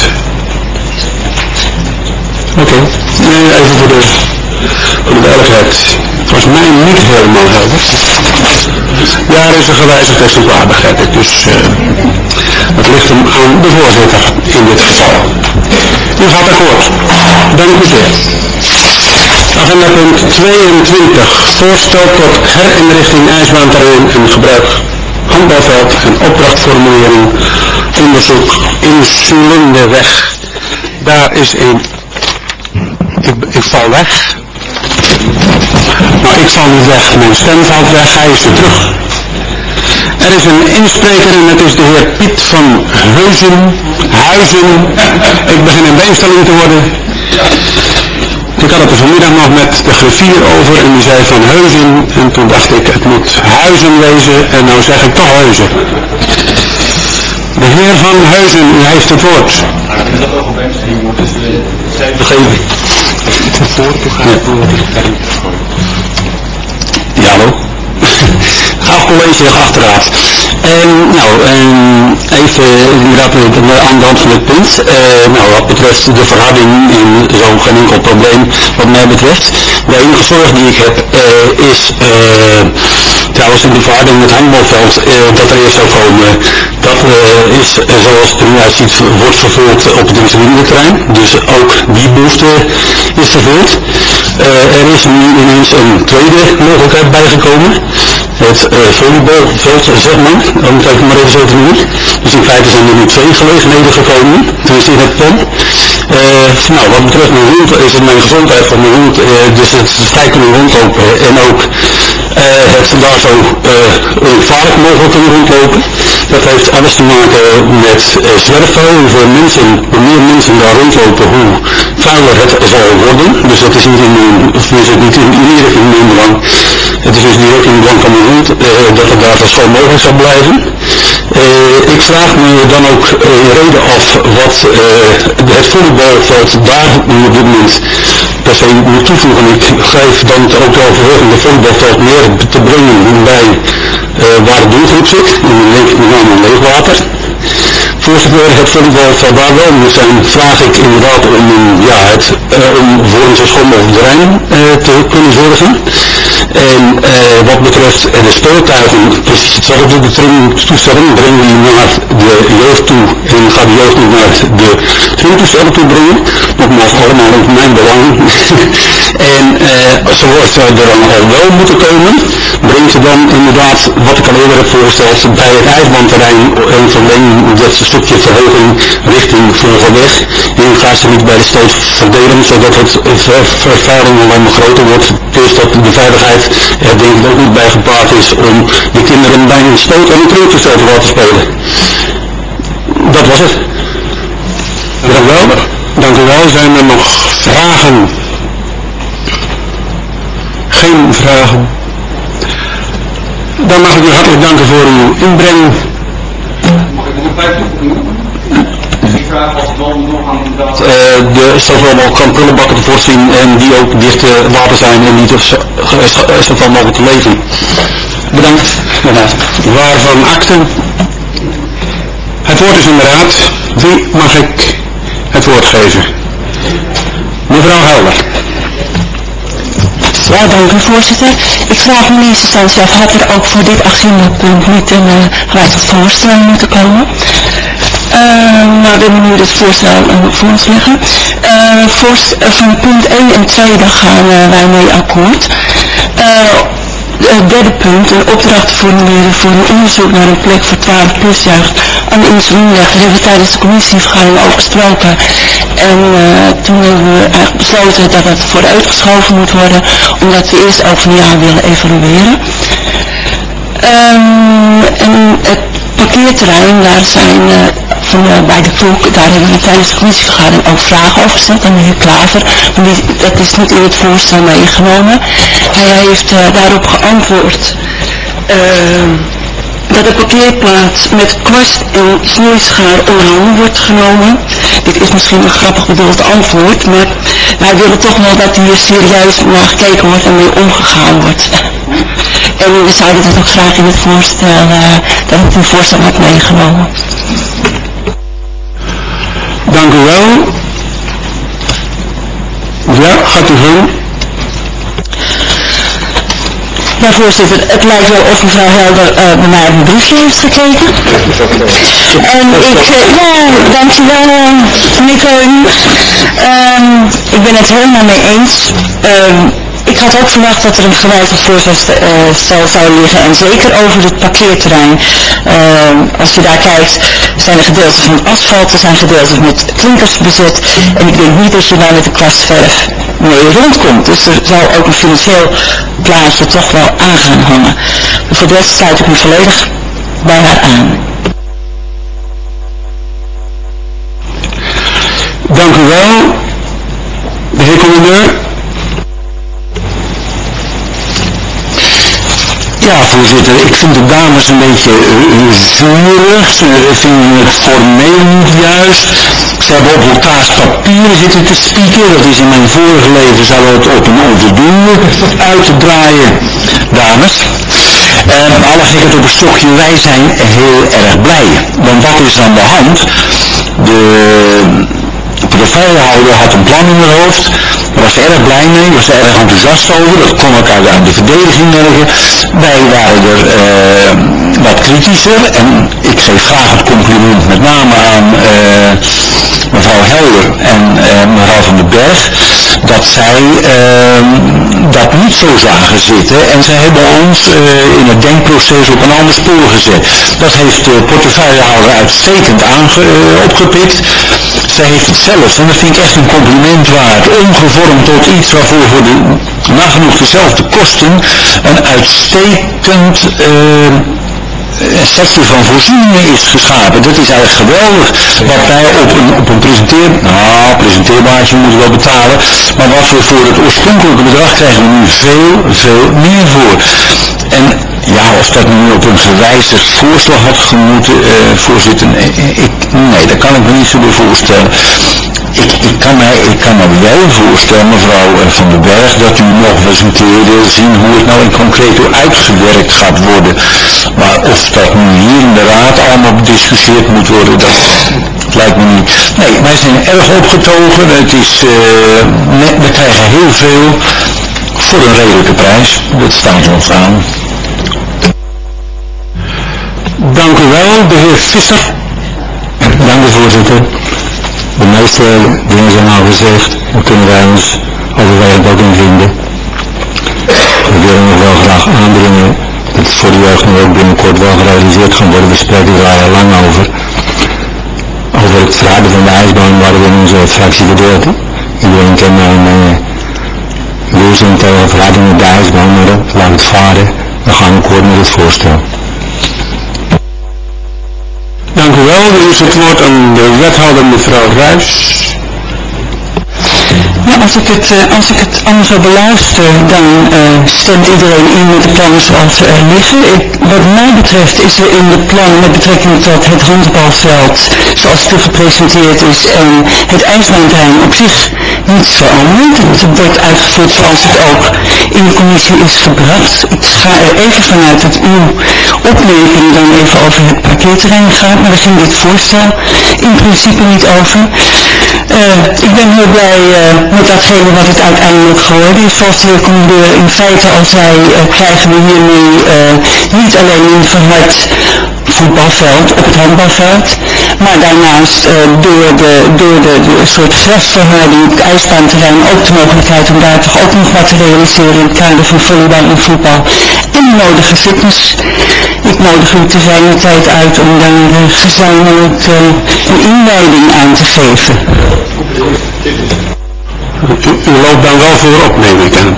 Oké, okay. Nee, even voor de, voor de duidelijkheid. Het was mij niet helemaal helder. Ja, er is een gewijzigd exemplaar, begrijp ik. Dus uh, het ligt hem aan de voorzitter in dit geval. U gaat akkoord. Dank u zeer. Agenda punt tweeëntwintig. Voorstel tot herinrichting ijsbaanterrein en gebruik handbalveld en opdrachtformulering onderzoek Insulindeweg. Daar is een... Ik, ik val weg. Nou, ik val niet weg. Mijn stem valt weg. Hij is weer terug. Er is een inspreker en het is de heer Piet van Heuzen. Huizen. Ik begin een bijstelling te worden. Ik had het er vanmiddag nog met de griffier over en die zei van Heuzen. En toen dacht ik, het moet Huizen wezen en nou zeg ik toch Heuzen. De heer van Heuzen, u heeft het woord. Vergeven. Ja, hallo. Graag college, graag raad. En nou, um, even inderdaad aan de hand van het punt. Uh, nou, wat betreft de verharding in zo'n geen enkel probleem wat mij betreft. De enige zorg die ik heb uh, is uh, trouwens in de verharding met het handbalveld uh, dat er eerst zou komen. Dat uh, is uh, zoals het er nu uitziet wordt vervuld op het insulineterrein. Dus ook die behoefte is vervuld. Uh, er is nu ineens een tweede mogelijkheid bijgekomen. Het uh, volleybalveld, zeg maar, om het even maar even zo te noemen. Dus in feite zijn er nu twee gelegenheden gekomen, tenminste in het plan. Uh, nou, wat betreft mijn hond is het mijn gezondheid van mijn hond, uh, dus het vrij kunnen rondlopen en ook uh, het daar zo uh, ongevaarlijk mogelijk kunnen rondlopen. Dat heeft alles te maken met uh, zwerfvuil. Hoeveel mensen, hoe meer mensen daar rondlopen, hoe vuiler het zal worden. Dus dat is niet in, of is het niet in, in ieder geval in mijn belang. Het is dus niet ook in het belang van mijn hond uh, dat het daar zo schoon mogelijk zal blijven. Uh, ik vraag me dan ook uh, reden af wat uh, het volleybalveld daar nu op dit moment per se moet toevoegen. Ik geef dan ook de overweging de volleybalveld meer te brengen bij uh, waar de doelgroep zit. En dan denk ik met name aan leegwater. Voor zover het volleybalveld daar wel moet zijn, vraag ik inderdaad om, ja, het, uh, om voor een zo schoon mogelijk terrein uh, te kunnen zorgen. En uh, wat betreft uh, de speeltuigen, precies hetzelfde. De toestellen brengen die naar de jeugd toe en gaat de jeugd niet naar de toestellen toe brengen. Nogmaals, allemaal in mijn belang. En uh, zoals ze er dan al wel moeten komen, brengt ze dan inderdaad, wat ik al eerder heb voorgesteld, bij het ijsbaanterrein een verlenging, dat stukje verhoging richting Vleugelweg. En gaat ze niet bij de stoot verdelen, zodat het vervuiling alleen maar groter wordt. Dus dat de veiligheid er denk ik ook niet bij gepaard is om de kinderen bij een stoot en een triltoestel te laten spelen. Dat was het. Dank u wel. Dank u wel. Zijn er nog vragen? Geen vragen. Dan mag ik u hartelijk danken voor uw inbreng. Mag ik nog een vijf toevoegen? Ik vraag als het wel doorgaan inderdaad. Uh, de zoveel mogelijk kan prullenbakken te voorzien en die ook dicht te laten zijn en niet zoveel mogelijk te leven. Bedankt. Bedankt. Waarvan akten? Het woord is in de raad. Wie mag ik het woord geven? Mevrouw Helder. Ja, dank u voorzitter. Ik vraag in eerste instantie af, had er ook voor dit agendapunt niet een uh, gewijzigd voorstel moeten komen? Uh, nou, we hebben nu het voorstel uh, voor ons liggen. Uh, voorst, uh, van punt één en twee, daar gaan uh, wij mee akkoord. Uh, Het derde punt, een opdracht formuleren voor een onderzoek naar een plek voor twaalf plus jeugd aan de insulineleg. Dat hebben we tijdens de commissievergadering ook besproken. En uh, toen hebben we eigenlijk besloten dat het vooruitgeschoven moet worden, omdat we eerst over een jaar willen evalueren. Um, en het parkeerterrein, daar zijn uh, van, uh, bij de Klok, daar hebben we tijdens de commissievergadering ook vragen over gesteld aan de heer Klaver. Maar die, dat is niet in het voorstel meegenomen. Hij heeft uh, daarop geantwoord uh, dat de parkeerplaats met kwast en snoeischaar onder handen wordt genomen. De dit is misschien een grappig bedoeld antwoord, maar wij willen toch wel dat hier serieus naar gekeken wordt en mee omgegaan wordt. En we zouden dat ook graag in het voorstel, uh, dat het in het voorstel wordt meegenomen. Dank u wel. Ja, gaat u gang. Ja, voorzitter, het lijkt wel of mevrouw Helder uh, bij mij op mijn briefje heeft gekeken. En ik, uh, ja, dankjewel, uh, meneer Koen. Um, ik ben het helemaal mee eens. Um, ik had ook verwacht dat er een gewijzigd voorstel uh, zou liggen en zeker over het parkeerterrein. Uh, als je daar kijkt, zijn er gedeelten van asfalt, er zijn gedeelten met klinkers bezet en ik denk niet dat je daar met de kwastverf mee rondkomt. Dus er zou ook een financieel plaatje toch wel aan gaan hangen. Maar voor de rest sluit ik me volledig bij haar aan. Dank u wel. De heer commandeur. Ja, voorzitter, ik vind de dames een beetje uh, zuurig. Ze vinden het formeel niet juist. Ze hebben op elkaars papieren zitten te spieken. Dat is in mijn vorige leven, zou het op een onvoldoende uit te draaien, dames. Uh, alle gekheid op een stokje, wij zijn heel erg blij. Want wat is er aan de hand? De portefeuillehouder had een plan in haar hoofd. Daar was ze erg blij mee, was ze erg enthousiast over. Dat kon ook uit, uit de verdediging merken. Wij waren er uh, wat kritischer. En ik geef graag het compliment met name aan uh, mevrouw Helder en uh, mevrouw van den Berg. Dat zij uh, dat niet zo zagen zitten. En zij hebben ons uh, in het denkproces op een ander spoor gezet. Dat heeft de portefeuillehouder uitstekend aange, uh, opgepikt. Zij heeft het zelf, en dat vind ik echt een compliment waard, omgevormd tot iets waarvoor voor de nagenoeg dezelfde kosten een uitstekend uh, een setje van voorzieningen is geschapen. Dat is eigenlijk geweldig. Wat wij op een, op een presenteer, nou, presenteerbaartje moeten we wel betalen, maar wat we voor het oorspronkelijke bedrag krijgen we nu veel, veel meer voor. En ja, of dat nu op een gewijzigd voorstel had gemoeten, uh, voorzitter, nee, ik, nee, dat kan ik me niet zo bij voorstellen. Ik, ik, kan mij, ik kan me wel voorstellen, mevrouw Van den Berg, dat u nog eens een keer wil zien hoe het nou in concreto uitgewerkt gaat worden. Maar of dat nu hier in de raad allemaal bediscussieerd moet worden, dat, dat lijkt me niet. Nee, wij zijn erg opgetogen. Het is, uh, net, we krijgen heel veel voor een redelijke prijs. Dat staat ons aan. Dank u wel, de heer Visser. Dank u, voorzitter. De meeste dingen zijn al gezegd, daar kunnen wij ons overwegend ook in vinden. We willen nog wel graag aandringen dat het voor de jeugd nu ook binnenkort wel gerealiseerd kan worden. We spreken er al lang over. Over het verraden van de ijsbaan waren we in onze fractie verdeeld. Iedereen kent mijn uh, weerzin tegen verrading op de ijsbaan, maar dat laat het varen. We gaan akkoord met het voorstel. Dank u wel. Nu is het woord aan de wethouder mevrouw Ruijs. Ja, als ik het, uh, als ik het allemaal zo beluister, dan uh, stemt iedereen in met de plannen zoals ze er liggen. Ik, wat mij betreft is er in de plan met betrekking tot het handbalveld, zoals het er gepresenteerd is, en het ijsbaanterrein op zich niets veranderd. Het wordt uitgevoerd zoals het ook in de commissie is gebracht. Ik ga er even vanuit dat uw opmerking dan even over het parkeerterrein gaat, maar daar ging dit voorstel in principe niet over. Uh, ik ben heel blij uh, met datgene wat het uiteindelijk geworden is. Zoals de heer commandeur in feite al zei, uh, krijgen we hiermee uh, niet alleen een verhard voetbalveld op het handbalveld, maar daarnaast uh, door, de, door de, de soort grasverharding op het ijsbaanterrein ook de mogelijkheid om daar toch ook nog wat te realiseren in het kader van volleybal en voetbal en de nodige fitness. Ik nodig u te zijner tijd uit om daar uh, gezamenlijk uh, een inleiding aan te geven. U, u loopt dan wel voorop, neem ik aan.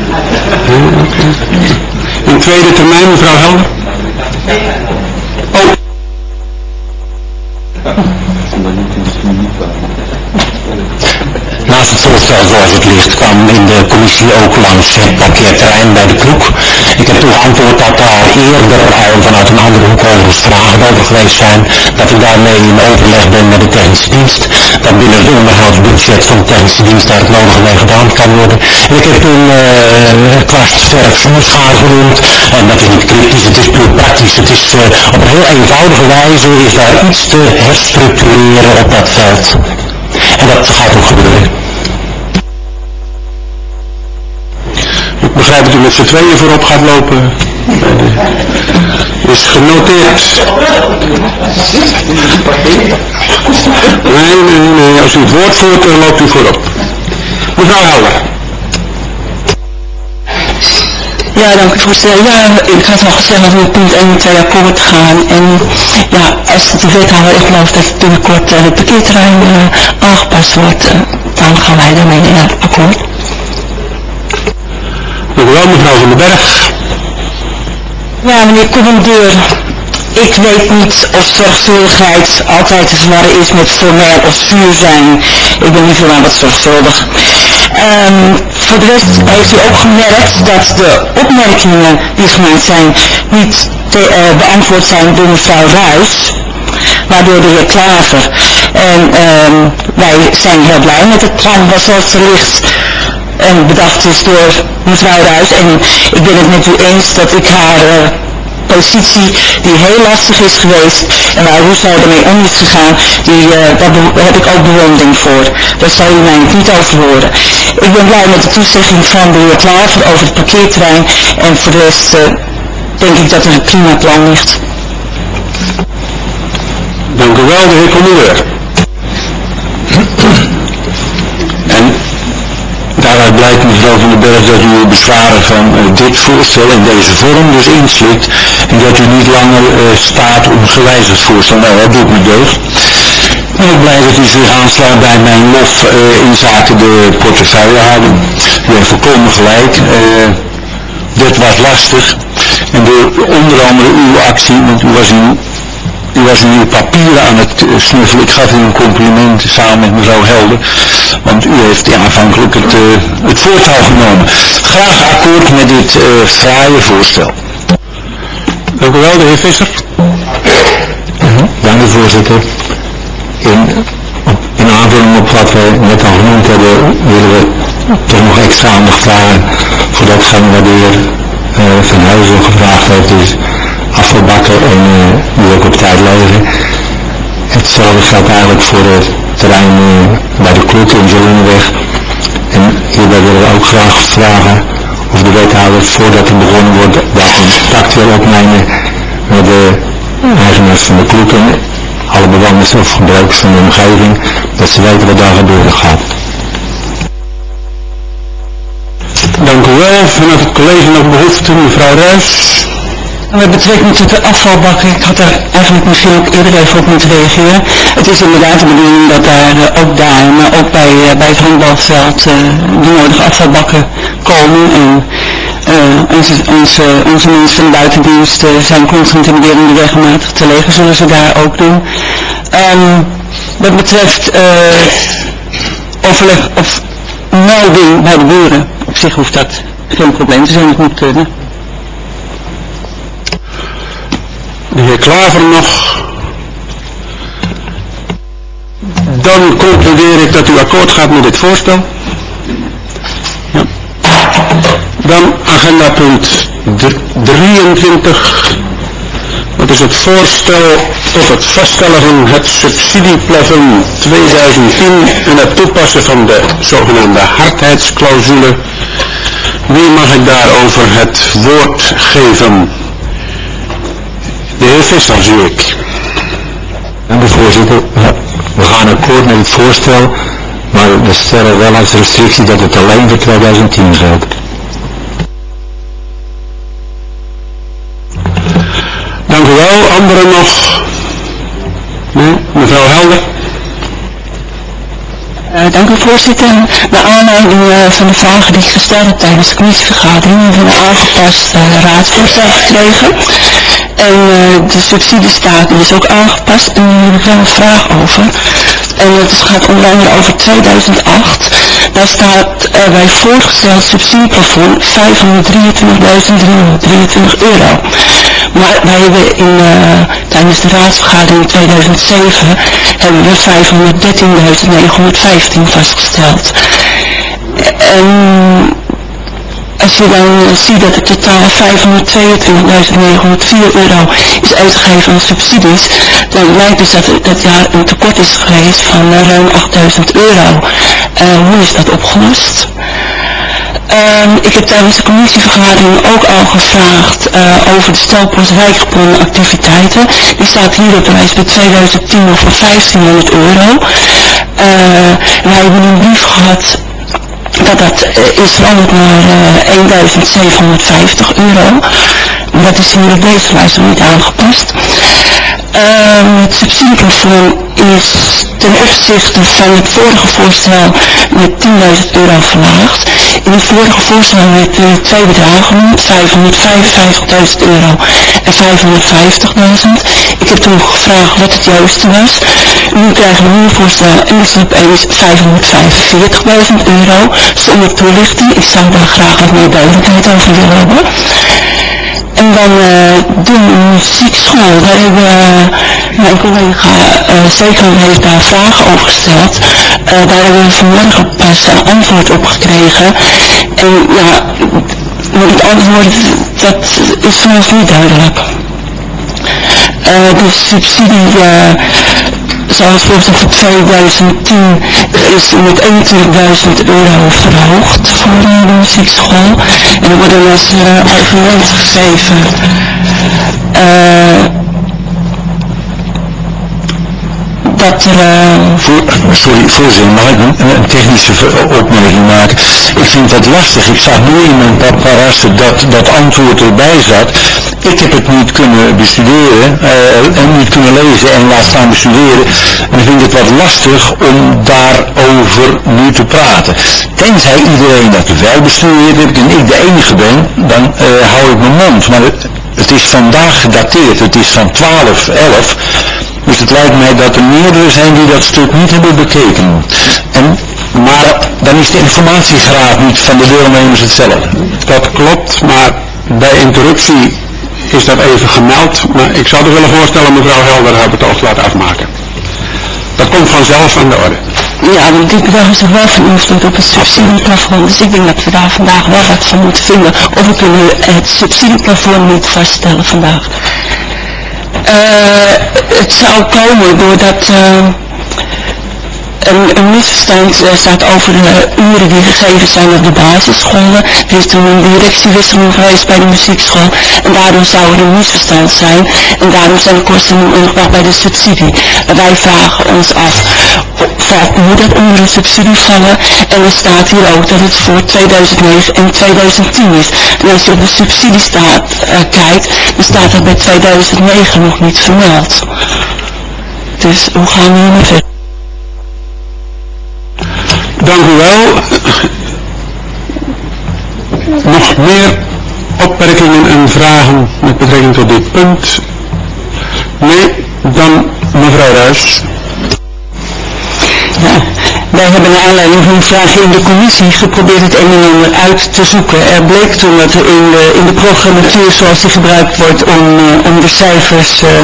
In tweede termijn, mevrouw Helder? Oh. Nou, naast het voorstel zoals het ligt kwam in de commissie ook langs het parkeerterrein bij de Kroeg. Ik heb toen geantwoord dat daar eerder al vanuit een andere hoek overigens vragen over geweest zijn, dat ik daarmee in overleg ben met de technische dienst, dat binnen het onderhoudsbudget van de technische dienst daar het nodige mee gedaan kan worden. En ik heb toen uh, kwastverf schaar genoemd, en dat is niet kritisch, het is puur praktisch. Het is uh, op een heel eenvoudige wijze is daar iets te herstructureren op dat veld. En dat gaat ook gebeuren. Ik begrijp dat u met z'n tweeën voorop gaat lopen. Is genoteerd. Nee, nee, nee. Als u het woord voert, dan loopt u voorop. Mevrouw Helder. Ja, dank u voorzitter. Ja, ik had al gezegd dat we met punt één en twee akkoord gaan. En ja, als de wethouder echt gelooft dat binnenkort uh, het parkeerterrein uh, aangepast wordt, uh, dan gaan wij daarmee uh, akkoord. Dank u wel, mevrouw Van den Berg. Ja, meneer commandeur, ik weet niet of zorgvuldigheid altijd te verwarren is met formeel of zuur zijn. Ik ben niet helemaal wat zorgvuldig. Um, voor de rest heeft u ook gemerkt dat de opmerkingen die gemaakt zijn niet te, uh, beantwoord zijn door mevrouw Ruijs, maar door de heer Klaver. En um, wij zijn heel blij met het plan zoals het er ligt en bedacht is door mevrouw Ruijs. En ik ben het met u eens dat ik haar uh, positie, die heel lastig is geweest en waar hoe zij ermee om is gegaan, die, uh, daar heb ik ook bewondering voor. Daar zal u mij niet over horen. Ik ben blij met de toezegging van de heer Klaver over het parkeerterrein en voor de rest uh, denk ik dat er een prima plan ligt. Dank u wel, de heer commandeur. En daaruit blijkt, mevrouw Van den Berg, dat u uw bezwaren van uh, dit voorstel in deze vorm dus inslikt en dat u niet langer uh, staat op een gewijzigd voorstel. Nou, dat doet me deugd. Ik ben ook blij dat u zich aansluit bij mijn lof uh, in zaken de portefeuillehouding. U heeft volkomen gelijk. Uh, dit was lastig. En door onder andere uw actie, want u was in U was in uw papieren aan het uh, snuffelen. Ik gaf u een compliment samen met mevrouw Helder. Want u heeft ja, aanvankelijk het, uh, het voortouw genomen. Graag akkoord met dit uh, fraaie voorstel. Dank u wel, de heer Visser. Dank u, voorzitter. In, in aanvulling op wat wij net al genoemd hebben, willen we toch nog extra aandacht vragen voor datgene wat de heer uh, Van Huizen gevraagd heeft. Dus afvalbakken en uh, die ook op tijd leveren. Hetzelfde geldt eigenlijk voor het terrein uh, bij de Kloeten in Zolenweg. En hierbij willen we ook graag vragen of de wethouder voordat er begonnen wordt daar contact wil opnemen met de eigenaars van de Kloeten, alle bewoners of gebruikers van de omgeving, dat ze weten wat daar gebeuren gaat. Dank u wel. Vanuit het college nog behoefte, mevrouw Ruijs. Met betrekking tot de afvalbakken, ik had daar eigenlijk misschien ook eerder even op moeten reageren. Het is inderdaad de bedoeling dat daar uh, ook daar, maar ook bij, uh, bij het handbalveld uh, de nodige afvalbakken komen. En uh, onze, onze, onze mensen van de buitendienst uh, zijn constant in de weg regelmatig te legen, zullen ze daar ook doen. Um, wat betreft uh, overleg of melding bij de buren, op zich hoeft dat geen probleem te zijn, het moet kunnen. De heer Klaver nog. Dan concludeer ik dat u akkoord gaat met dit voorstel. Ja. Dan agenda punt drieëntwintig. Dat is het voorstel tot het vaststellen van het subsidieplafond tweeduizend tien en het toepassen van de zogenaamde hardheidsclausule. Wie mag ik daarover het woord geven? De heer Visser, zie ik. En de voorzitter, we gaan akkoord met het voorstel, maar we stellen wel als restrictie dat het alleen voor tweeduizend tien geldt. Dank u wel. Anderen nog? Nee? Mevrouw Helder? Uh, dank u, voorzitter. Naar aanleiding uh, van de vragen die ik gesteld heb tijdens de commissievergadering hebben we een aangepast uh, raadsvoorstel gekregen. En uh, de subsidiestaat is ook aangepast en daar heb ik wel een vraag over. En het gaat onder andere over tweeduizend acht. Daar staat uh, bij voorgesteld subsidieplafond vijfhonderddrieëntwintigduizend driehonderddrieëntwintig euro. Maar wij hebben in, uh, tijdens de raadsvergadering in tweeduizend zeven hebben we vijfhonderddertienduizend negenhonderdvijftien vastgesteld. En als je dan ziet dat het totaal vijfhonderdtweeëntwintigduizend negenhonderdvier euro is uitgegeven aan subsidies, dan blijkt dus dat het dat jaar een tekort is geweest van uh, ruim achtduizend euro. Uh, hoe is dat opgelost? Um, ik heb tijdens de commissievergadering ook al gevraagd uh, over de stelpost wijkgebonden activiteiten. Die staat hier op de lijst bij tweeduizend tien nog voor vijftienhonderd euro. Uh, wij hebben een brief gehad dat dat uh, is veranderd naar uh, eenduizend zevenhonderdvijftig euro. Dat is hier op deze lijst nog niet aangepast. Um, het subsidieplafond is ten opzichte van het vorige voorstel met tienduizend euro verlaagd. In het vorige voorstel werd uh, twee bedragen genoemd, vijfhonderdvijfenvijftigduizend euro en vijfhonderdvijftigduizend. Ik heb toen gevraagd wat het juiste was. Nu krijgen we een nieuw voorstel en dat is opeens vijfhonderdvijfenveertigduizend euro zonder toelichting. Ik zou daar graag wat meer duidelijkheid over willen hebben. En dan uh, de muziekschool, daar hebben uh, mijn collega uh, zeker heeft daar vragen over gesteld. Uh, daar hebben we vanmorgen pas een antwoord op gekregen. En ja, het antwoord, dat is voor ons niet duidelijk. Uh, de subsidie, uh, zoals voorstel voor tweeduizend tien, is met eenentwintigduizend euro verhoogd voor de muziekschool. En er worden als uh, argument gegeven uh, dat er... Uh, Voor, sorry, voorzitter, mag ik een, een technische opmerking maken? Ik vind dat lastig. Ik zag nu in mijn paparassen dat dat antwoord erbij zat. Ik heb het niet kunnen bestuderen uh, en niet kunnen lezen en laat staan bestuderen. En ik vind het wat lastig om daarover nu te praten. Tenzij iedereen dat wel bestudeerd heeft en ik de enige ben, dan uh, hou ik mijn mond. Maar het, het is vandaag gedateerd. Het is van twaalf elf. Dus het lijkt mij dat er meerdere zijn die dat stuk niet hebben bekeken. En, maar dan is de informatiegraad niet van de deelnemers hetzelfde. Dat klopt, maar bij interruptie is dat even gemeld. Maar ik zou er willen voorstellen mevrouw Helder haar betoog te laten afmaken. Dat komt vanzelf aan de orde. Ja, want dit bedrag is toch wel van invloed op het subsidieplafond. Dus ik denk dat we daar vandaag wel wat van moeten vinden. Of we kunnen het subsidieplafond niet vaststellen vandaag. Uh, het zou komen doordat uh, een, een misverstand uh, staat over de uren die gegeven zijn op de basisscholen. Er is toen een directiewisseling geweest bij de muziekschool en daardoor zou er een misverstand zijn en daarom zijn de kosten nu ondergebracht bij de subsidie. En wij vragen ons af, moet dat onder de subsidie vallen? En er staat hier ook dat het voor tweeduizend negen en tweeduizend tien is. En als je op de subsidiestaat uh, kijkt, dan staat dat bij tweeduizend negen nog niet vermeld. Dus hoe gaan we hiermee verder? Dank u wel. Nog meer opmerkingen en vragen met betrekking tot dit punt? Nee, dan mevrouw Ruijs. Ja, wij hebben naar aanleiding van een vraag in de commissie geprobeerd het een en ander uit te zoeken. Er bleek toen dat er in de, in de programmatuur zoals die gebruikt wordt om, uh, om de cijfers uh,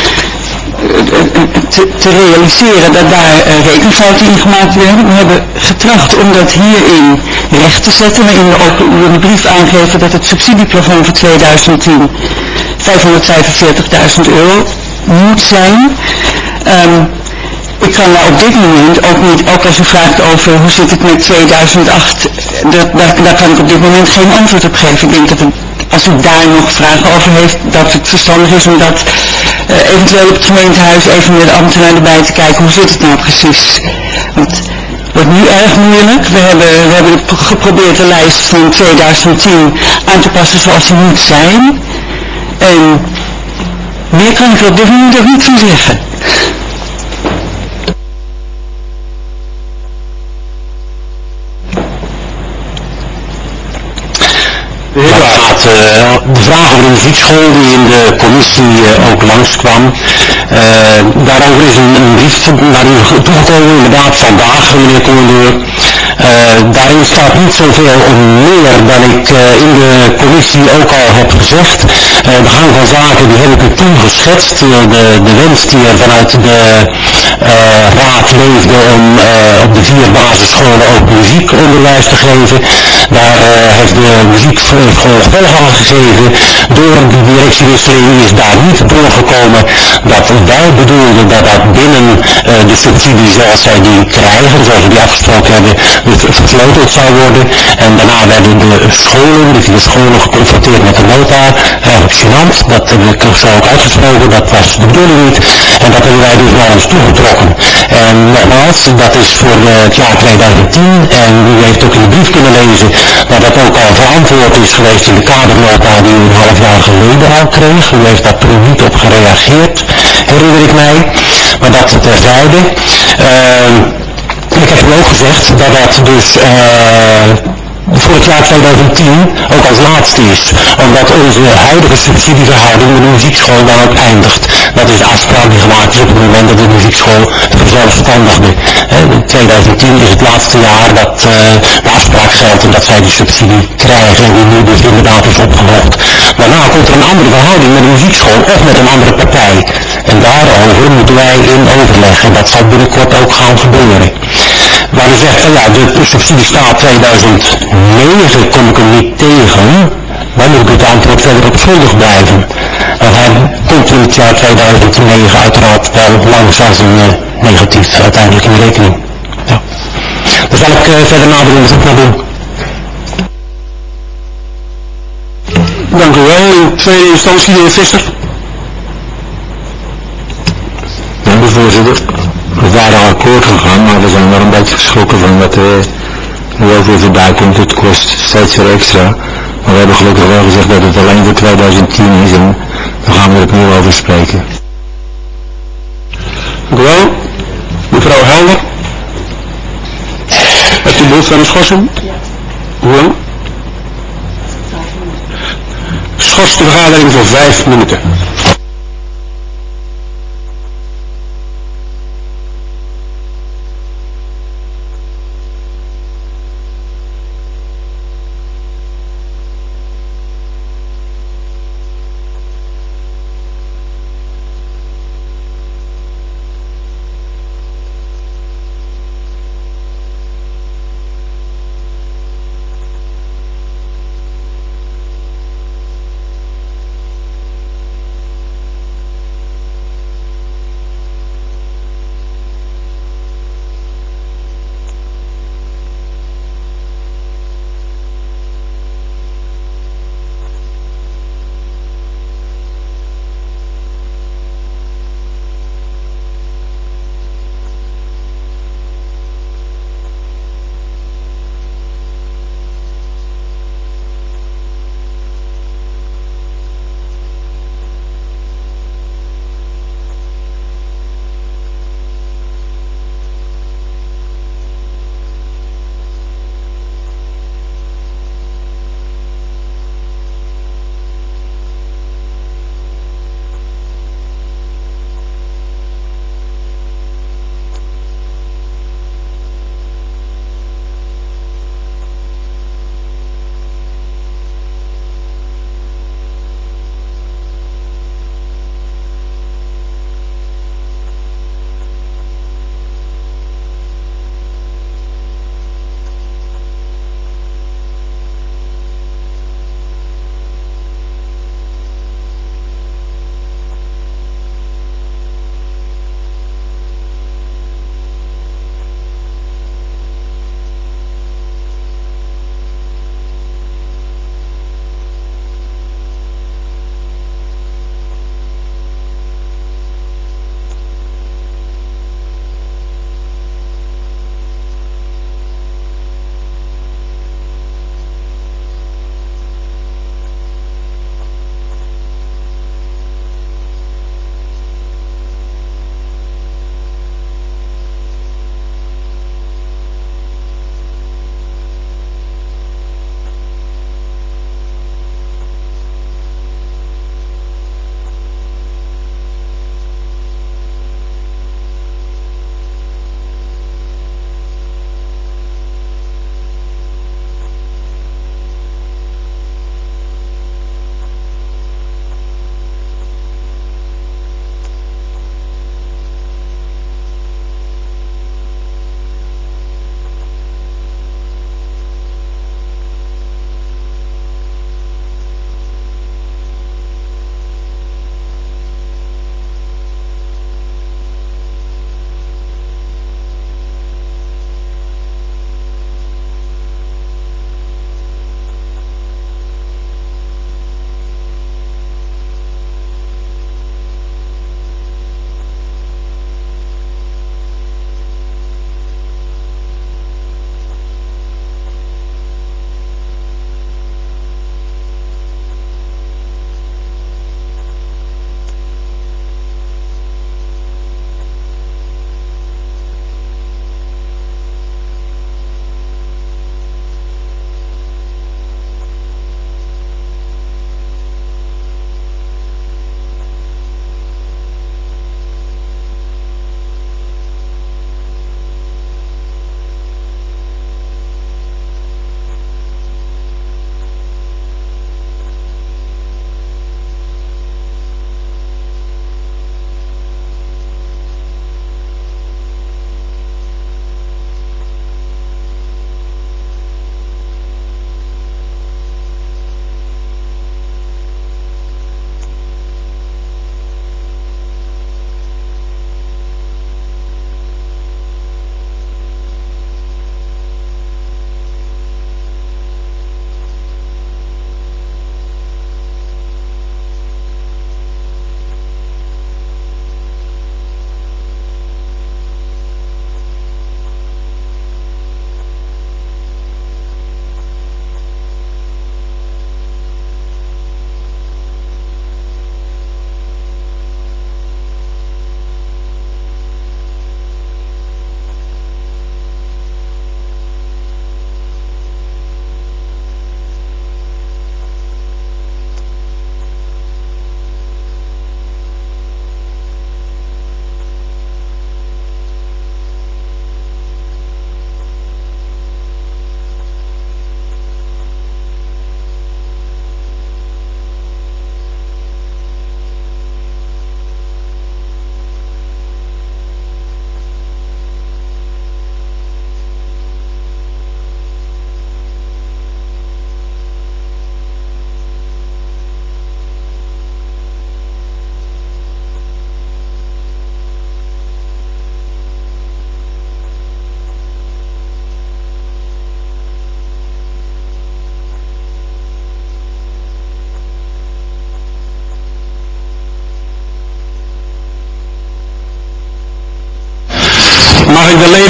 te, te realiseren, dat daar uh, rekenfouten in gemaakt werden. We hebben getracht om dat hierin recht te zetten, waarin we ook in de brief aangeven dat het subsidieplafond voor tweeduizend tien vijfhonderdvijfenveertigduizend euro moet zijn. Um, Ik kan daar op dit moment ook niet, ook als u vraagt over hoe zit het met tweeduizend acht, dat, daar, daar kan ik op dit moment geen antwoord op geven. Ik denk dat het, als u daar nog vragen over heeft, dat het verstandig is om dat uh, eventueel op het gemeentehuis even met de ambtenaar erbij te kijken, hoe zit het nou precies. Want het wordt nu erg moeilijk. We hebben, we hebben geprobeerd de lijst van tweeduizend tien aan te passen zoals die moet zijn. En meer kan ik er op dit moment ook niet van zeggen. Dat gaat uh, de vraag over de muziekschool die in de commissie uh, ook langskwam. Uh, daarover is een, een brief naar u toegekomen, inderdaad vandaag, meneer commandeur. daarin staat niet zoveel meer dan ik uh, in de commissie ook al heb gezegd. Uh, de gang van zaken die heb ik u toen geschetst. Uh, de, de wens die er vanuit de uh, raad leefde om uh, op de vier basisscholen ook muziekonderwijs te geven. Daar uh, heeft de muziekschool volgang gegeven. Door de directiewisseling is daar niet doorgekomen dat wij bedoelden dat dat binnen uh, de subsidie zoals zij die krijgen, zoals we die afgesproken hebben, versleuteld zou worden. En daarna werden de scholen, de vier scholen, geconfronteerd met de nota. Eigenlijk gênant, dat heb ik zo ook uitgesproken, dat was de bedoeling niet. En dat hebben wij dus naar ons toegetrokken. En nogmaals, dat is voor het jaar tweeduizend tien. En u heeft ook in de brief kunnen lezen dat dat ook al verantwoord is geweest in de kadernota die u een half jaar geleden al kreeg. U heeft daar toen niet op gereageerd, herinner ik mij. Maar dat terzijde. Uh, Ik heb u ook gezegd dat dat dus uh, voor het jaar tweeduizend tien ook als laatste is. Omdat onze huidige subsidieverhouding met de muziekschool dan ook eindigt. Dat is de afspraak die gemaakt is op het moment dat de muziekschool verzelfstandigde. In tweeduizend tien is het laatste jaar dat uh, de afspraak geldt en dat zij die subsidie krijgen en die nu dus inderdaad is opgehoogd. Daarna komt er een andere verhouding met de muziekschool of met een andere partij. En daarover moeten wij in overleggen. Dat zal binnenkort ook gaan gebeuren. Waar u zegt, ja, de subsidiestaat tweeduizend negen kom ik hem niet tegen, dan moet ik het antwoord verder op schuldig blijven. Want hij komt in het jaar tweeduizend negen uiteraard wel langs als een uh, negatief uiteindelijk in rekening. Ja. Daar zal ik uh, verder nader onderzoek naar doen. Dank u wel. In tweede instantie de heer Visser. Dank u voorzitter. We waren al akkoord gegaan, maar we zijn wel een beetje geschrokken van wat er nu ook weer voorbij komt. Het kost steeds weer extra. Maar we hebben gelukkig wel gezegd dat het alleen voor tweeduizend tien is en daar gaan we er opnieuw over spreken. Dank u wel. Mevrouw Helder. Heeft u behoefte aan een schorsing? Ja. Hoe lang? Schors de vergadering voor vijf minuten.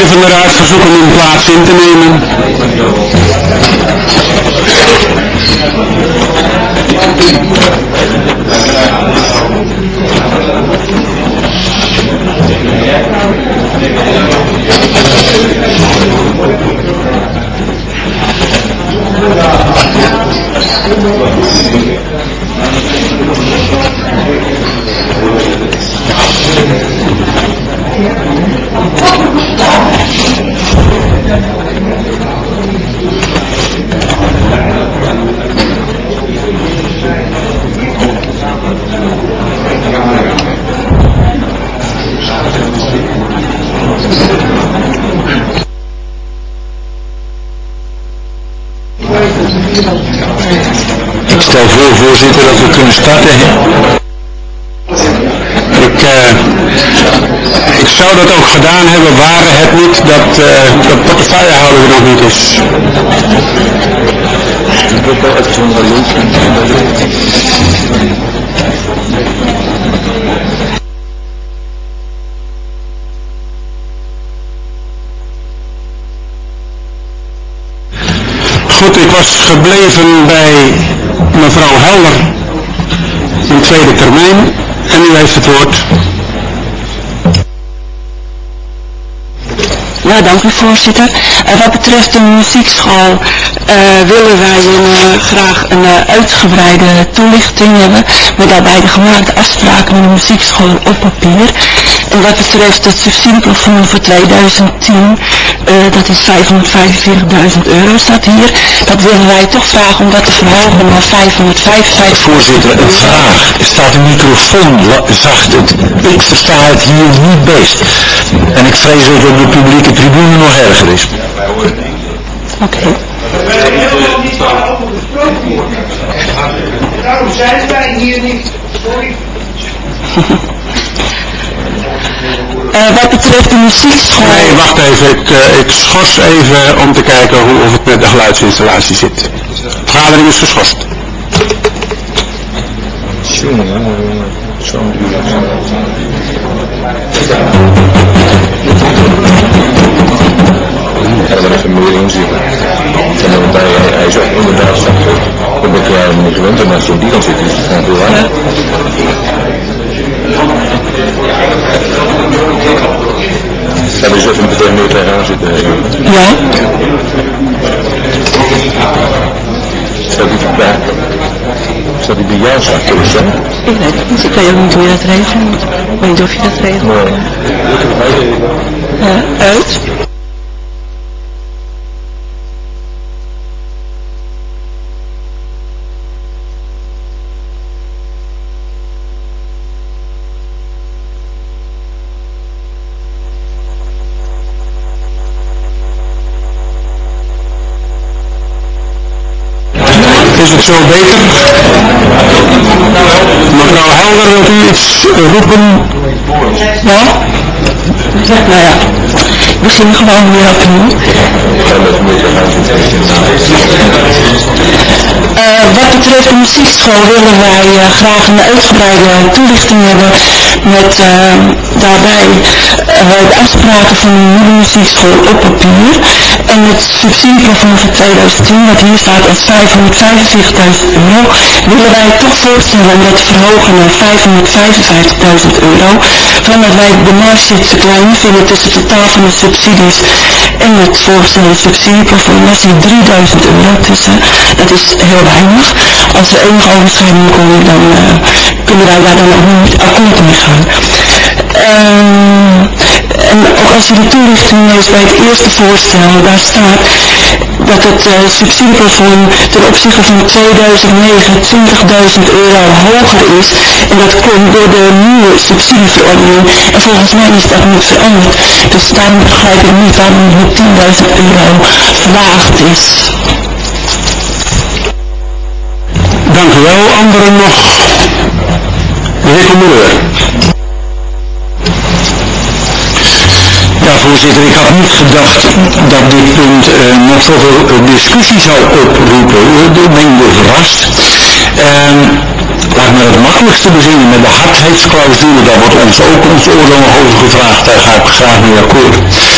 van de Raad verzoeken om plaats in te nemen. Ik stel voor, voorzitter, dat we kunnen starten. Ik, uh, ik zou dat ook gedaan hebben, waren het niet dat uh, de portefeuillehouder er nog niet is. Ik wil wel even zonder links. Goed, ik was gebleven bij mevrouw Helder in tweede termijn en u heeft het woord. Ja, dank u voorzitter. Uh, wat betreft de muziekschool uh, willen wij een, uh, graag een uh, uitgebreide toelichting hebben met daarbij de gemaakte afspraken met de muziekschool op papier. En wat betreft het subsidieplafond voor tweeduizend tien, uh, dat is vijfhonderdvijfenveertigduizend euro staat hier. Dat willen wij toch vragen om dat te verhogen naar vijfhonderdvijfenvijftig. Voorzitter, een vraag. Er staat een microfoon zacht. Ik versta het hier niet best. En ik vrees dat het op de publieke tribune nog erger is. Oké. Okay. Daarom zijn wij hier niet. Sorry. Uh, wat betreft de muziekschool... Nee, wacht even. Ik, uh, ik schors even om te kijken hoe, of het met de geluidsinstallatie zit. De vergadering is geschorst. Jongen, zo'n duur. Ik ga er even meer in zien. En dan hij, hij zegt inderdaad straks, dan ben jij niet gewend, maar zo'n die dan zit, is het gewoon heel lang. Ja, dus even meteen meer tegenaan zitten. Ja. Staat die bij, staat die bij jou straks, hè? Ik weet het niet. Ik weet ook niet hoe je dat regelt. Ik weet niet of je dat regelt. Nee. Uh, uit. Is het zo beter? Mevrouw Helder, wilt u iets roepen? Ja? Nou ja, we beginnen gewoon weer opnieuw. Uh, wat betreft de muziekschool willen wij uh, graag een uitgebreide toelichting hebben met uh, daarbij uh, de afspraken van de nieuwe muziekschool op papier en het subsidieplafond voor tweeduizend tien, wat hier staat als vijfhonderdvijfenveertigduizend euro, willen wij toch voorstellen om dat te verhogen naar vijfhonderdvijfenvijftigduizend euro, omdat wij de marge te klein vinden tussen het totaal van de subsidies en het voorgestelde subsidieplafond. Daar zit drieduizend euro tussen. Dat is heel weinig. Als er enige overschrijding komt, dan uh, kunnen wij daar dan ook niet akkoord mee gaan. Um, en ook als je de toelichting leest bij het eerste voorstel, daar staat dat het uh, subsidieplafond ten opzichte van tweeduizend negen twintigduizend euro hoger is. En dat komt door de nieuwe subsidieverordening. En volgens mij is dat niet veranderd. Dus daarom begrijp ik niet waarom het tienduizend euro verlaagd is. Dank u wel. Anderen nog? De heer Commodeur. Ja, voorzitter, ik had niet gedacht dat dit punt uh, nog zoveel uh, discussie zou oproepen. Ik ben weer verrast. Uh, laat me het makkelijkste beginnen met de hardheidsclausule. Daar wordt ons ook ons oordeel nog over gevraagd. Daar ga ik graag mee akkoord.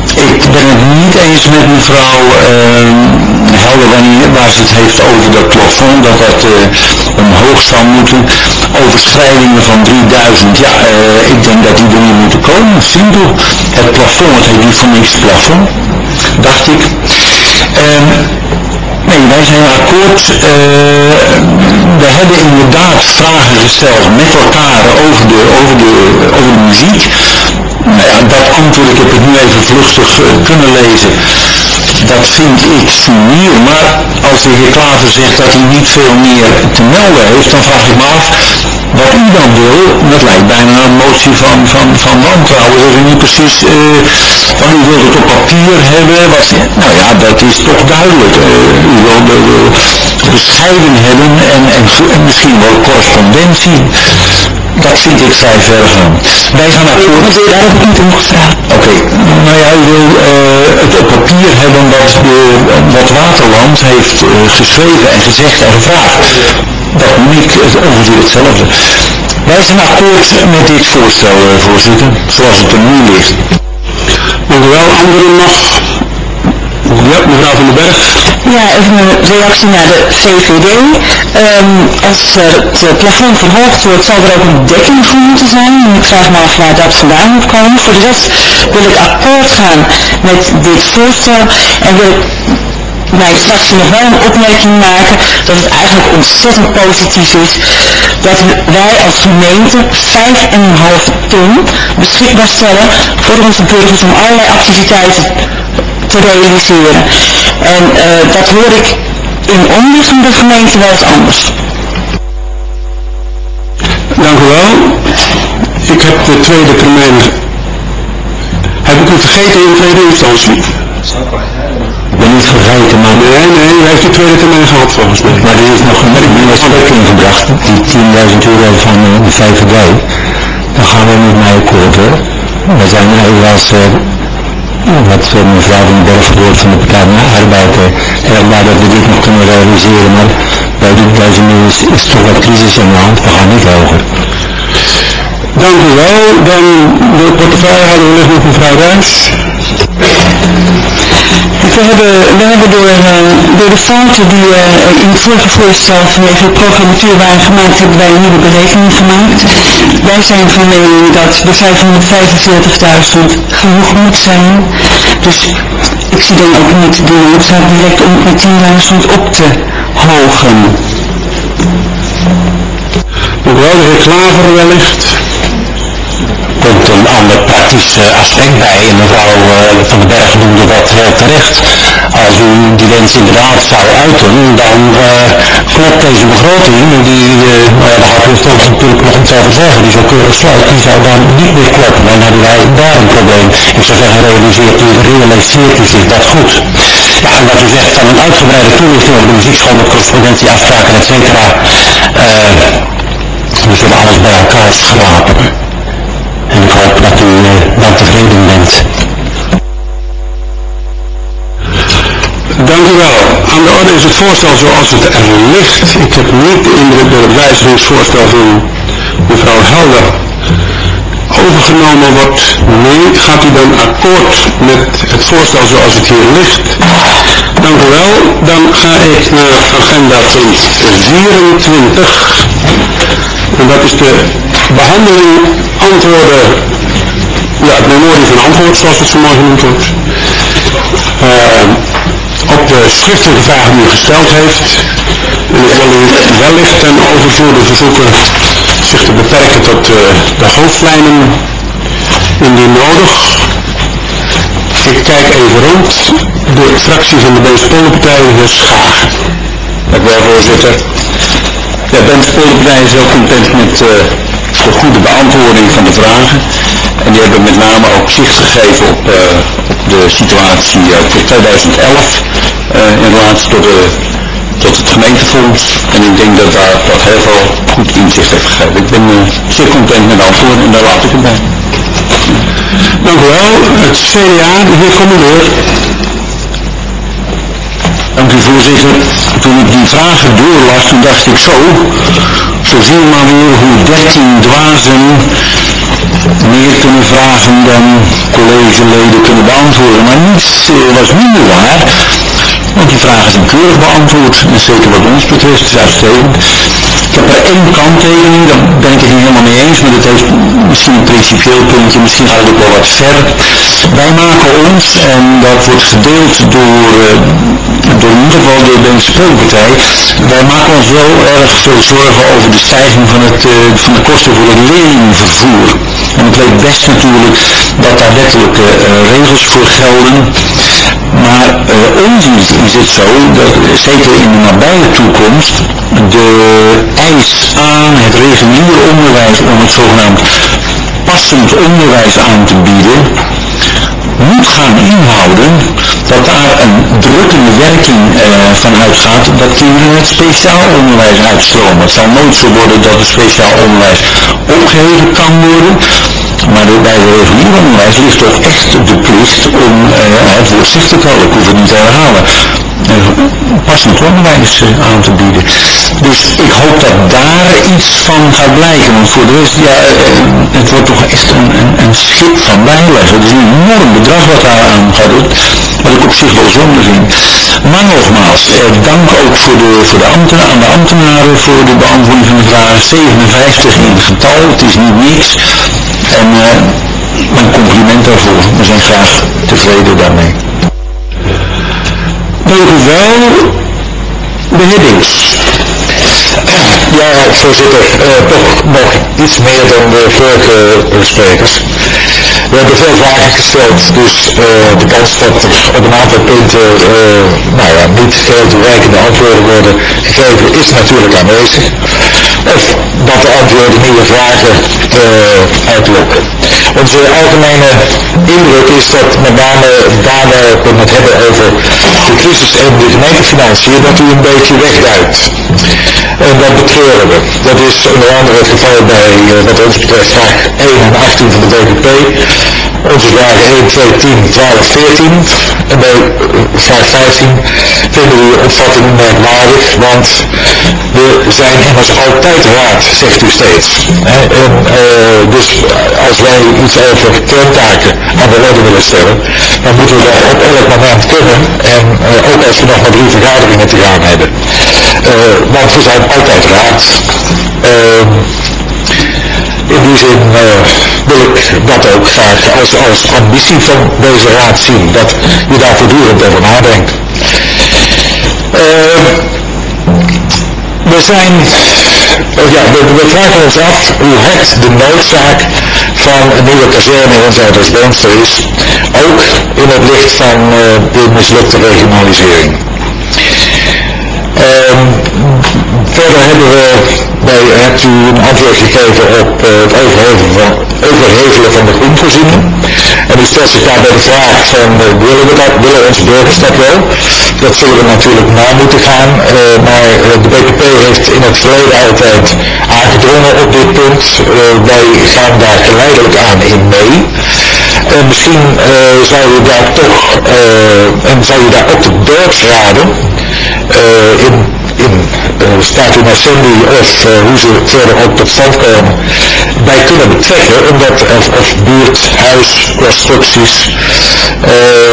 Ik ben het niet eens met mevrouw uh, Helder wanneer, waar ze het heeft over dat plafond, dat dat uh, omhoog zou moeten. Overschrijdingen van drieduizend, ja, uh, ik denk dat die er niet moeten komen. Simpel. Het plafond, het heet niet voor niks plafond, dacht ik. Uh, nee, wij zijn akkoord. Uh, we hebben inderdaad vragen gesteld met elkaar over de, over de, over de muziek. Nou ja, dat antwoord, ik heb het nu even vluchtig uh, kunnen lezen, dat vind ik sumier, maar als de heer Klaver zegt dat hij niet veel meer te melden heeft, dan vraag ik me af wat u dan wil. Dat lijkt bijna een motie van, van, van wantrouwen, dat u niet precies, uh, van u wilt het op papier hebben, wat, nou ja, dat is toch duidelijk. Uh, u wil de, de bescheiden hebben en, en, en misschien wel correspondentie. Dat vind ik vrij ver gaan. Wij gaan akkoord. Daar heb ik niet om gevraagd. Oké, okay. Nou ja, u wil uh, het op papier hebben wat, de, wat Waterland heeft uh, geschreven en gezegd en gevraagd. Dat moet ik ongeveer hetzelfde. Wij zijn akkoord met dit voorstel, uh, voorzitter, zoals het er nu ligt. Dank u wel. Anderen nog? Ja, mevrouw Van den Berg. Ja, even een reactie naar de V V D. Um, als uh, het plafond verhoogd wordt, zal er ook een dekking voor moeten zijn. En ik vraag me af waar dat vandaan moet komen. Voor de rest wil ik akkoord gaan met dit voorstel en wil ik mij straks nog wel een opmerking maken dat het eigenlijk ontzettend positief is dat wij als gemeente vijf en een half ton beschikbaar stellen voor onze burgers om allerlei activiteiten te realiseren. En uh, dat hoor ik in omliggende gemeenten wel eens anders. Dank u wel. Ik heb de tweede termijn. Heb ik u vergeten in tweede instantie? Ik ben niet vergeten, maar... Nee, nee, u heeft de tweede termijn gehad volgens mij. Maar er is nog een aspect ingebracht, die tienduizend euro van uh, de V V D. Dan gaan we met mij akkoord, hoor. We zijn eigenlijk als... Uh, wat uh, mevrouw van den Berg gehoord van de Partij van de Arbeid, uh, erg blij dat we dit nog kunnen realiseren, maar bij deze nu is, is toch wat crisis aan de hand, we gaan niet hoger. Dank u wel. Dan de portefeuillehouder ligt nog mevrouw Ruijs. We hebben, we hebben door, uh, door de fouten die uh, in het vorige voorstel vanwege de programmatuur waren gemaakt, hebben wij een nieuwe berekening gemaakt. Wij zijn van mening dat de vijfhonderdvijfenveertigduizend genoeg moet zijn. Dus ik zie dan ook niet de noodzaak direct om het met tienduizend op te hogen. Hoewel de heer Klaver wellicht. Komt een ander praktisch uh, aspect bij. En mevrouw uh, Van den Berg noemde dat heel terecht. Als u die wens inderdaad zou uiten, dan uh, klopt deze begroting, die, uh, nou ja, daar had u het ook natuurlijk nog iets over zeggen, die zo keurig sluit, die zou dan niet meer kloppen. Dan hebben wij daar een probleem. Ik zou zeggen, realiseert u, realiseert u zich dat goed. Ja, en wat u zegt van een uitgebreide toelichting over de muziekschool met correspondentie, afspraken, et cetera. Uh, we zullen alles bij elkaar schrapen. En ik hoop dat u uh, dan tevreden bent. Dank u wel. Aan de orde is het voorstel zoals het er ligt. Ik heb niet de indruk dat het wijzigingsvoorstel van mevrouw Helder overgenomen wordt. Nee, gaat u dan akkoord met het voorstel zoals het hier ligt? Dank u wel. Dan ga ik naar agenda punt vierentwintig. En dat is de behandeling antwoorden, ja, het memorie van antwoord, zoals het zo mooi genoemd wordt. Uh, op de schriftelijke vragen die u gesteld heeft. En ik wil u wellicht ten overvloede verzoeken zich te beperken tot uh, de hoofdlijnen, indien nodig. Ik kijk even rond. De fractie van de Beenspolderpartij, de heer Schaag. Dank u wel, voorzitter. Ja, Beenspolderpartij is heel content met uh, de goede beantwoording van de vragen. En die hebben met name ook zicht gegeven op, uh, op de situatie uh, voor tweeduizend elf uh, in relatie tot, de, tot het gemeentefonds. En ik denk dat daar dat heel veel goed inzicht heeft gegeven. Ik ben uh, zeer content met de antwoorden en daar laat ik het bij. Dank u wel. Het C D A, de heer Commandeur. Dank u, voorzitter. Toen ik die vragen doorlas, toen dacht ik zo, zo zie je maar weer hoe dertien dwazen meer kunnen vragen dan collegeleden kunnen beantwoorden. Maar niets uh, was minder waar, want die vragen zijn keurig beantwoord. En zeker wat ons betreft is uitstekend. Ik heb er één kanttekening, daar ben ik het niet helemaal mee eens, maar dat heeft misschien een principieel puntje, misschien gaat het ook wel wat ver. Wij maken ons, en dat wordt gedeeld door, uh, door in ieder geval de Deense Spookpartij, wij maken ons wel erg veel zorgen over de stijging van, het, uh, van de kosten voor het leerlingenvervoer. En ik weet best natuurlijk dat daar wettelijke uh, regels voor gelden, maar uh, ons is het zo dat zeker in de nabije toekomst de eis aan het reguliere onderwijs om het zogenaamd passend onderwijs aan te bieden moet gaan inhouden dat daar een drukkende werking uh, van uitgaat dat kinderen het speciaal onderwijs uitstromen. Het zal nooit zo worden dat het speciaal onderwijs opgeheven kan worden, maar bij het regulier onderwijs ligt toch echt de plicht om uh, het woord zegt het al, ik hoef het niet te herhalen, uh, passend onderwijs uh, aan te bieden. Dus ik hoop dat daar iets van gaat blijken, want voor de rest, ja, uh, het wordt toch echt een, een, een schip van bijleggen. Het is een enorm bedrag wat daar aan gaat doen, wat ik op zich wel zonde vind. Maar nogmaals, eh, dank ook voor de, voor de ambten, aan de ambtenaren voor de beantwoording van de vraag. zevenenvijftig in het getal, het is niet niks. En uh, mijn compliment daarvoor. We zijn graag tevreden daarmee. Dank u wel. De heer Dings. Ja, voorzitter, uh, toch nog iets meer dan de vorige uh, sprekers. We hebben veel vragen gesteld, dus uh, de kans dat er op een aantal punten uh, nou ja, niet heel toereikende antwoorden worden gegeven is natuurlijk aanwezig. Of dat de antwoorden nieuwe vragen uh, uitlokken. Onze algemene indruk is dat met name daar we het hebben over de crisis en de gemeentefinanciën, dat u een beetje wegduikt. En dat betreuren we. Dat is onder andere het geval bij uh, wat ons betreft vraag één en achttien van de D P P. Onze vragen één, twee, tien, twaalf, veertien. En bij uh, vraag vijftien vinden we uw opvatting merkwaardig, want we zijn immers altijd raad, zegt u steeds. En, uh, dus als wij iets over kerntaken aan de orde willen stellen, dan moeten we dat op elk moment kunnen. En uh, ook als we nog maar drie vergaderingen te gaan hebben. Uh, want we zijn altijd raad. Uh, in die zin uh, wil ik dat ook graag als, als ambitie van deze raad zien. Dat je daar voortdurend over nadenkt. Uh, we zijn, uh, ja, we, we vragen ons af hoe hard de noodzaak van een nieuwe kazerne in Zuidoost-Beemster is. Ook in het licht van uh, de mislukte regionalisering. Um, verder hebben we, bij, hebt u een antwoord gegeven op uh, het overhevelen van, overhevelen van de groenvoorziening. En u stelt zich daarbij de vraag van, uh, willen we dat, willen onze burgers dat wel? Dat zullen we natuurlijk na moeten gaan, uh, maar uh, de B P P heeft in het verleden altijd aangedrongen op dit punt. Uh, wij gaan daar geleidelijk aan in mee. En misschien uh, zou je daar toch, uh, en zou je daar ook de dorpsraden uh, in, in uh, Statum Ascendi of uh, hoe ze verder ook tot stand komen, bij kunnen betrekken, omdat of, of buurthuisconstructies, uh,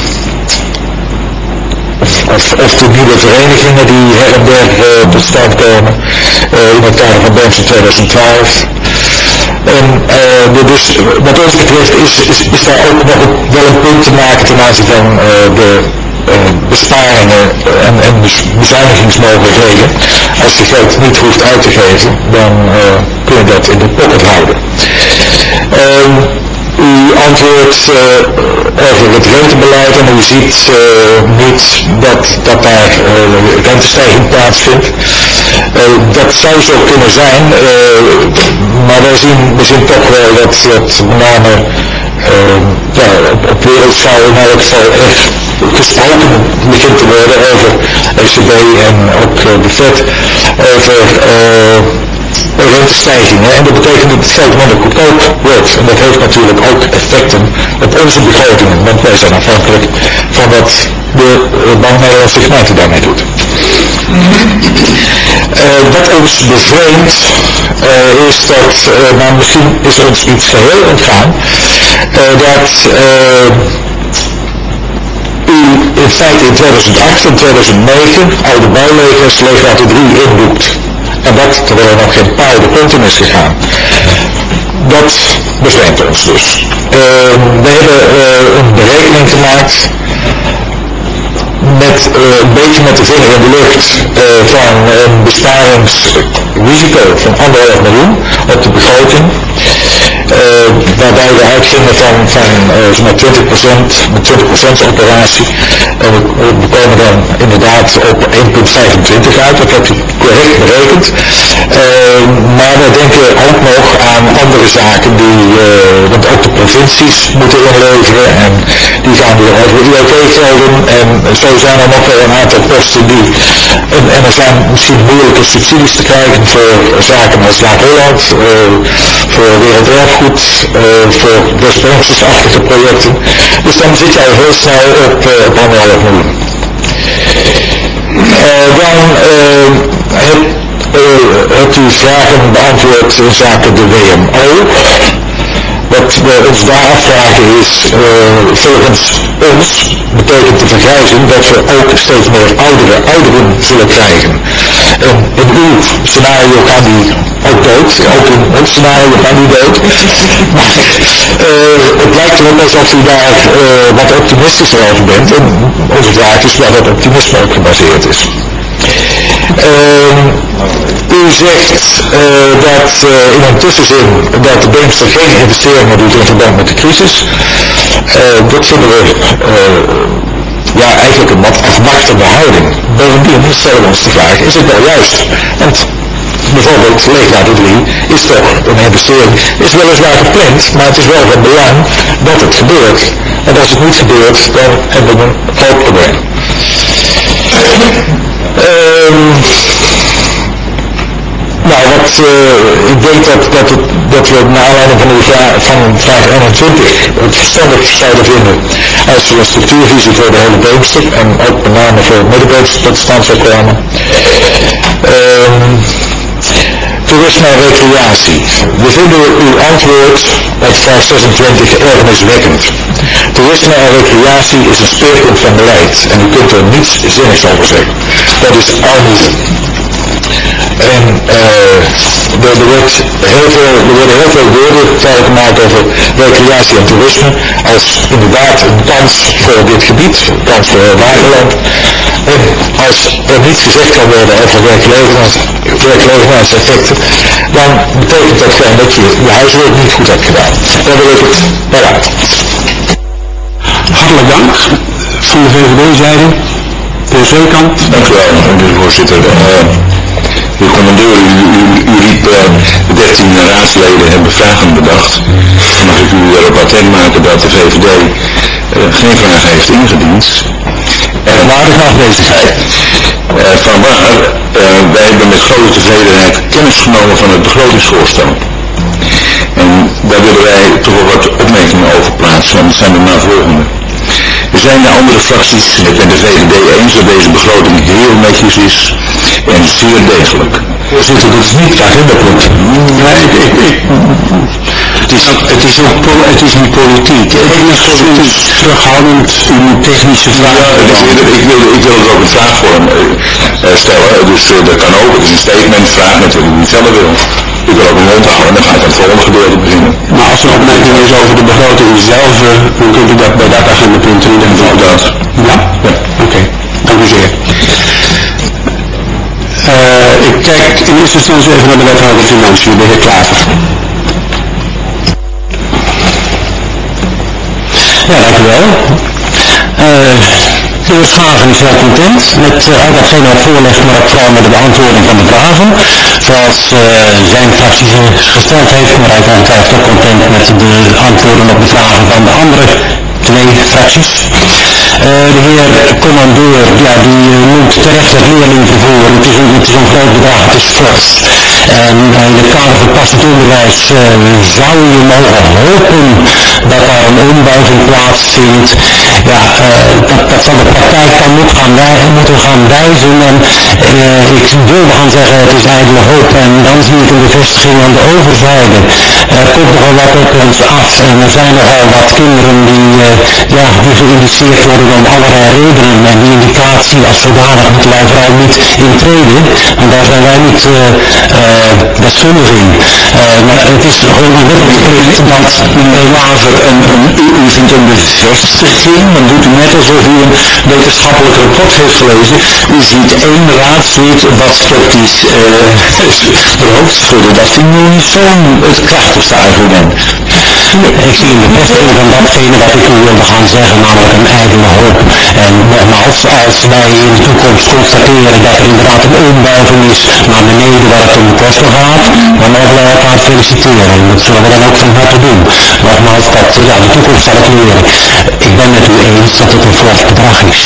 Of, of de nieuwe verenigingen die her en der uh, tot stand komen uh, in het kader van Beemster tweeduizend twaalf. En uh, dus wat ons betreft is, is, is daar ook nog wel een punt te maken ten aanzien van uh, de uh, besparingen en, en bezuinigingsmogelijkheden. Als je geld niet hoeft uit te geven, dan uh, kun je dat in de pocket houden. Um, U antwoordt uh, over het rentebeleid en u ziet uh, niet dat, dat daar uh, rentestijging plaatsvindt. Uh, dat zou zo kunnen zijn, uh, maar wij zien, we zien toch wel dat, dat met name uh, ja, op, op wereldschaal in elk geval echt gesproken begint te worden over E C B en ook uh, de Fed, over uh, rentestijgingen. En dat betekent dat het geld minder goedkoop wordt. En dat heeft natuurlijk ook effecten op onze begrotingen, want wij zijn afhankelijk van wat de Bank Nederlandse Gemeente daarmee doet. Uh, wat ons bevreemdt uh, is dat, uh, maar misschien is ons iets geheel ontgaan, uh, dat uh, u in feite in tweeduizend acht en tweeduizend negen oude bouwlegers leegwater drie inboekt. En dat terwijl er nog geen paal de punt in is gegaan. Dat bevreemdt ons dus. Uh, we hebben uh, een berekening gemaakt met uh, een beetje met de vinger in de lucht uh, van een besparingsrisico van anderhalf miljoen op de begroting. Uh, waarbij we uitgingen van, van uh, zo'n twintig procent, met twintig procent operatie. En we, we komen dan inderdaad op één komma vijfentwintig uit, dat heb je correct berekend. Uh, maar we denken ook nog aan andere zaken die, uh, want ook de provincies moeten inleveren en die gaan weer over I O T-gelden. En zo zijn er nog wel een aantal posten die, en, en er zijn misschien moeilijke subsidies te krijgen voor zaken als Laag Holland, uh, voor Werelderfgoed, uh, voor West-Brabants-achtige projecten. Dus dan zit jij heel snel op, uh, op anderhalf miljoen. Uh, dan uh, heb, uh, hebt u vragen beantwoord in zaken de W M O. Wat we ons daar afvragen is, uh, volgens ons betekent de vergrijzing dat we ook steeds meer oudere ouderen zullen krijgen. En in uw scenario gaan die ook dood, ook in ons scenario gaan die dood. Maar uh, het lijkt erop alsof u daar uh, wat optimistischer over bent. En onze vraag is waar dat optimisme op gebaseerd is. Uh, u zegt uh, dat uh, in een tussenzin dat de Beemster geen investeringen doet in verband met de crisis. Uh, dat vinden we uh, ja, eigenlijk een wat afwachtende houding. Bovendien stellen we ons de vraag, is het wel juist? Want bijvoorbeeld Leegwater drie is toch een investering, is weliswaar gepland, maar het is wel van belang dat het gebeurt. En als het niet gebeurt, dan hebben we een groot probleem. Um, nou, wat, uh, ik denk dat, dat, het, dat we naar aanleiding van, de vraag, van vraag eenentwintig het verstandig zouden vinden als we een structuurvisie voor de hele Beemster en ook met name voor het Middenbeemster tot stand zou komen. Um, toerisme en recreatie. We vinden uw antwoord op vraag zesentwintig ergerniswekkend. Toerisme en recreatie is een speerpunt van beleid en u kunt er niets zinnigs over zeggen. Dat is armoede. En uh, er, wordt heel veel, er worden heel veel woorden gemaakt over recreatie en toerisme als inderdaad een kans voor dit gebied, een kans voor Waterland. En als er niets gezegd kan worden over werkgelegenheidseffecten, dan betekent dat gewoon dat je je huiswerk niet goed hebt gedaan. Dan wil ik het bij laten. Hartelijk dank van de V V D-zijde. De Zeekant. Dank u wel, meneer de voorzitter. Uh, de commandeur, u, u, u riep uh, dertien raadsleden hebben vragen bedacht. Dan mag ik u erop attent maken dat de V V D uh, geen vraag heeft ingediend. En waardige afwezigheid. Uh, vanwaar, uh, wij hebben met grote tevredenheid kennis genomen van het begrotingsvoorstel. En daar willen wij toch wel wat opmerkingen over plaatsen, want het zijn er navolgende. Er zijn de andere fracties met de V V D eens dat deze begroting heel netjes is en zeer degelijk. Voorzitter, dat is niet het agendapunt. Nee, ik, ik, ik, het, is, het, is ook, het is niet politiek. Ik ben politiek terughoudend in de technische vragen. Ja, dus, ik, wil, ik wil er ook een vraagvorm uh, stellen, dus uh, dat kan ook. Het is een statement, vraag met wat u niet zelf wil. Ik wil ook een mond houden en dan ga ik aan het volgende gedeelte beginnen. Maar als er een opmerking is over de begroting zelf, uh, dan kunt u dat bij dat agendapunt in ieder geval dat. Ja? Ja. Oké, okay. Dank u zeer. Uh, ik kijk in eerste instantie even naar de wethouder Financiën, de heer Klaver. Ja, dank u wel. Uh, de heer Schaven is heel content met uh, al datgene wat voorlegt, maar ook vooral met de beantwoording van de vragen, zoals uh, zijn fractie gesteld heeft, maar hij is ongetwijfeld ook content met de antwoorden op de vragen van de andere twee fracties. Uh, de heer commandeur, ja, die uh, noemt terecht het leerlingvervoer. Het is een, het is een groot bedrag, het is fors. En uh, in het kader van passend onderwijs uh, zou je mogen hopen dat daar een ombuiging plaatsvindt. Ja, uh, dat, dat zal de praktijk dan moet gaan wij, moeten gaan wijzen. En uh, ik wilde gaan zeggen het is ijdele hoop. En dan zie ik een bevestiging aan de overzijde. Er komt nogal wat op ons af. En er zijn nogal wat kinderen die, uh, ja, die geïndiceerd worden om allerlei redenen. En die indicatie als zodanig moeten wij vooral niet intreden. Want daar zijn wij niet uh, uh, deskundig in. Uh, maar het is gewoon een wettelijk plicht dat meneer Waver, een, een, u, u vindt een bevestiging, dan doet u net alsof u een wetenschappelijk rapport heeft gelezen. U ziet één raadslid wat sceptisch uh, de hoofd schudden. Dat vind ik niet zo'n het krachtigste argument. Ik zie een bevestiging van datgene wat ik u wilde gaan zeggen, namelijk een ijdele hoop. En nogmaals, als wij in de toekomst constateren dat er inderdaad een ombuiging is naar beneden waar het om de kosten gaat, dan mogen wij elkaar feliciteren. En dat zullen we dan ook van harte doen. Nogmaals, dat, ja, de toekomst zal het leren. Ik ben met u eens dat het een fors bedrag is.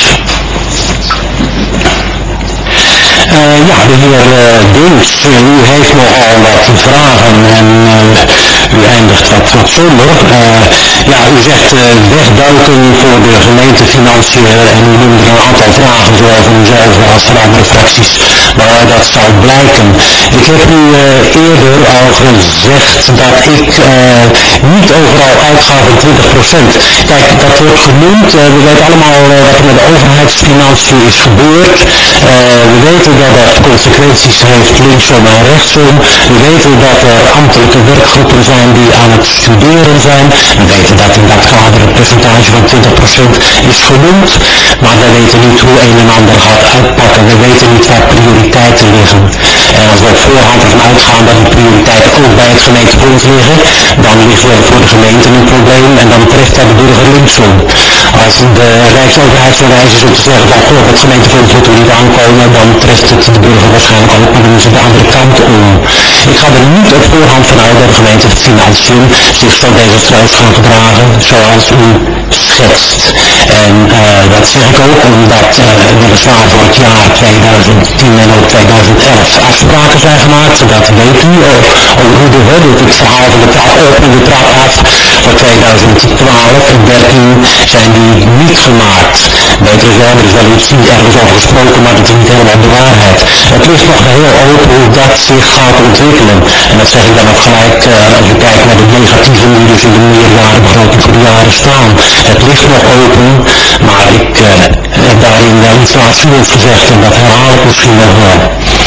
Uh, ja, de heer uh, Dings, uh, u heeft nogal wat vragen en uh, u eindigt wat, wat somber. Uh, ja, u zegt uh, wegduiken voor de gemeentefinanciën en u noemde een aantal vragen, zowel van uzelf als van andere fracties, waaruit dat zou blijken. Ik heb u uh, eerder al gezegd dat ik uh, niet overal uitga van twintig procent. Kijk, dat wordt genoemd, uh, we weten allemaal uh, wat er met de overheidsfinanciën is gebeurd. Uh, we weten dat dat consequenties heeft linksom en rechtsom. We weten dat er ambtelijke werkgroepen zijn die aan het studeren zijn. We weten dat in dat kader het percentage van twintig procent is genoemd. Maar we weten niet hoe een en ander gaat uitpakken. We weten niet waar prioriteiten liggen. En als we op voorhand ervan uitgaan dat die prioriteiten ook bij het gemeentefonds liggen, dan ligt er voor de gemeente een probleem en dan treft dat de burger linksom. Als de Rijksoverheid zo wijs is om te zeggen van goh, het gemeentefonds moet er niet aankomen, dan treft het de burger waarschijnlijk ook, maar dan is het de andere kant om. Ik ga er niet op voorhand vanuit dat de gemeente Financiën zich zo desastreus gaan gedragen zoals u schetst. En uh, dat zeg ik ook omdat uh, weliswaar voor het jaar tweeduizend tien en ook tweeduizend elf afspraken zijn gemaakt. Dat weet u. Over hoe de hè, het verhaal van de trap op en de trap af voor tweeduizend twaalf en dertien zijn die niet gemaakt. Beter is wel, er is wel iets ergens over gesproken, maar dat is niet helemaal de waarheid. Het ligt nog heel open hoe dat zich gaat ontwikkelen. En dat zeg ik dan ook gelijk uh, als je kijkt naar de negatieven die dus in de meerjarenbegroting voor de jaren staan. Het ligt nog open, maar ik uh, heb daarin wel iets waarschuwends gezegd en dat herhaal ik misschien nog wel.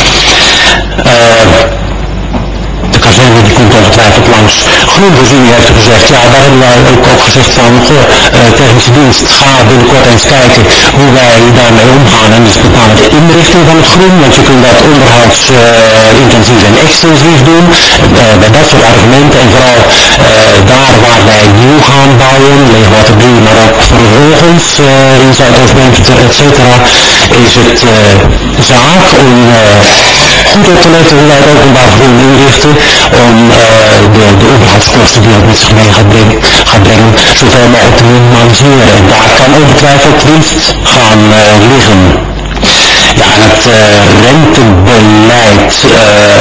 Uh, de kazerne die komt ongetwijfeld langs. Groenvoorziening heeft gezegd, ja daar hebben wij ook, ook gezegd van, goh, uh, technische dienst, ga binnenkort eens kijken hoe wij daarmee omgaan. En dus met name de inrichting van het groen, want je kunt dat onderhoudsintensief uh, en extensief doen. Uh, bij dat soort argumenten en vooral uh, daar waar wij nieuw gaan bouwen, Leegwater drie, maar ook vervolgens uh, in Zuidoost-Beemster, et cetera, is het uh, zaak om uh, goed op te letten hoe wij het openbaar groen inrichten, om uh, de, de onderhoudskosten die het met zich mee gaat brengen, gaat brengen zoveel mogelijk te minimaliseren. En daar kan ongetwijfeld winst gaan uh, liggen. Ja, en het uh, rentebeleid, uh,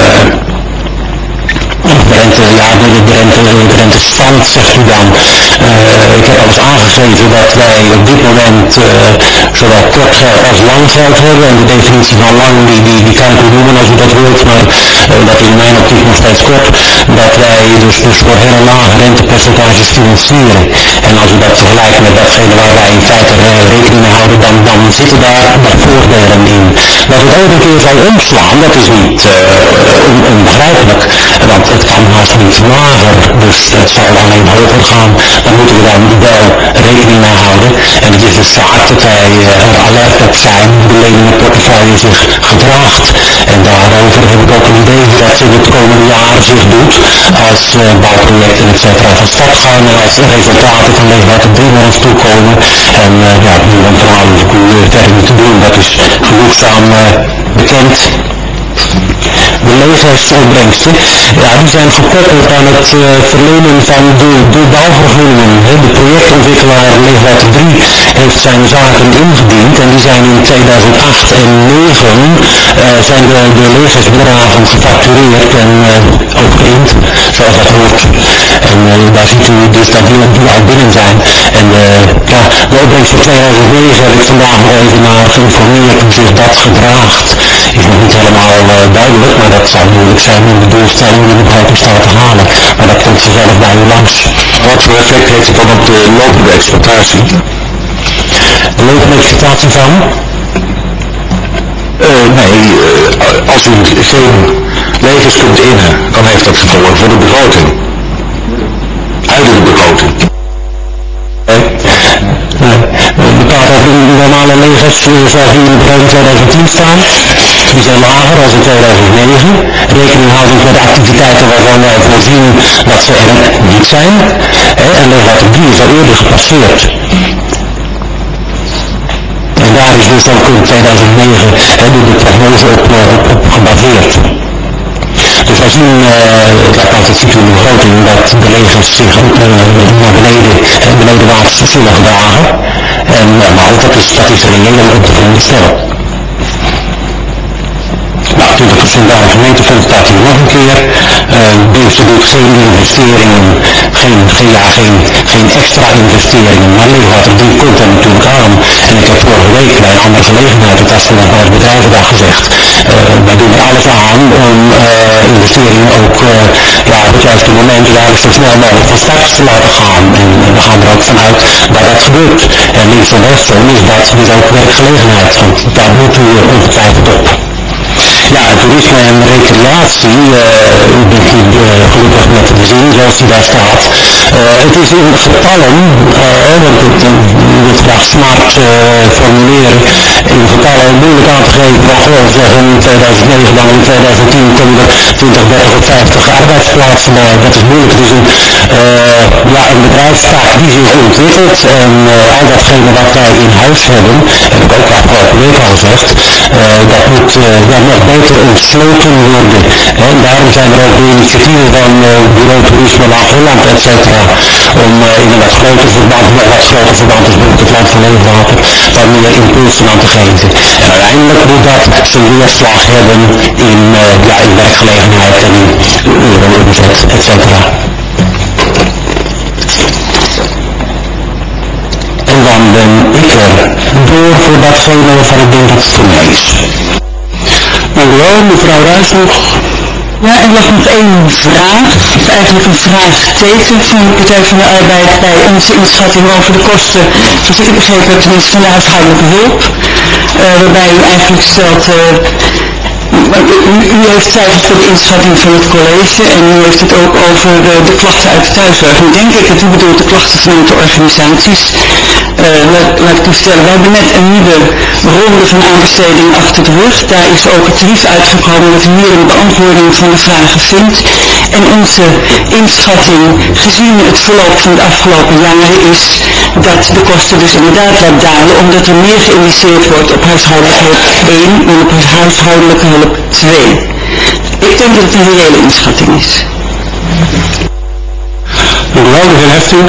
de rente, ja, de, de, rente, de rentestand zegt u dan. Uh, ik heb al eens aangegeven dat wij op dit moment uh, zowel kort geld als lang geld hebben. En de definitie van lang, die, die, die kan ik u noemen als u dat wilt, maar uh, dat is in mijn optiek nog steeds kort. Dat wij dus, dus voor hele lage rentepercentages financieren. En als u dat vergelijkt met datgene waar wij in feite uh, rekening mee houden, dan, dan zitten daar nog voordelen in. Dat het ooit een keer zal omslaan, dat is niet uh, on, onbegrijpelijk. Want het kan haast niet lager, dus het zal alleen hoger gaan. Dan moeten we dan wel rekening mee houden. En het is dus zaak dat wij er alert op zijn hoe de leningenportefeuille zich gedraagt. En daarover heb ik ook een idee hoe dat in het komende jaar zich doet. Als uh, bouwprojecten et cetera van start gaan en als resultaten van Leegwater drie naar ons toe komen. En uh, ja, nu een verhaal hoef ik u verder niet te doen. Dat is genoegzaam uh, bekend. De leefheidsopbrengsten, ja, die zijn gekoppeld aan het uh, verlenen van de, de bouwvergunningen. He, de projectontwikkelaar Leefwater drie heeft zijn zaken ingediend en die zijn in tweeduizend acht en negen uh, zijn de, de leefheidsbedragen gefactureerd en uh, ook geïnd, zoals dat hoort. En uh, daar ziet u dus dat die, die al binnen zijn. En uh, ja, de opbrengst voor tweeduizend negen heb ik vandaag nog even naar geïnformeerd hoe zich dat gedraagt. Is nog niet helemaal uh, duidelijk, maar dat zou moeilijk zijn om de doelstelling in de buitenstaat te halen. Maar dat komt vanzelf bij u langs. Wat voor effect heeft het dan op de lopende exploitatie? De lopende exploitatie van? Uh, nee, uh, als u geen levens kunt innen, dan heeft dat gevolgen voor de begroting. Uit de begroting. We praten over de normale legers zoals die in de begroting tweeduizend tien staan. Die zijn lager als in tweeduizend negen. Rekening houdend met de activiteiten waarvan wij voorzien dat ze er niet zijn. En Leefwater drie is al eerder gepasseerd. En daar is dus ook in tweeduizend negen he, de, de prognose op, op, op gebaseerd. Dus wij zien, uh, het lijkt altijd ziet u in de begroting, dat de legers zich ook uh, naar beneden en benedenwaarts zullen gedragen. En, uh, maar dat is, dat is reëel op te veronderstellen. Nou, twintig procent bij de gemeentefonds staat hier nog een keer. Uh, Beemster doet geen investeringen, geen, geen, ja, geen, geen extra investeringen, maar Leefwater drie komt er natuurlijk aan. En ik heb vorige week bij een andere gelegenheid, het was vandaag bij het bedrijvendag gezegd, uh, wij doen er alles aan om uh, investeringen ook uh, ja, op het juiste moment, jaarlijks zo snel mogelijk van start te laten gaan. En uh, we gaan er ook vanuit dat dat gebeurt. En links en rechtsom is dat dus ook werkgelegenheid, want daar moet u ongetwijfeld op. Ja, toerisme en recreatie, uh, u bent hier uh, gelukkig met de zin zoals die daar staat. Uh, het is in getallen, uh, want het, uh, het graag smart uh, formuleren, in getallen moeilijk aan te geven van goh, zeggen in tweeduizend negen dan in tweeduizend tien komen er twintig, dertig of vijftig arbeidsplaatsen bij. Dat is moeilijk. Het is een, uh, ja, een bedrijfstaak die zich ontwikkelt en uh, al datgene wat wij in huis hebben, heb ik ook afgelopen week al gezegd, uh, dat moet uh, ja, nog beter ontsloten worden. He, en daarom zijn er ook de initiatieven van uh, Bureau Toerisme Laag Holland, et cetera. Om uh, in een wat groter verband, nog wat groter verband als bijvoorbeeld het Land van Leefwater, daar meer impulsen aan te geven. En uiteindelijk moet dat zijn weerslag hebben in, uh, ja, in werkgelegenheid en in euro-omzet, et cetera. En dan ben ik er door voor datgene waarvan ik denk dat het voor mij is. Dank u wel, mevrouw Ruijs nog. Ja, er lag nog één vraag, of eigenlijk een vraagteken van de Partij van de Arbeid bij onze inschatting over de kosten, zoals ik het begrepen heb, tenminste van de huishoudelijke hulp, uh, waarbij u eigenlijk stelt, uh, u, u heeft cijfers voor de inschatting van het college en u heeft het ook over uh, de klachten uit de thuiszorg. Nu denk ik dat u bedoelt de klachten vanuit de organisaties. Uh, laat, laat ik u vertellen, we hebben net een nieuwe ronde van aanbesteding achter de rug. Daar is ook het tarief uitgekomen dat u hier een beantwoording van de vragen vindt. En onze inschatting, gezien het verloop van de afgelopen jaren, is dat de kosten dus inderdaad wat dalen, omdat er meer geïnvesteerd wordt op huishoudelijke hulp één en op huishoudelijke hulp twee. Ik denk dat het een reële inschatting is. Dank u wel, de heer Hefting.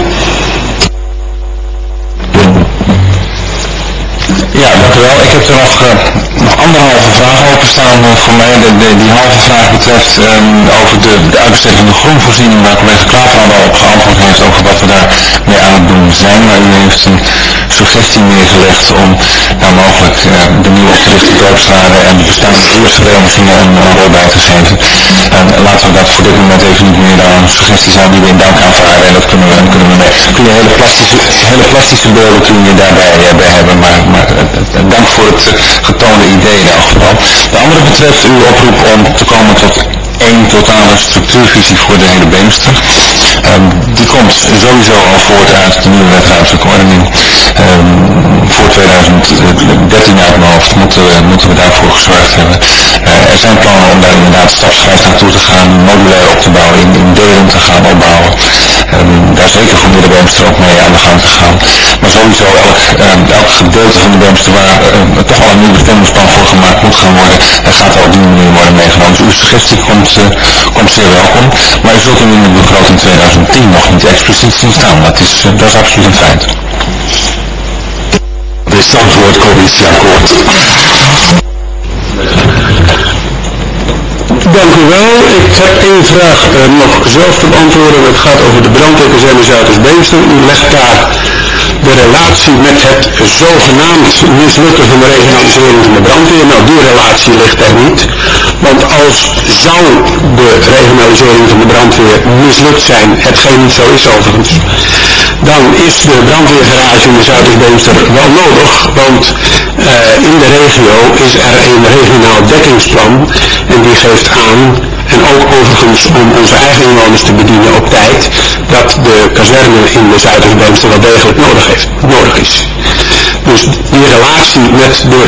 Ja, dank u wel. Ik heb er nog, uh, nog anderhalve vraag openstaan uh, voor mij. De, de, die halve vraag betreft um, over de, de uitbesteding van de groenvoorziening, waar collega Klaver al op geantwoord heeft over wat we daar mee aan het doen zijn. Maar u heeft een suggestie neergelegd om nou mogelijk uh, de nieuwe opgerichte dorpsraden en de bestaande buurtverenigingen een, een rol bij te geven. En laten we dat voor dit moment even niet meer dan suggesties aan die we in dank aanvaarden. En dat kunnen we, kunnen we mee. Kun je hele plastische, hele plastische beelden kun je daarbij uh, bij hebben, maar, maar dank voor het uh, getoonde idee in elk geval. De andere betreft uw oproep om te komen tot één totale structuurvisie voor de hele Beemster. Um, die komt sowieso al voort uit de nieuwe wet ruimtelijke ordening. Um, voor tweeduizend dertien uit mijn hoofd moeten we, moeten we daarvoor gezorgd hebben. Uh, er zijn plannen om daar inderdaad stapsgewijs naartoe te gaan, modulair op te bouwen, in, in delen te gaan opbouwen. Um, daar zeker voor de Beemster ook mee aan de gang te gaan. Maar sowieso elk, um, elk gedeelte van de Beemster waar uh, toch al een nieuw bestemmingsplan voor gemaakt moet gaan worden, dan gaat er op die manier worden meegenomen. Dus uw suggestie komt, uh, komt zeer welkom, maar u zult hem in de begroting tweeduizend tien nog niet expliciet zien staan. Dat is, uh, dat is absoluut een feit. Het is antwoord coalitieakkoord. Dank u wel. Ik heb één vraag uh, nog zelf te beantwoorden. Het gaat over de brandweerkazerne Zuiders-Beemster. U legt daar de relatie met het zogenaamd mislukken van de regionalisering van de brandweer. Nou, die relatie ligt er niet. Want als zou de regionalisering van de brandweer mislukt zijn, hetgeen niet zo is overigens, dan is de brandweergarage in de Zuiders-Beemster wel nodig. Want uh, in de regio is er een regionaal dekkingsplan en die geeft aan, en ook overigens om onze eigen inwoners te bedienen op tijd, dat de kazerne in de Zuiders-Beemster wel degelijk nodig, heeft, nodig is. Dus die relatie met de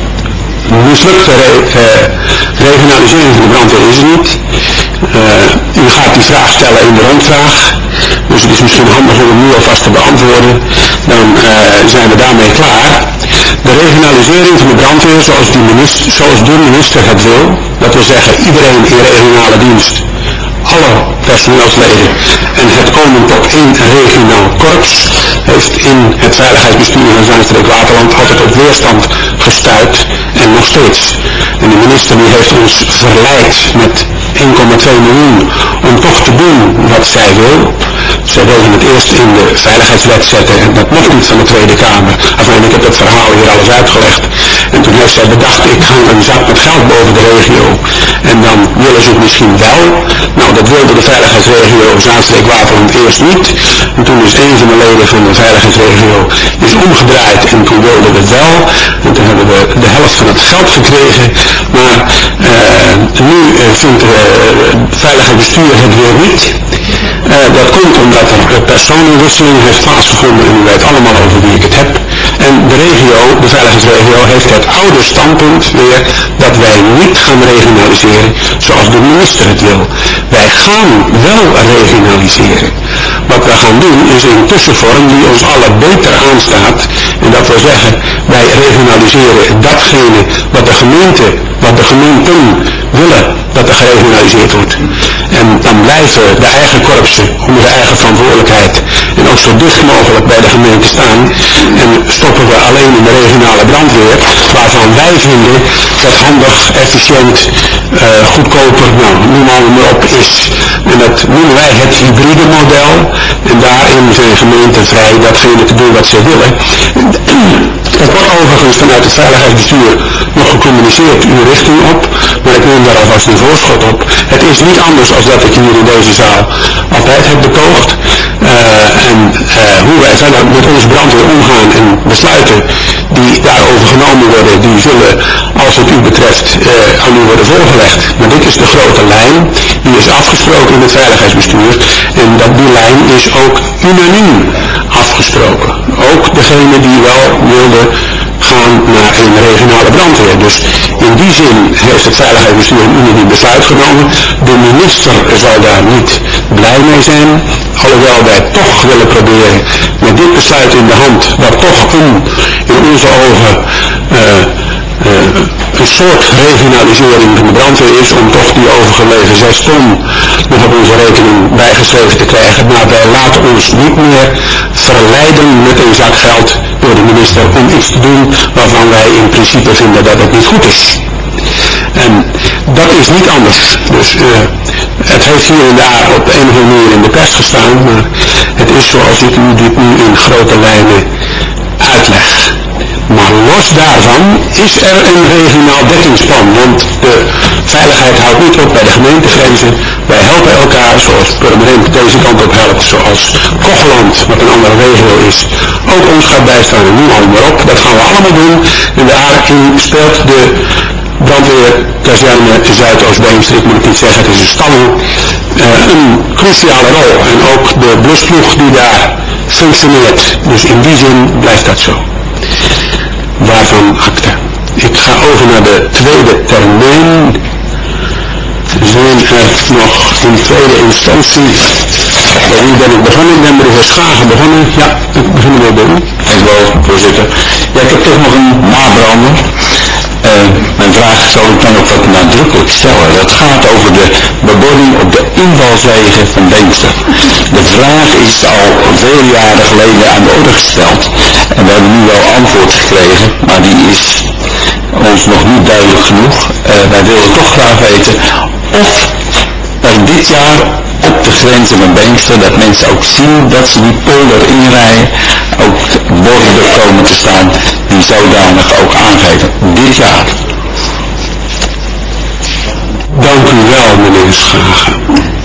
mislukte re, uh, regionalisering van de brandweer is er niet. Uh, u gaat die vraag stellen in de rondvraag, dus het is misschien handig om hem nu alvast te beantwoorden. Dan uh, zijn we daarmee klaar. De regionalisering van de brandweer zoals, die minister, zoals de minister het wil, dat wil zeggen iedereen in regionale dienst, alle personeelsleden en het komen tot één regionaal korps, heeft in het veiligheidsbestuur van Zuid-Waterland altijd op weerstand gestuit en nog steeds. En de minister die heeft ons verleid met één komma twee miljoen om toch te doen wat zij wil. Zij wilden het eerst in de veiligheidswet zetten en dat mocht niet van de Tweede Kamer. Enfin, ik heb het verhaal hier alles uitgelegd. En toen heeft zij bedacht, ik hang een zak met geld boven de regio. En dan willen ze het misschien wel. Nou, dat wilde de veiligheidsregio Zaanstreek-Waterland eerst niet. En toen is een van de leden van de veiligheidsregio is omgedraaid en toen wilden we het wel. En toen hebben we de helft van het geld gekregen. Maar uh, nu uh, vindt uh, het veiligheidsbestuur het weer niet. Uh, dat komt omdat er personenwisseling heeft plaatsgevonden en u weet allemaal over wie ik het heb. En de regio, de veiligheidsregio, heeft het oude standpunt weer dat wij niet gaan regionaliseren zoals de minister het wil. Wij gaan wel regionaliseren. Wat we gaan doen is een tussenvorm die ons alle beter aanstaat. En dat wil zeggen, wij regionaliseren datgene wat de gemeente, wat de gemeenten willen dat er geregionaliseerd wordt. En dan blijven de eigen korpsen onder de eigen verantwoordelijkheid en ook zo dicht mogelijk bij de gemeente staan. En stoppen we alleen in de regionale brandweer, waarvan wij vinden dat handig, efficiënt, uh, goedkoper, nou, noem maar op is. En dat noemen wij het hybride model. En daarin zijn gemeenten vrij datgene te doen wat ze willen. Dat wordt overigens vanuit het veiligheidsbestuur nog gecommuniceerd uw richting op, maar ik neem daar alvast een voorschot op. Het is niet anders als dat ik hier in deze zaal altijd heb betoogd. Uh, en uh, hoe wij verder met onze brandweer omgaan en besluiten die daarover genomen worden, die zullen, als het u betreft, uh, aan u worden voorgelegd. Maar dit is de grote lijn, die is afgesproken in het veiligheidsbestuur en dat, die lijn is ook unaniem afgesproken. Ook degene die wel wilden gaan naar een regionale brandweer. Dus in die zin heeft het veiligheidsbestuur een unaniem besluit genomen. De minister zal daar niet blij mee zijn, alhoewel wij toch willen proberen met dit besluit in de hand, wat toch een, in onze ogen uh, uh, een soort regionalisering van de brandweer is, om toch die overgebleven zes ton nog op onze rekening bijgeschreven te krijgen. Maar wij laten ons niet meer verleiden met een zak geld door de minister om iets te doen waarvan wij in principe vinden dat het niet goed is. En dat is niet anders. Dus uh, het heeft hier en daar op een of andere manier in de pers gestaan, maar het is zoals ik u dit nu in grote lijnen uitleg. Maar los daarvan is er een regionaal dekkingsplan, want de veiligheid houdt niet op bij de gemeentegrenzen. Wij helpen elkaar, zoals Purmerend deze kant op helpt, zoals Kocheland, wat een andere regio is, ook ons gaat bijstaan en noem allemaal op. Dat gaan we allemaal doen en daarin speelt de brandweerkazerne Zuidoost-Beemster, ik moet het niet zeggen, het is een stalling, uh, een cruciale rol. En ook de blusploeg die daar functioneert. Dus in die zin blijft dat zo. Waarvan akte. Ik ga over naar de tweede termijn. Zijn er nog in tweede instantie, bij wie ben ik begonnen? Ik ben bij de heer Schagen begonnen. Ja, ik begin weer bij u. Dank u wel, voorzitter. Ja, ik heb toch nog een nabrander. vraag zal ik dan ook wat nadrukkelijk stellen. Dat gaat over de bebording op de invalswegen van Beemster. De vraag is al vele jaren geleden aan de orde gesteld. En we hebben nu wel antwoord gekregen, maar die is ons nog niet duidelijk genoeg. Uh, wij willen toch graag weten of er dit jaar op de grenzen van Beemster, dat mensen ook zien dat ze die polder inrijden, ook borden komen te staan die zodanig ook aangeven. Dit jaar. Dank u wel, meneer Schagen.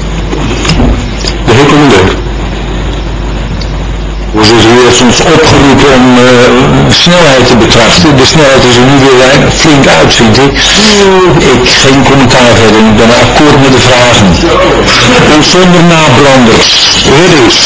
De heer commandeur. Voorzitter, u heeft ons opgeroepen om uh, snelheid te betrachten. De snelheid is er nu weer flink uit, vind ik. Ik geen commentaar verder. Ik ben akkoord met de vragen. En zonder nabranders. Reddings.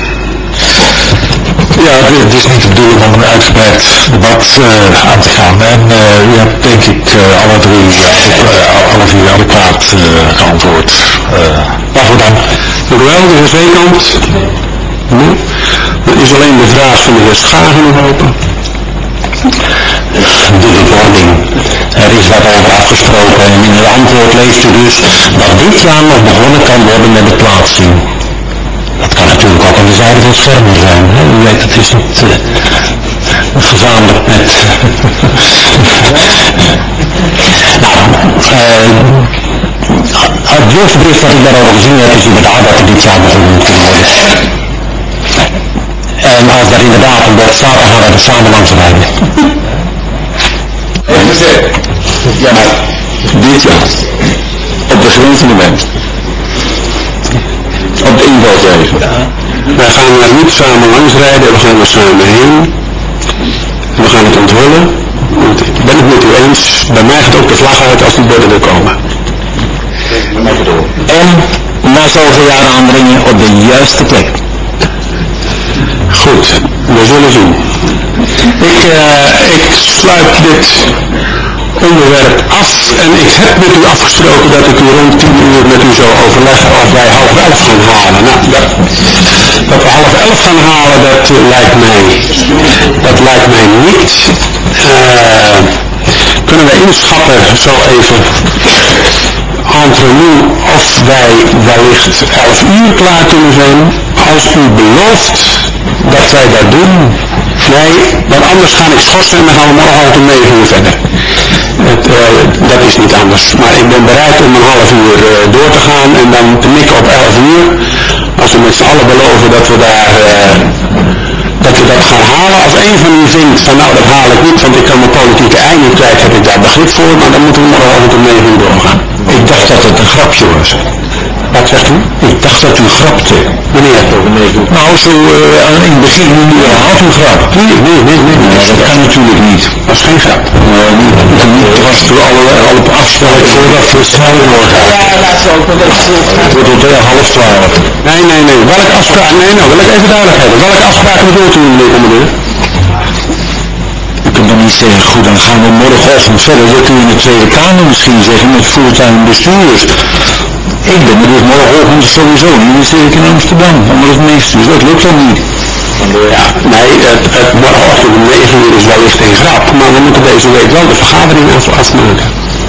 Ja, het is niet de bedoeling om een uitgebreid debat uh, aan te gaan. En uh, u hebt denk ik uh, alle drie, uh, alle vier adequaat uh, geantwoord. Uh, waarvoor dank. Dank u wel, de heer Zeekamp. Nee. Dan is alleen de vraag van de heer Schagen nog open. De bevordering. Er is wat over afgesproken en in het antwoord leest u dus dat dit jaar nog begonnen kan worden met de plaatsing. Dat kan natuurlijk ook aan de zijde van Schermer zijn. Hè? U weet, het is niet uh, gezamenlijk met... nou, uh, het jeugdbericht wat ik daarover gezien heb is inderdaad dat er dit jaar begonnen moet kunnen worden. En als daar inderdaad een bord staat, dan gaan we er samen langs rijden. Ja, maar dit jaar, op de grens van de wens, op de invalswegen. Ja. Wij gaan er niet samen langs rijden, we gaan er samen heen. We gaan het onthullen. Want ik ben het met u eens, bij mij gaat ook de vlag uit als die borden er komen. En na zoveel jaren aandringen op de juiste plek. Goed, we zullen zien. Ik, uh, ik sluit dit onderwerp af en ik heb met u afgesproken dat ik u rond tien uur met u zou overleggen of wij half elf gaan halen. Nou, dat, dat we half elf gaan halen, dat uh, lijkt mij, dat lijkt mij niet. Uh, kunnen we inschatten, zo even, entre nous, of wij wellicht elf uur klaar kunnen zijn, als u belooft dat wij dat doen. Nee, want anders ga ik schorsen en dan gaan we morgen om negen uur verder. Het, uh, dat is niet anders. Maar ik ben bereid om een half uur uh, door te gaan en dan te mikken op elf uur. Als we met z'n allen beloven dat we daar uh, dat we dat gaan halen. Als een van u vindt van nou dat haal ik niet, want ik kan mijn politieke ei niet kwijt, heb ik daar begrip voor, maar dan moeten we morgen om negen uur doorgaan. Ik dacht dat het een grapje was. Wat zegt u? Ik dacht dat u grapte. Wanneer? Nou, zo uh, aan in het begin nu had u grap. Nee, nee, nee, nee. nee dat kan natuurlijk niet. Dat was geen grap. Het was door alle, alle afspraken voordat we snel doorgaan. Ja, laten we ook wel even Het wordt tot uh, half twaalf. Nee, nee, nee. Welke afspraak? Nee, nou, wil ik even duidelijk hebben. Welke afspraken bedoelt u, meneer commandeur? U kunt dan niet zeggen, goed, dan gaan we morgenochtend verder. Dat kun je in de Tweede Kamer misschien zeggen, met fulltime bestuurders. Ik ben er dus morgenochtend sowieso niet in de Sterk in Amsterdam, omdat het meest is. Dat lukt dan niet. Ja, nee, het, het morgenochtend om negen uur is wellicht een grap, maar we moeten deze week wel de vergadering afmaken.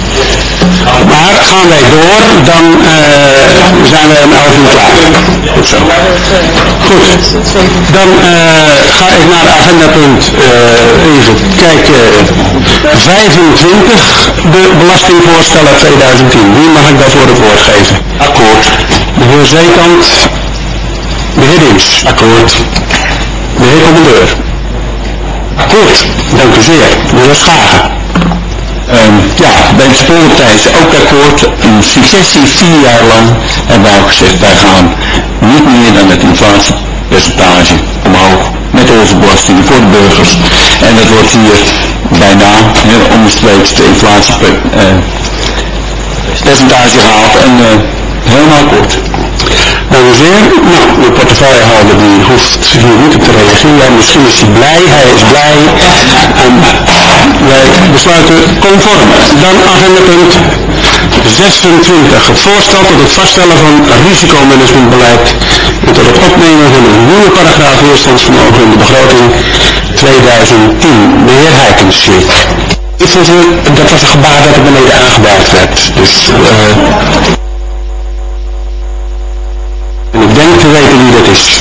Maar gaan wij door, dan uh, zijn we om elf uur klaar. Goed zo. Goed, dan uh, ga ik naar agendapunt uh, even kijken. vijfentwintig, de belastingvoorstellen tweeduizend tien. Wie mag ik daarvoor het woord geven? Akkoord. De heer Zeekamp. De heer Dings. Akkoord. De heer commandeur. Akkoord. Dank u zeer. De heer Schagen. Um, ja, bij de spoortijds ook akkoord. Een successie vier jaar lang hebben wij ook gezegd, wij gaan niet meer dan het inflatiepercentage omhoog met onze belastingen voor de burgers. En dat wordt hier bijna heel omstreeks de inflatiepercentage uh, gehaald en uh, helemaal akkoord. Dank u zeer. Nou, de portefeuillehouder die hoeft hier niet op te reageren. Misschien is hij blij, hij is blij. En wij besluiten conform. Dan agendapunt zesentwintig. Het voorstel tot het vaststellen van risicomanagementbeleid en tot het opnemen van een nieuwe paragraaf weerstandsvermogen in de begroting tweeduizend tien. De heer Heikens. Voorzitter, dat was een gebaar dat er beneden aangeduid werd. Dus, uh, en ik denk te weten wie dat is.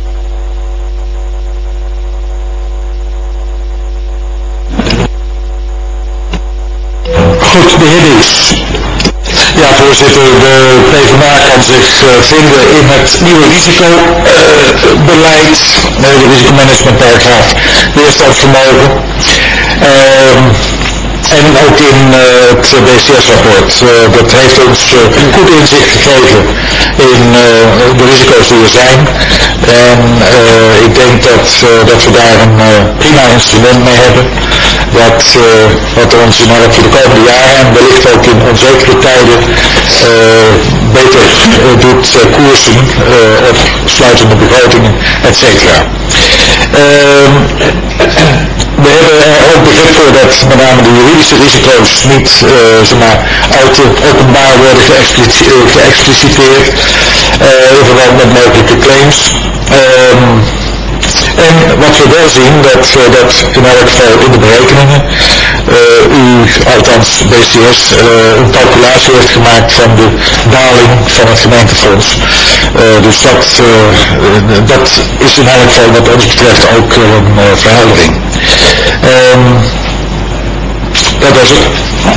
Goed, de heer Dings. Ja, voorzitter, de PvdA kan zich uh, vinden in het nieuwe risicobeleid, uh, de risicomanagementparagraaf, weerstandsvermogen. Uh, En ook in uh, het B C S-rapport. Uh, dat heeft ons uh, goed inzicht gegeven in uh, de risico's die er zijn. En uh, ik denk dat, uh, dat we daar een uh, prima instrument mee hebben. Dat uh, wat ons in elk voor de komende jaren en wellicht ook in onzekere tijden uh, beter uh, doet uh, koersen uh, op sluitende begrotingen, et cetera. Uh, We hebben er ook begrip voor dat met name de juridische risico's niet uh, zeg maar, uit de openbaar worden geëxpliciteerd uh, in verband met mogelijke claims. Um, en wat we wel zien, dat, uh, dat in elk geval in de berekeningen uh, u, althans B C S, uh, een calculatie heeft gemaakt van de daling van het gemeentefonds. Uh, dus dat, uh, dat is in elk geval wat ons betreft ook uh, een uh, verheldering. Um, dat was het.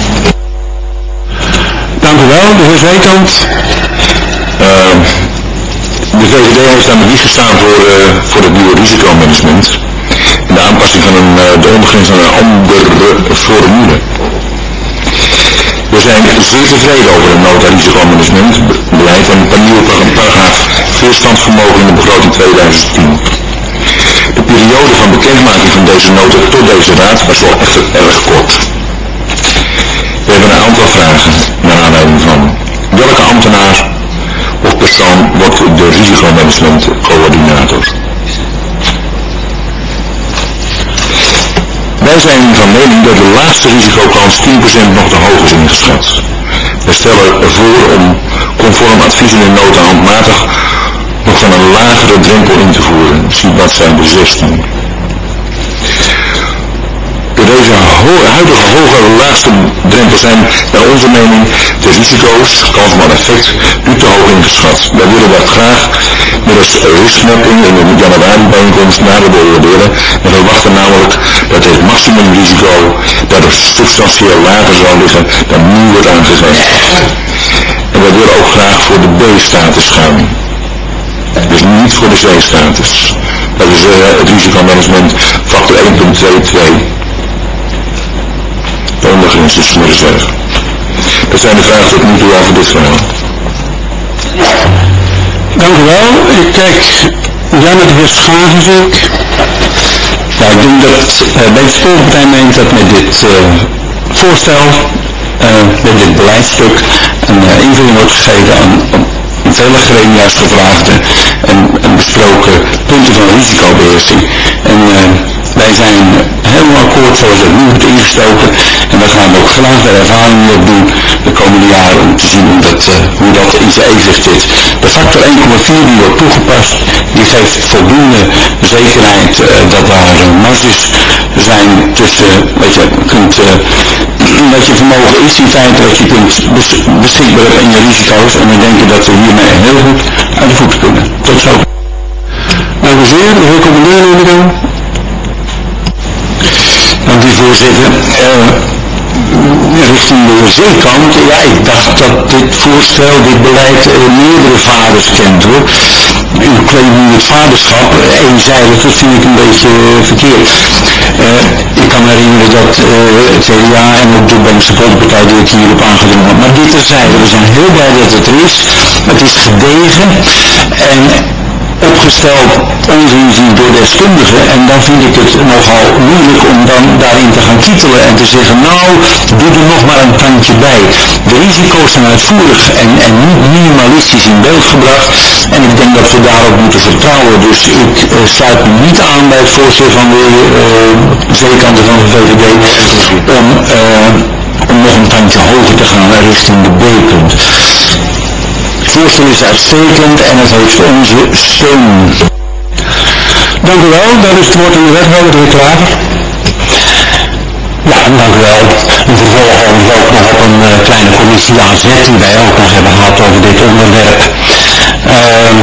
Dank u wel, de heer Zweekant. Uh, de V V D heeft aan de wieg gestaan voor, uh, voor het nieuwe risicomanagement en de aanpassing van een, uh, de ondergrens aan een andere formule. We zijn zeer tevreden over het nota risicomanagementbeleid en het nieuwe paragraaf weerstandsvermogen in de begroting tweeduizend tien. De periode van bekendmaking van deze nota tot deze raad was wel echter erg kort. We hebben een aantal vragen naar aanleiding van welke ambtenaar of persoon wordt de risicomanagementcoördinator. Wij zijn van mening dat de laagste risicokans tien procent nog te hoog is ingeschat. We stellen voor om conform advies in de nota handmatig nog van een lagere drempel in te voeren, zie bladzijde zestien. Door deze ho huidige hoge laagste drempel zijn naar onze mening de risico's, kans van effect, nu te hoog ingeschat. Wij willen dat graag middels riskmapping in de januari bijeenkomst nader beoordelen en verwachten namelijk dat het maximumrisico dat er substantieel lager zou liggen dan nu wordt aangegeven. En wij willen ook graag voor de B-status gaan. Dus niet voor de C-status. Dat is uh, het risicomanagement factor één punt tweeëntwintig. De ondergrens is voor reserve. Dat zijn de vragen tot nu toe over dit verhaal. Dank u wel. Ik kijk Jan het heer Schagenzink. Ja, ik denk dat uh, deze spoorpartij meent dat met dit uh, voorstel, uh, met dit beleidstuk, een uh, invulling wordt gegeven aan, aan vele gremia's gevraagde en, en besproken punten van risicobeheersing. En uh, wij zijn helemaal akkoord zoals het nu wordt ingestoken en we gaan ook graag de ervaringen op doen de komende jaren om te zien hoe dat, uh, hoe dat in zijn evenwicht zit. De factor één komma vier die wordt toegepast, die geeft voldoende zekerheid uh, dat daar uh, marges zijn tussen wat je kunt, uh, wat je vermogen is in feite wat je kunt bes beschikbaar hebben in je risico's en we denken dat we hiermee heel goed uit de voeten kunnen. Tot zo. Dank u zeer, de heer Commandeur neem ik aan. Dank u voorzitter. Uh, richting de zeekant, ja ik dacht dat dit voorstel, dit beleid uh, meerdere vaders kent hoor. U claimt nu het vaderschap, eenzijdig, dat vind ik een beetje uh, verkeerd. Uh, ik kan me herinneren dat uh, het C D A en ook de Belgische Volkspartij dit hierop aangedrongen had. Maar dit terzijde, we zijn heel blij dat het er is. Het is gedegen en opgesteld onzinzien door deskundigen en dan vind ik het nogal moeilijk om dan daarin te gaan kietelen en te zeggen nou, doe er nog maar een tandje bij. De risico's zijn uitvoerig en, en niet minimalistisch in beeld gebracht en ik denk dat we daarop moeten vertrouwen. Dus ik uh, sluit me niet aan bij het voorstel van de uh, zeekanten van de V V D om, uh, om nog een tandje hoger te gaan richting de B-punt. Het voorstel is uitstekend en het heeft onze steun. Dank u wel. Dan is het woord aan de wethouder, de heer Klaver. Ja, dank u wel. In vervolg ook nog op een uh, kleine commissie A Z die wij ook nog hebben gehad over dit onderwerp. Uh,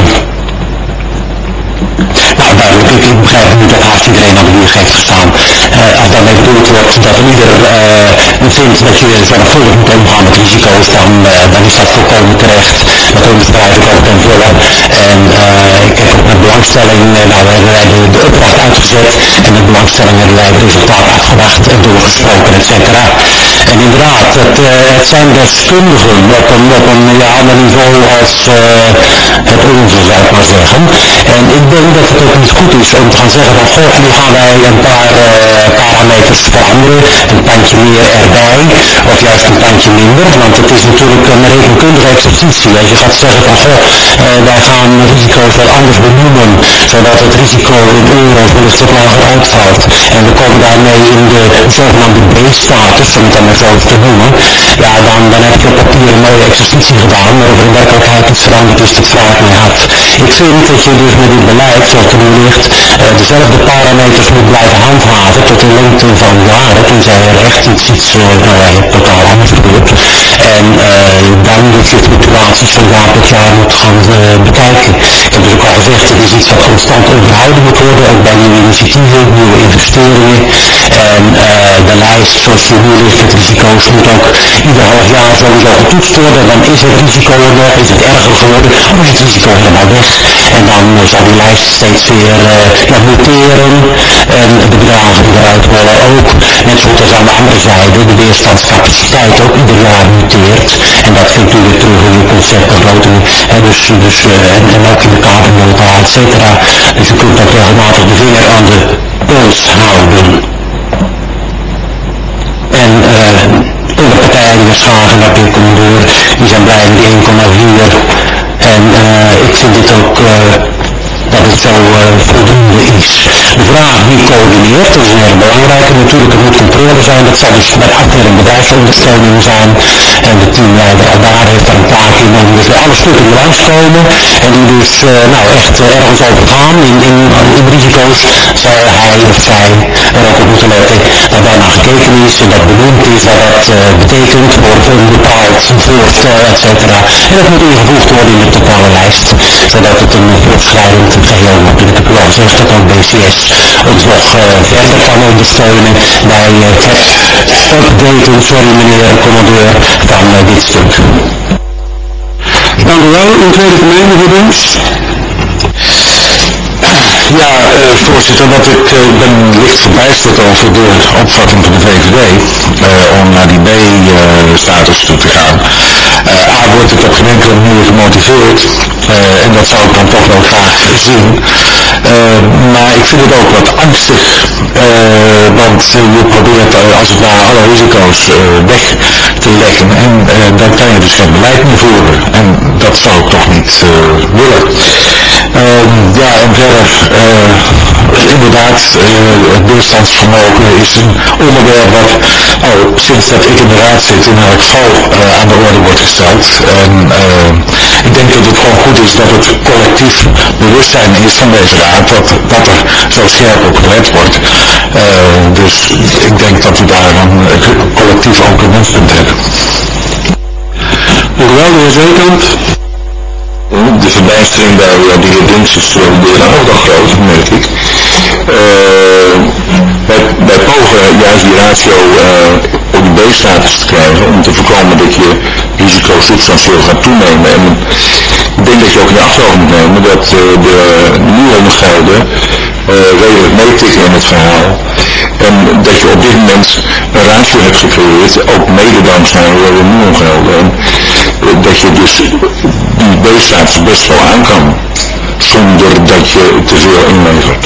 nou, duidelijk, ik, ik begrijp nu dat haast iedereen aan de muur heeft gestaan. Uh, als daarmee bedoeld wordt dat ieder uh, vindt dat je zorgvuldig moet omgaan met risico's, dan, uh, dan is dat volkomen terecht. Dat onderschrijf ik ook ten volle. En uh, ik heb ook met belangstelling, uh, nou, we hebben wij de, de opdracht uitgezet en met belangstelling hebben wij het resultaat afgewacht en doorgesproken, et cetera. En inderdaad, het, uh, het zijn deskundigen op een, op een ja, ander niveau als uh, het onze, zou ik maar zeggen. En ik denk dat het ook niet goed is om te gaan zeggen van, goh, nu gaan wij een paar uh, parameters veranderen, een tandje meer erbij, of juist een tandje minder, want het is natuurlijk een rekenkundige exercitie. Als je gaat zeggen van, goh, uh, wij gaan risico's wat anders benoemen, zodat het risico in euro's wellicht wat lager uitvalt. En we komen daarmee in de zogenaamde B-status, om het dan maar zo te noemen. Ja, dan, dan heb je op papier een mooie exercitie gedaan, maar of er in werkelijkheid iets veranderd is, dat vraag ik mij af. Ik vind dat je dus met dit beleid, zoals het er nu ligt, uh, dezelfde parameters moet blijven handhaven tot de lengte van jaren, tenzij er echt iets, iets uh, nou ja, totaal anders gebeurt. En uh, dan moet je fluctuaties van jaar tot jaar moet gaan uh, bekijken. Ik heb dus ook al gezegd, het is iets wat constant onderhouden moet worden, ook bij nieuwe initiatieven, nieuwe investeringen. En uh, de lijst zoals die nu ligt met risico's moet ook ieder half jaar sowieso getoetst worden. Dan is het risico er nog, is het erger geworden, of is het risico helemaal weg. En dan uh, zal die lijst steeds weer uh, ja, muteren en de bedragen die eruit rollen ook. Net zoals als aan de andere zijde de weerstandscapaciteit ook ieder jaar muteert. En dat vindt u weer terug in uw conceptbegroting. Dus, dus, uh, en, en ook in de kadernota, et cetera. Dus u kunt ook regelmatig de vinger aan de pols houden. En uh, alle partijen die schagen naar dit commandeur, die zijn blij met die één komma vier. En uh, ik vind dit ook uh, dat het zo uh, voldoende is. De vraag wie coördineert, dat is een hele belangrijke. Natuurlijk, het moet controle zijn. Dat zal dus bij de afdeling bedrijfsondersteuning zijn. En de teamleider al daar heeft daar een taak in. En die dus bij alle stukken die langskomen. En die dus uh, nou echt uh, ergens over gaan in, in, in risico's. Zal hij of zij er ook op moeten letten dat daar naar gekeken is. En dat benoemd is wat dat uh, betekent voor een bepaald voorstel, et cetera. En dat moet ingevoegd worden in de totale lijst. Zodat het een voortschrijdend geheel wordt. En ik heb u al gezegd dat ook B C S ons nog uh, verder kan ondersteunen bij uh, het updaten, sorry meneer commandeur, van uh, dit stuk. Dank u wel. Een tweede termijn, meneer Dens. Ja, uh, voorzitter, wat ik uh, ben licht verbijsterd over de opvatting van de V V D uh, om naar die B-status uh, toe te gaan. Uh, A, wordt het op geen enkele manier gemotiveerd uh, en dat zou ik dan toch wel graag zien. Uh, maar ik vind het ook wat angstig, uh, want uh, je probeert uh, als het ware alle risico's uh, weg te leggen en uh, dan kan je dus geen beleid meer voeren. En dat zou ik toch niet uh, willen. Uh, ja, en verder, uh, inderdaad, uh, het weerstandsvermogen is een onderwerp wat al sinds dat ik in de raad zit in elk geval uh, aan de orde wordt gesteld. En uh, ik denk dat het gewoon goed is dat het collectief bewustzijn is van deze raad, dat, dat er zo scherp op gelet wordt. Uh, dus ik denk dat we daar een uh, collectief ook een winstpunt hebben. Dank u wel, de heer Zeekamp. De verbijstering bij uh, de heer Dins is uh, ook nog groot, merk ik. Uh, wij, wij pogen juist die ratio uh, op de B-status te krijgen om te voorkomen dat je risico substantieel gaat toenemen. En ik denk dat je ook in de afloop moet nemen dat uh, de nieuwe gelden uh, redelijk meetikken in het verhaal. En dat je op dit moment een ratio hebt gecreëerd, ook mede dankzij de nieuwe gelden. En uh, dat je dus die B-status best wel aan kan, zonder dat je te veel inlevert.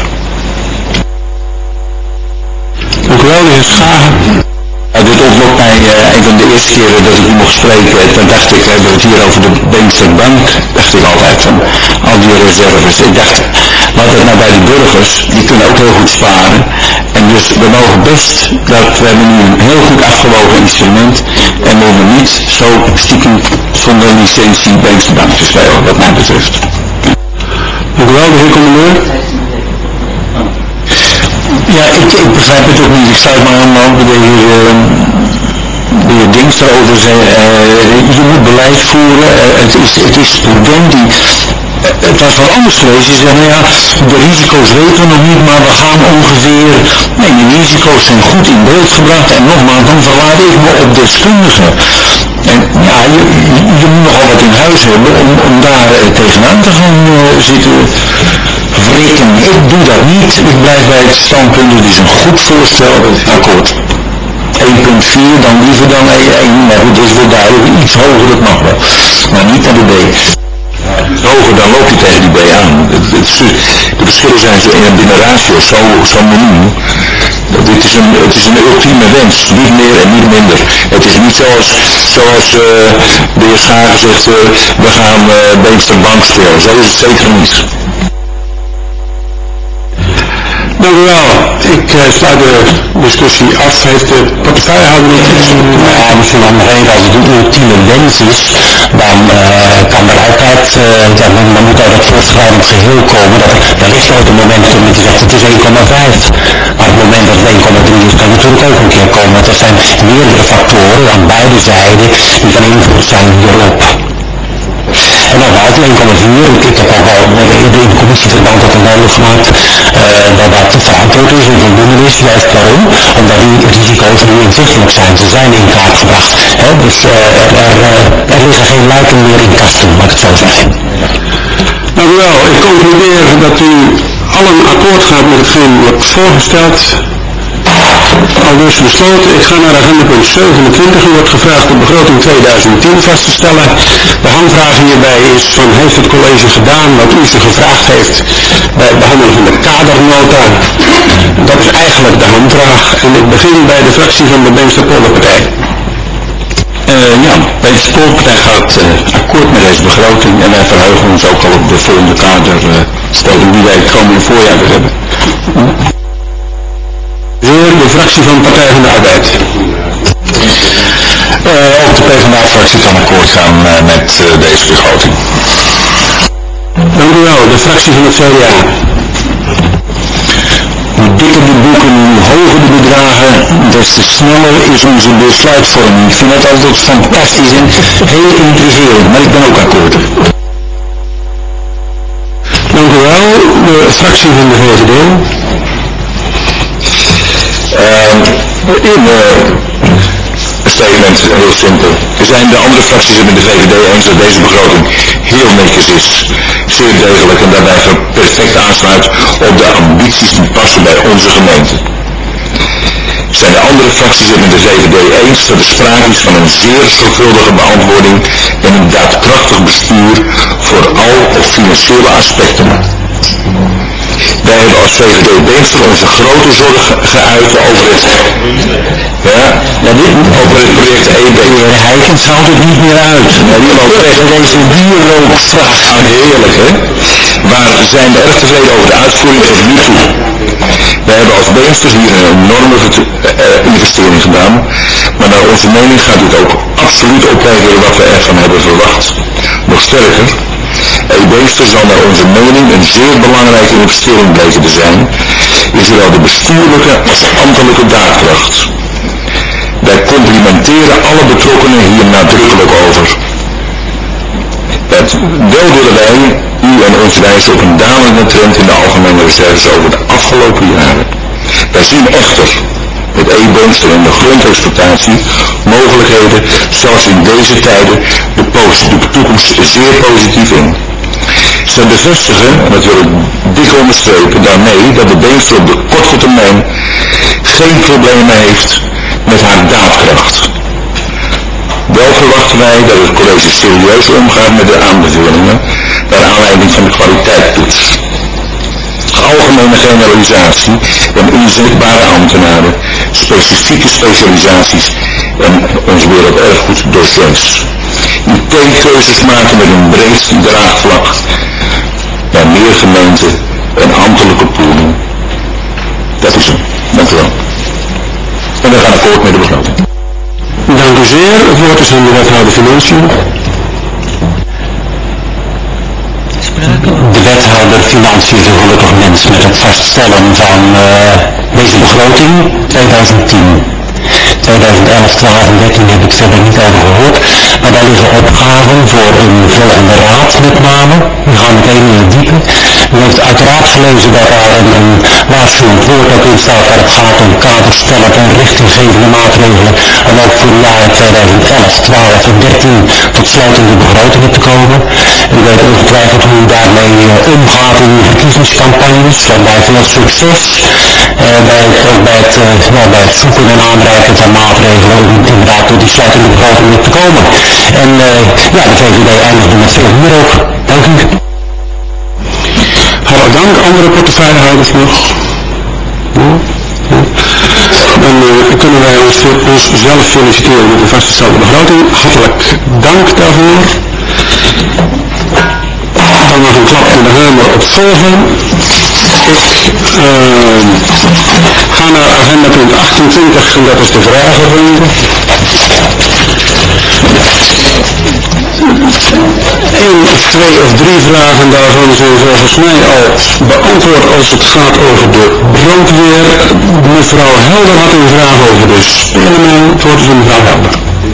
Dank u wel, de heer Schagen. Uh, dit ontlokt mij uh, een van de eerste keren dat ik u mocht spreken. Toen dacht ik, hebben we het hier over de Beemster Bank, dacht ik altijd van al die reserves. Ik dacht, laat het nou bij die burgers, die kunnen ook heel goed sparen. En dus we mogen best, dat we hebben nu een heel goed afgewogen instrument en we hoeven niet zo stiekem zonder licentie Beemster Bank te spelen, wat mij betreft. Dank u wel, de heer commandeur. Ja, ik, ik begrijp het ook niet. Ik sluit me aan op de heer, uh, de heer Dings daarover zei. Uh, je moet beleid voeren. Uh, het, is, het is prudent. Die, uh, het was wat anders geweest. Je zegt, nou ja, de risico's weten we nog niet, maar we gaan ongeveer... Nee, de risico's zijn goed in beeld gebracht. En nogmaals, dan verlaat ik me op deskundigen. En ja, je, je, je moet nogal wat in huis hebben om, om daar uh, tegenaan te gaan uh, zitten wrikken. Ik doe dat niet. Ik blijf bij het standpunt. Het is een goed voorstel. Akkoord. één punt vier, dan liever dan één. Maar goed, dat is wel duidelijk. Iets hoger, dat mag wel. Maar niet naar de B. Hoger, dan loop je tegen die B aan. Het, het, de verschillen zijn zo in een binnen ratio zo, zo miniem. Dit is een, het is een ultieme wens, niet meer en niet minder. Het is niet zoals, zoals uh, de heer Schagen zegt, uh, we gaan uh, Beemster Bank spelen. Zo is het zeker niet. Dank u wel. Ik uh, sluit de discussie af. Heeft de portefeuillehouder nog iets? Ja, misschien nog even, als het een ultieme wens is, dan uh, kan er altijd, uh, ja, dan, dan moet uit het voortschrijdend geheel komen. Dat er, er ligt nooit een moment dat je zegt het is één komma vijf. Maar het moment dat het één komma drie is, kan natuurlijk ook een keer komen. Want er zijn meerdere factoren aan beide zijden die van invloed zijn hierop. En dan uit één komma vier, ik heb ook al in de commissieverband ook een duidelijk gemaakt uh, dat dat verantwoord is en voldoende is. Juist waarom? Omdat die risico's nu inzichtelijk zijn. Ze zijn in kaart gebracht. Hè? Dus uh, er, er, uh, er liggen geen lijken meer in kasten, mag ik het zo zeggen. Dank u wel. Ik concludeer dat u allen akkoord gaat met hetgeen wordt voorgesteld. Al dus besloten. Ik ga naar agenda punt zevenentwintig. U wordt gevraagd de begroting tweeduizend tien vast te stellen. De handvraag hierbij is van, heeft het college gedaan wat u ze gevraagd heeft bij het behandelen van de kadernota? Dat is eigenlijk de handvraag. En ik begin bij de fractie van de Beemster-Polderpartij. Uh, ja, de Spoorpartij gaat uh, akkoord met deze begroting en wij verheugen ons ook al op de volgende kaderstelling uh, die wij het komende voorjaar weer hebben. Zeer de fractie van de Partij van de Arbeid. Uh, ook de PvdA-fractie kan akkoord gaan uh, met uh, deze begroting. Dank u wel, de fractie van het C D A. Hoe dikker de boeken, hoe hoger de bedragen, des te sneller is onze besluitvorming. Ik vind dat altijd fantastisch en heel intrigerend, maar ik ben ook akkoord. Dank u wel, de fractie van de V V D. Uh, in uh, een statement, heel simpel. Er zijn de andere fracties en de V V D eens dat deze begroting heel netjes is. Zeer degelijk en daarbij perfect aansluit op de ambities die passen bij onze gemeente. Zijn de andere fracties het met de V V D eens dat er sprake is van een zeer zorgvuldige beantwoording en een daadkrachtig bestuur voor al de financiële aspecten. Wij hebben als V V D Beemster onze grote zorg geuit over het, ja, ja, dit, over het project E B. De heer Heikens houdt het niet meer uit. Ja, die loopt weg. Deze bierrookvraag. Ah, heerlijk, hè? Maar we zijn erg tevreden over de uitvoering tot nu toe. Wij hebben als Beemsters hier een enorme uh, investering gedaan, maar naar onze mening gaat dit ook absoluut opleveren wat we ervan hebben verwacht. Nog sterker, E-Beemster zal naar onze mening een zeer belangrijke investering blijken te zijn, in zowel de bestuurlijke als ambtelijke daadkracht. Wij complimenteren alle betrokkenen hier nadrukkelijk over. Wel willen wij u en ons wijzen op een dalende trend in de algemene reserves over de afgelopen jaren. Wij zien echter met E-Beemster en de grondexploitatie mogelijkheden zoals in deze tijden de, de toekomst zeer positief in. Zij bevestigen, en dat wil ik dik onderstrepen, daarmee dat de Beemster op de korte termijn geen problemen heeft met haar daadkracht. Wel verwachten wij dat het college serieus omgaat met de aanbevelingen naar aanleiding van de kwaliteitstoets. Algemene generalisatie en inzetbare ambtenaren, specifieke specialisaties en ons wereld erfgoed dossiers. I T-keuzes maken met een breed draagvlak naar meer gemeenten en ambtelijke pooling. Dat is hem. Dank u wel. En we gaan akkoord met de begroting. Dank u zeer. Het woord is aan de wethouder Financiën. de wethouder Financiën is een gelukkig mens met het vaststellen van uh, deze begroting twintig tien. twintig elf, twaalf en dertien heb ik verder niet over gehoord, maar daar liggen opgaven voor een volgende raad met name. Die gaan meteen in het diepe. U heeft uiteraard gelezen dat daar een, een waarschuwend woord ook in staat waar het gaat om kaderstellende en richtinggevende maatregelen en ook voor de jaren twintig elf, twaalf en dertien tot sluitende begrotingen te komen. U weet ongetwijfeld hoe u daarmee uh, omgaat in uw verkiezingscampagnes, waarbij veel succes uh, bij, ook bij het, uh, ja, bij het zoeken en aanreiken van maatregelen om inderdaad tot die sluitende begrotingen te komen. En uh, ja, de V V D eindigde met veel hierop. Dank u. Hartelijk dank. Andere portefeuillehouders nog? Ja? Ja. Dan uh, kunnen wij ons, onszelf feliciteren met de vastgestelde begroting. Hartelijk dank daarvoor. Dan nog een klap in de hamer op volgen. Ik uh, ga naar agenda punt achtentwintig en dat is de vragenronde. Eén of twee of drie vragen daarvan zijn volgens mij al beantwoord als het gaat over de brandweer. Mevrouw Helder had een vraag over de speelman. Het woord is mevrouw Helder.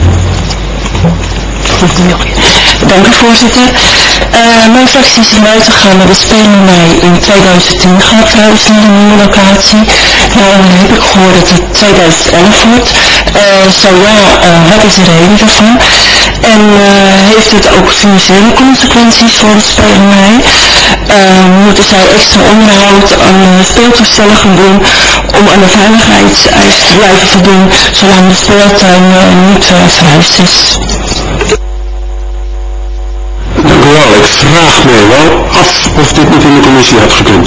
Dank u, voorzitter. Uh, mijn fractie is in uitgegaan naar de speelmei in twintig tien gaat trouwens naar een nieuwe locatie. Nou, dan heb ik gehoord dat het twintig elf wordt. Uh, zo ja, uh, wat is de reden daarvan? En uh, heeft het ook financiële consequenties voor de speelmei? Uh, moeten zij extra onderhoud aan uh, speeltoestellen gaan doen om aan de veiligheidseisen te blijven voldoen zolang de speeltuin uh, niet uh, verhuisd is? Dank u wel. Ik vraag mij wel af of dit niet in de commissie had gekund.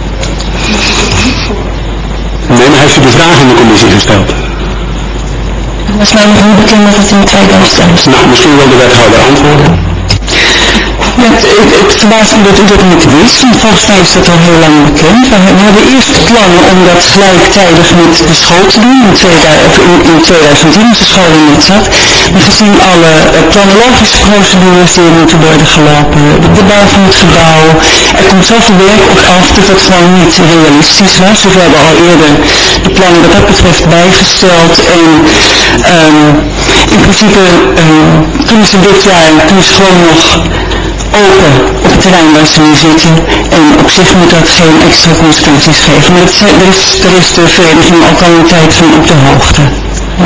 Nee, maar heeft u de vraag in de commissie gesteld? Het was mij nog niet bekend dat het in twintig elf. Nou, misschien wil de wethouder antwoorden. Ja, het, het, het verbaast me dat u dat niet wist, want volgens mij is dat al heel lang bekend. We hadden eerst plannen om dat gelijktijdig met de school te doen, in, tweeduizend, in, in twintig tien, als de school er niet zat. Maar gezien alle uh, planologische procedures die er moeten worden gelopen, de, de bouw van het gebouw, er komt zoveel werk op af dat dat gewoon niet realistisch was. Dus we hebben al eerder de plannen wat dat betreft bijgesteld en um, in principe um, kunnen ze dit jaar kunnen ze gewoon nog open op het terrein waar ze nu zitten en op zich moet dat geen extra consequenties geven. Maar is, er, is, er is de vereniging ook al een tijd van op de hoogte. Ja.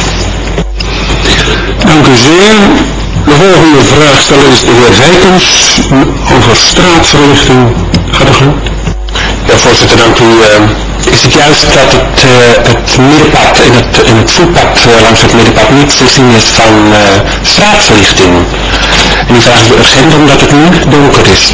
Dank u zeer. De volgende vraagsteller is de heer Wijkens over straatverlichting. Gaat u gang. Ja, voorzitter, dank u. Uh, is het juist dat het, uh, het middenpad en het, en het voetpad uh, langs het middenpad niet voorzien is van uh, straatverlichting? En die vraag is urgent omdat het nu donker is.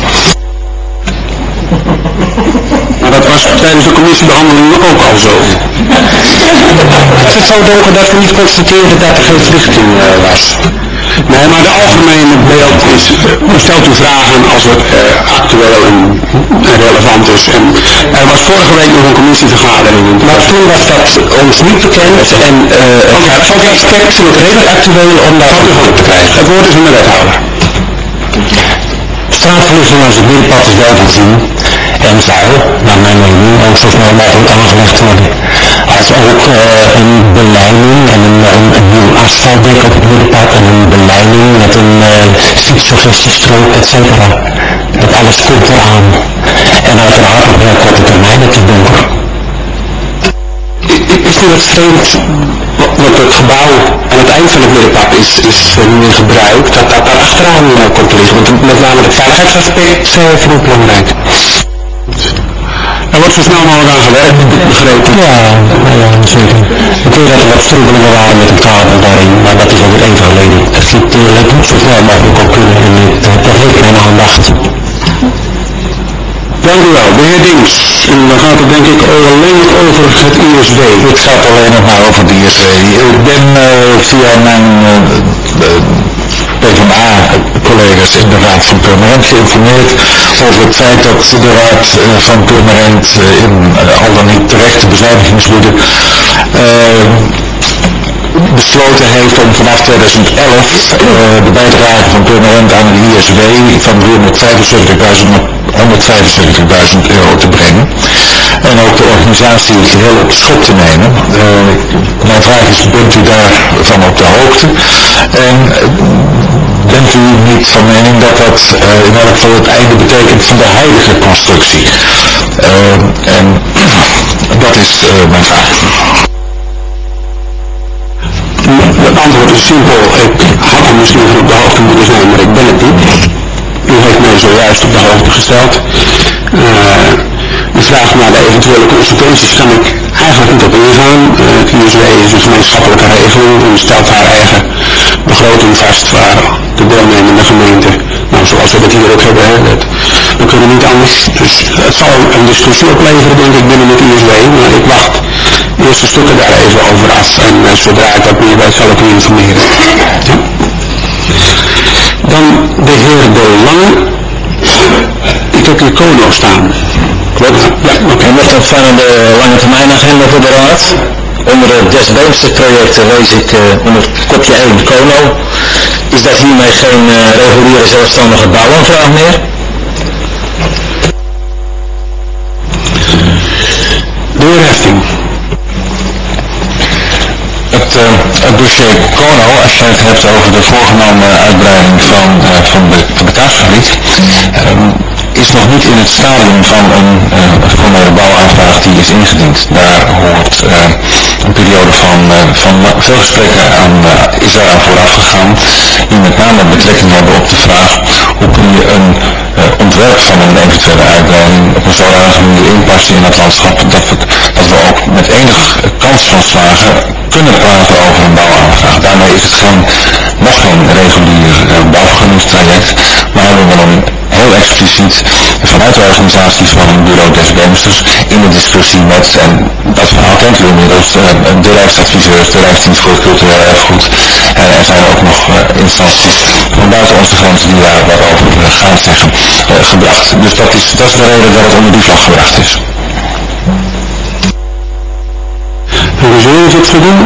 Maar dat was tijdens de commissiebehandeling ook al zo. Was het zo donker dat we niet constateerden dat er geen verlichting uh, was? Nee, maar de algemene beeld is, uh, stelt u vragen als het uh, actueel en, en relevant is. En er was vorige week nog een commissievergadering. Maar toen was dat ons niet bekend en uh, okay, het valt aspect nog redelijk actueel om dat goed te krijgen. Het woord is aan de wethouder. Straatverlichting als het middenpad is wel voorzien en zou, naar mijn mening, ook zo snel mogelijk aangelegd worden. Als ook uh, een beleiding en een, een, een nieuw asfaltdek op het middenpad en een beleiding met een uh, fietssuggestiestrook, et cetera. Dat alles komt eraan. En uiteraard op heel korte termijn, het is donker. Is nu wat vreemd, want het gebouw aan het eind van het middenpad is, is nu in gebruik, dat dat daar achteraan uh, komt te liggen. Want met name het veiligheidsaspect uh, vind ik belangrijk. Er wordt zo snel mogelijk aan gewerkt, heb ik begrepen. Ja, ja, zeker. Ik weet dat er wat strubbelingen waren met een kabel daarin, maar dat is alweer even geleden. Het, het, het moet zo snel mogelijk ook kunnen en het, dat heeft mijn aandacht. Dank u wel, de heer Dings. En dan gaat het denk ik alleen over het I S W. Het gaat alleen nog maar over het I S W. Ik ben uh, via mijn uh, PvdA-collega's in de Raad van Purmerend geïnformeerd over het feit dat de Raad uh, van Purmerend uh, in uh, al dan niet terechte bezuinigingswoede uh, besloten heeft om vanaf tweeduizend elf uh, de bijdrage van permanent aan de I S W van driehonderdvijfenzeventigduizend naar honderdvijfenzeventigduizend euro te brengen. En ook de organisatie geheel op de schop te nemen. Uh, mijn vraag is, bent u daarvan op de hoogte? En uh, bent u niet van mening dat dat uh, in elk geval het einde betekent van de huidige constructie? Uh, en dat is uh, mijn vraag. Het antwoord is simpel. Ik had er misschien van op de hoogte moeten zijn, maar ik ben het niet. U heeft mij zojuist op de hoogte gesteld. Uh, u vraagt naar de eventuele consequenties, kan ik eigenlijk niet op ingaan. Uh, het I S W is een gemeenschappelijke regeling en stelt haar eigen begroting vast waar de deelnemende gemeente, nou zoals we dat hier ook hebben, hè, dat, we kunnen niet anders. Dus het zal een discussie opleveren, denk ik, binnen het I S W, maar ik wacht de eerste stukken daar even over af en uh, zodra ik dat meer weet zal ik u informeren. Ja. Dan de heer De Lange. Ik heb hier Kono staan. Klopt? Ja, oké. Okay. En wordt dat van de lange termijn agenda voor de raad? Onder het Des Beemster project lees ik uh, onder kopje één Kono. Is dat hiermee geen uh, reguliere zelfstandige bouwaanvraag meer? De heer Hefting. Het, uh, het dossier Kono, als je het hebt over de voorgenomen uitbreiding van, uh, van de, van de kaasfabriek, um, is nog niet in het stadium van een uh, formele bouwaanvraag die is ingediend. Daar hoort uh, een periode van, uh, van veel gesprekken aan, uh, is daaraan vooraf gegaan, die met name betrekking hebben op de vraag hoe kun je een uh, ontwerp van een eventuele uitbreiding op een zodanige manier inpassen in het landschap dat we, dat we ook met enige kans van slagen kunnen praten over een bouwaanvraag. Daarmee is het geen, nog geen regulier uh, bouwvergunningstraject, maar hebben we dan heel expliciet vanuit de organisatie van bureau Des Beemsters in de discussie met, en dat verhaal kent u inmiddels, uh, de Rijksadviseurs, de Rijksdienst voor het Cultureel Erfgoed. Uh, er zijn ook nog uh, instanties van buiten onze grenzen die daar wat over uh, gaan zeggen, uh, gebracht. Dus dat is, dat is de reden dat het onder die vlag gebracht is. Hoezo is het voldoende?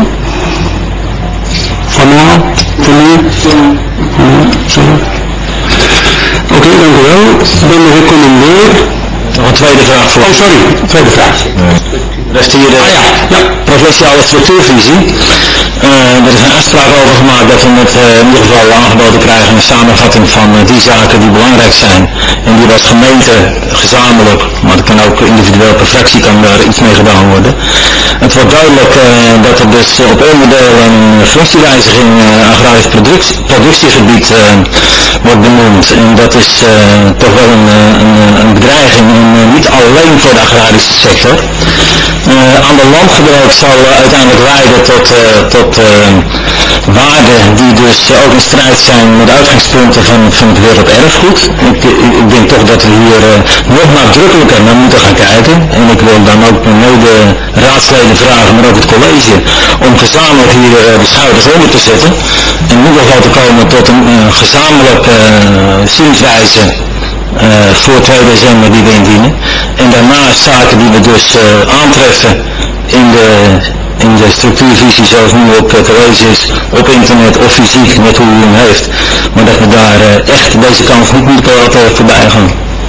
Van nou? Van nu? Zo. Oké, okay, dank u wel. Dan recommendeer. Nog een tweede vraag voor. Oh, sorry. Tweede vraag. Er is hier de ah, ja. Ja. provinciale structuurvisie. Uh, er is een afspraak over gemaakt dat we met uh, in ieder geval aangeboden krijgen een samenvatting van uh, die zaken die belangrijk zijn. En die als gemeente gezamenlijk, maar dat kan ook individueel per fractie kan daar iets mee gedaan worden. Het wordt duidelijk uh, dat er dus op onderdeel een functiewijziging uh, agrarisch product, productiegebied uh, wordt benoemd. En dat is uh, toch wel een, een, een bedreiging, en, uh, niet alleen voor de agrarische sector. Uh, aan de landgebruik zal uh, uiteindelijk leiden tot, uh, tot uh, waarden die dus uh, ook in strijd zijn met uitgangspunten van, van het werelderfgoed. Ik, ik denk toch dat we hier uh, nog nadrukkelijker naar moeten gaan kijken. En ik wil dan ook mede raadsleden vragen, maar ook het college, om gezamenlijk hier uh, de schouders onder te zetten. En in ieder geval te komen tot een uh, gezamenlijke uh, zienswijze. Uh, voor twee december die we indienen. En daarnaast zaken die we dus uh, aantreffen in de, in de structuurvisie zoals nu ook uh, te lezen is, op internet of fysiek, net hoe u hem heeft. Maar dat we daar uh, echt deze kans niet moeten laten voorbij gaan.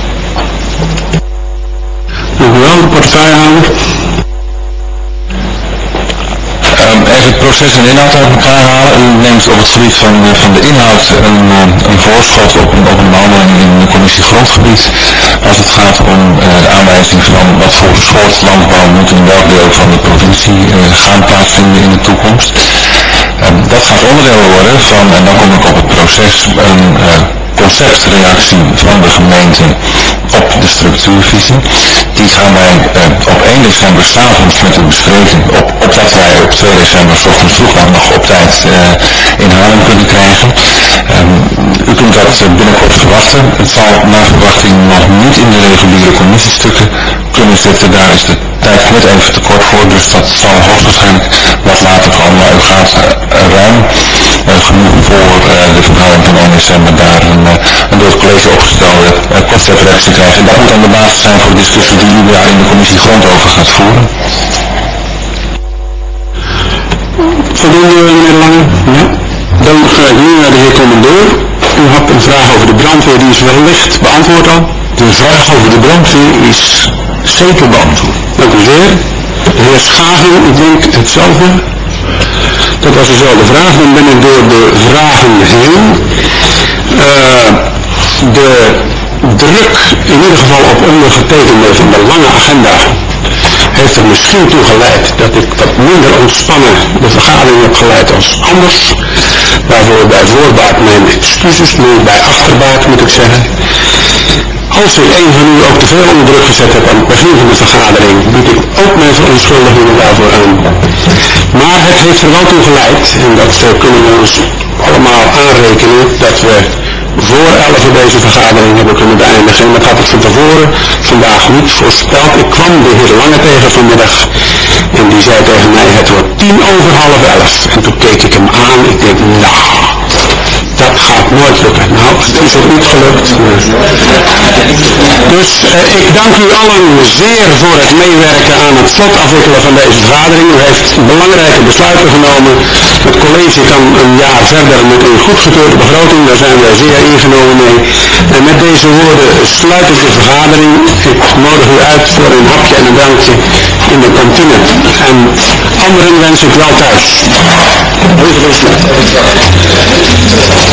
Dank u wel, de portefeuillehouder. Um, even het proces en inhoud uit elkaar halen. U neemt op het gebied van, uh, van de inhoud een, uh, een voorschot op een, op een behandeling in de commissie grondgebied. Als het gaat om uh, de aanwijzing van wat voor soort landbouw moet in welk deel van de provincie uh, gaan plaatsvinden in de toekomst. Um, dat gaat onderdeel worden van, en dan kom ik op het proces, een uh, conceptreactie van de gemeente op de structuurvisie. Die gaan wij uh, op één december 's avonds met u bespreken, op, opdat wij op twee december 's ochtends vroeg dan nog op tijd uh, in Haarlem kunnen krijgen. Um, u kunt dat uh, binnenkort verwachten. Het zal naar verwachting nog niet in de reguliere commissiestukken kunnen zitten. Daar is de tijd net even te kort voor, dus dat zal hoogstwaarschijnlijk wat later komen. Maar u gaat uh, ruim uh, genoeg voor uh, de vergadering van één december daar een, uh, een door het college opgestelde uh, conceptreactie krijgen. En dat moet dan de basis zijn voor de discussie die u daar in de commissie grond over gaat voeren. voldoende, meneer Lange? Ja. Dan ga ik nu naar de heer commandeur. U had een vraag over de brandweer, die is wellicht beantwoord al. De vraag over de brandweer is zeker beantwoord. Dank u zeer. De heer Schagen, ik denk hetzelfde. Dat was dezelfde vraag. Dan ben ik door de vragen heen. Uh, de druk, in ieder geval op ondergetekende van de lange agenda, heeft er misschien toe geleid dat ik wat minder ontspannen de vergadering heb geleid als anders. Waarvoor bij voorbaat mijn excuses, nee, bij achterbaat moet ik zeggen. Als ik een van u ook te veel onder druk gezet heb aan het begin van de vergadering, bied ik ook mijn verontschuldigingen daarvoor aan. Maar het heeft er wel toe geleid, en dat uh, kunnen we ons allemaal aanrekenen, dat we voor elf deze vergadering hebben kunnen beëindigen. Dat had ik van tevoren vandaag niet voorspeld. Ik kwam de heer Lange tegen vanmiddag en die zei tegen mij, het wordt tien over half elf. En toen keek ik hem aan, ik denk, nou, dat gaat nooit lukken. Nou, het is ook niet gelukt. Dus uh, ik dank u allen zeer voor het meewerken aan het vlot afwikkelen van deze vergadering. U heeft belangrijke besluiten genomen. Het college kan een jaar verder met een goedgekeurde begroting. Daar zijn wij zeer ingenomen mee. En met deze woorden sluit ik de vergadering. Ik nodig u uit voor een hapje en een drankje in de kantine. En anderen wens ik wel thuis.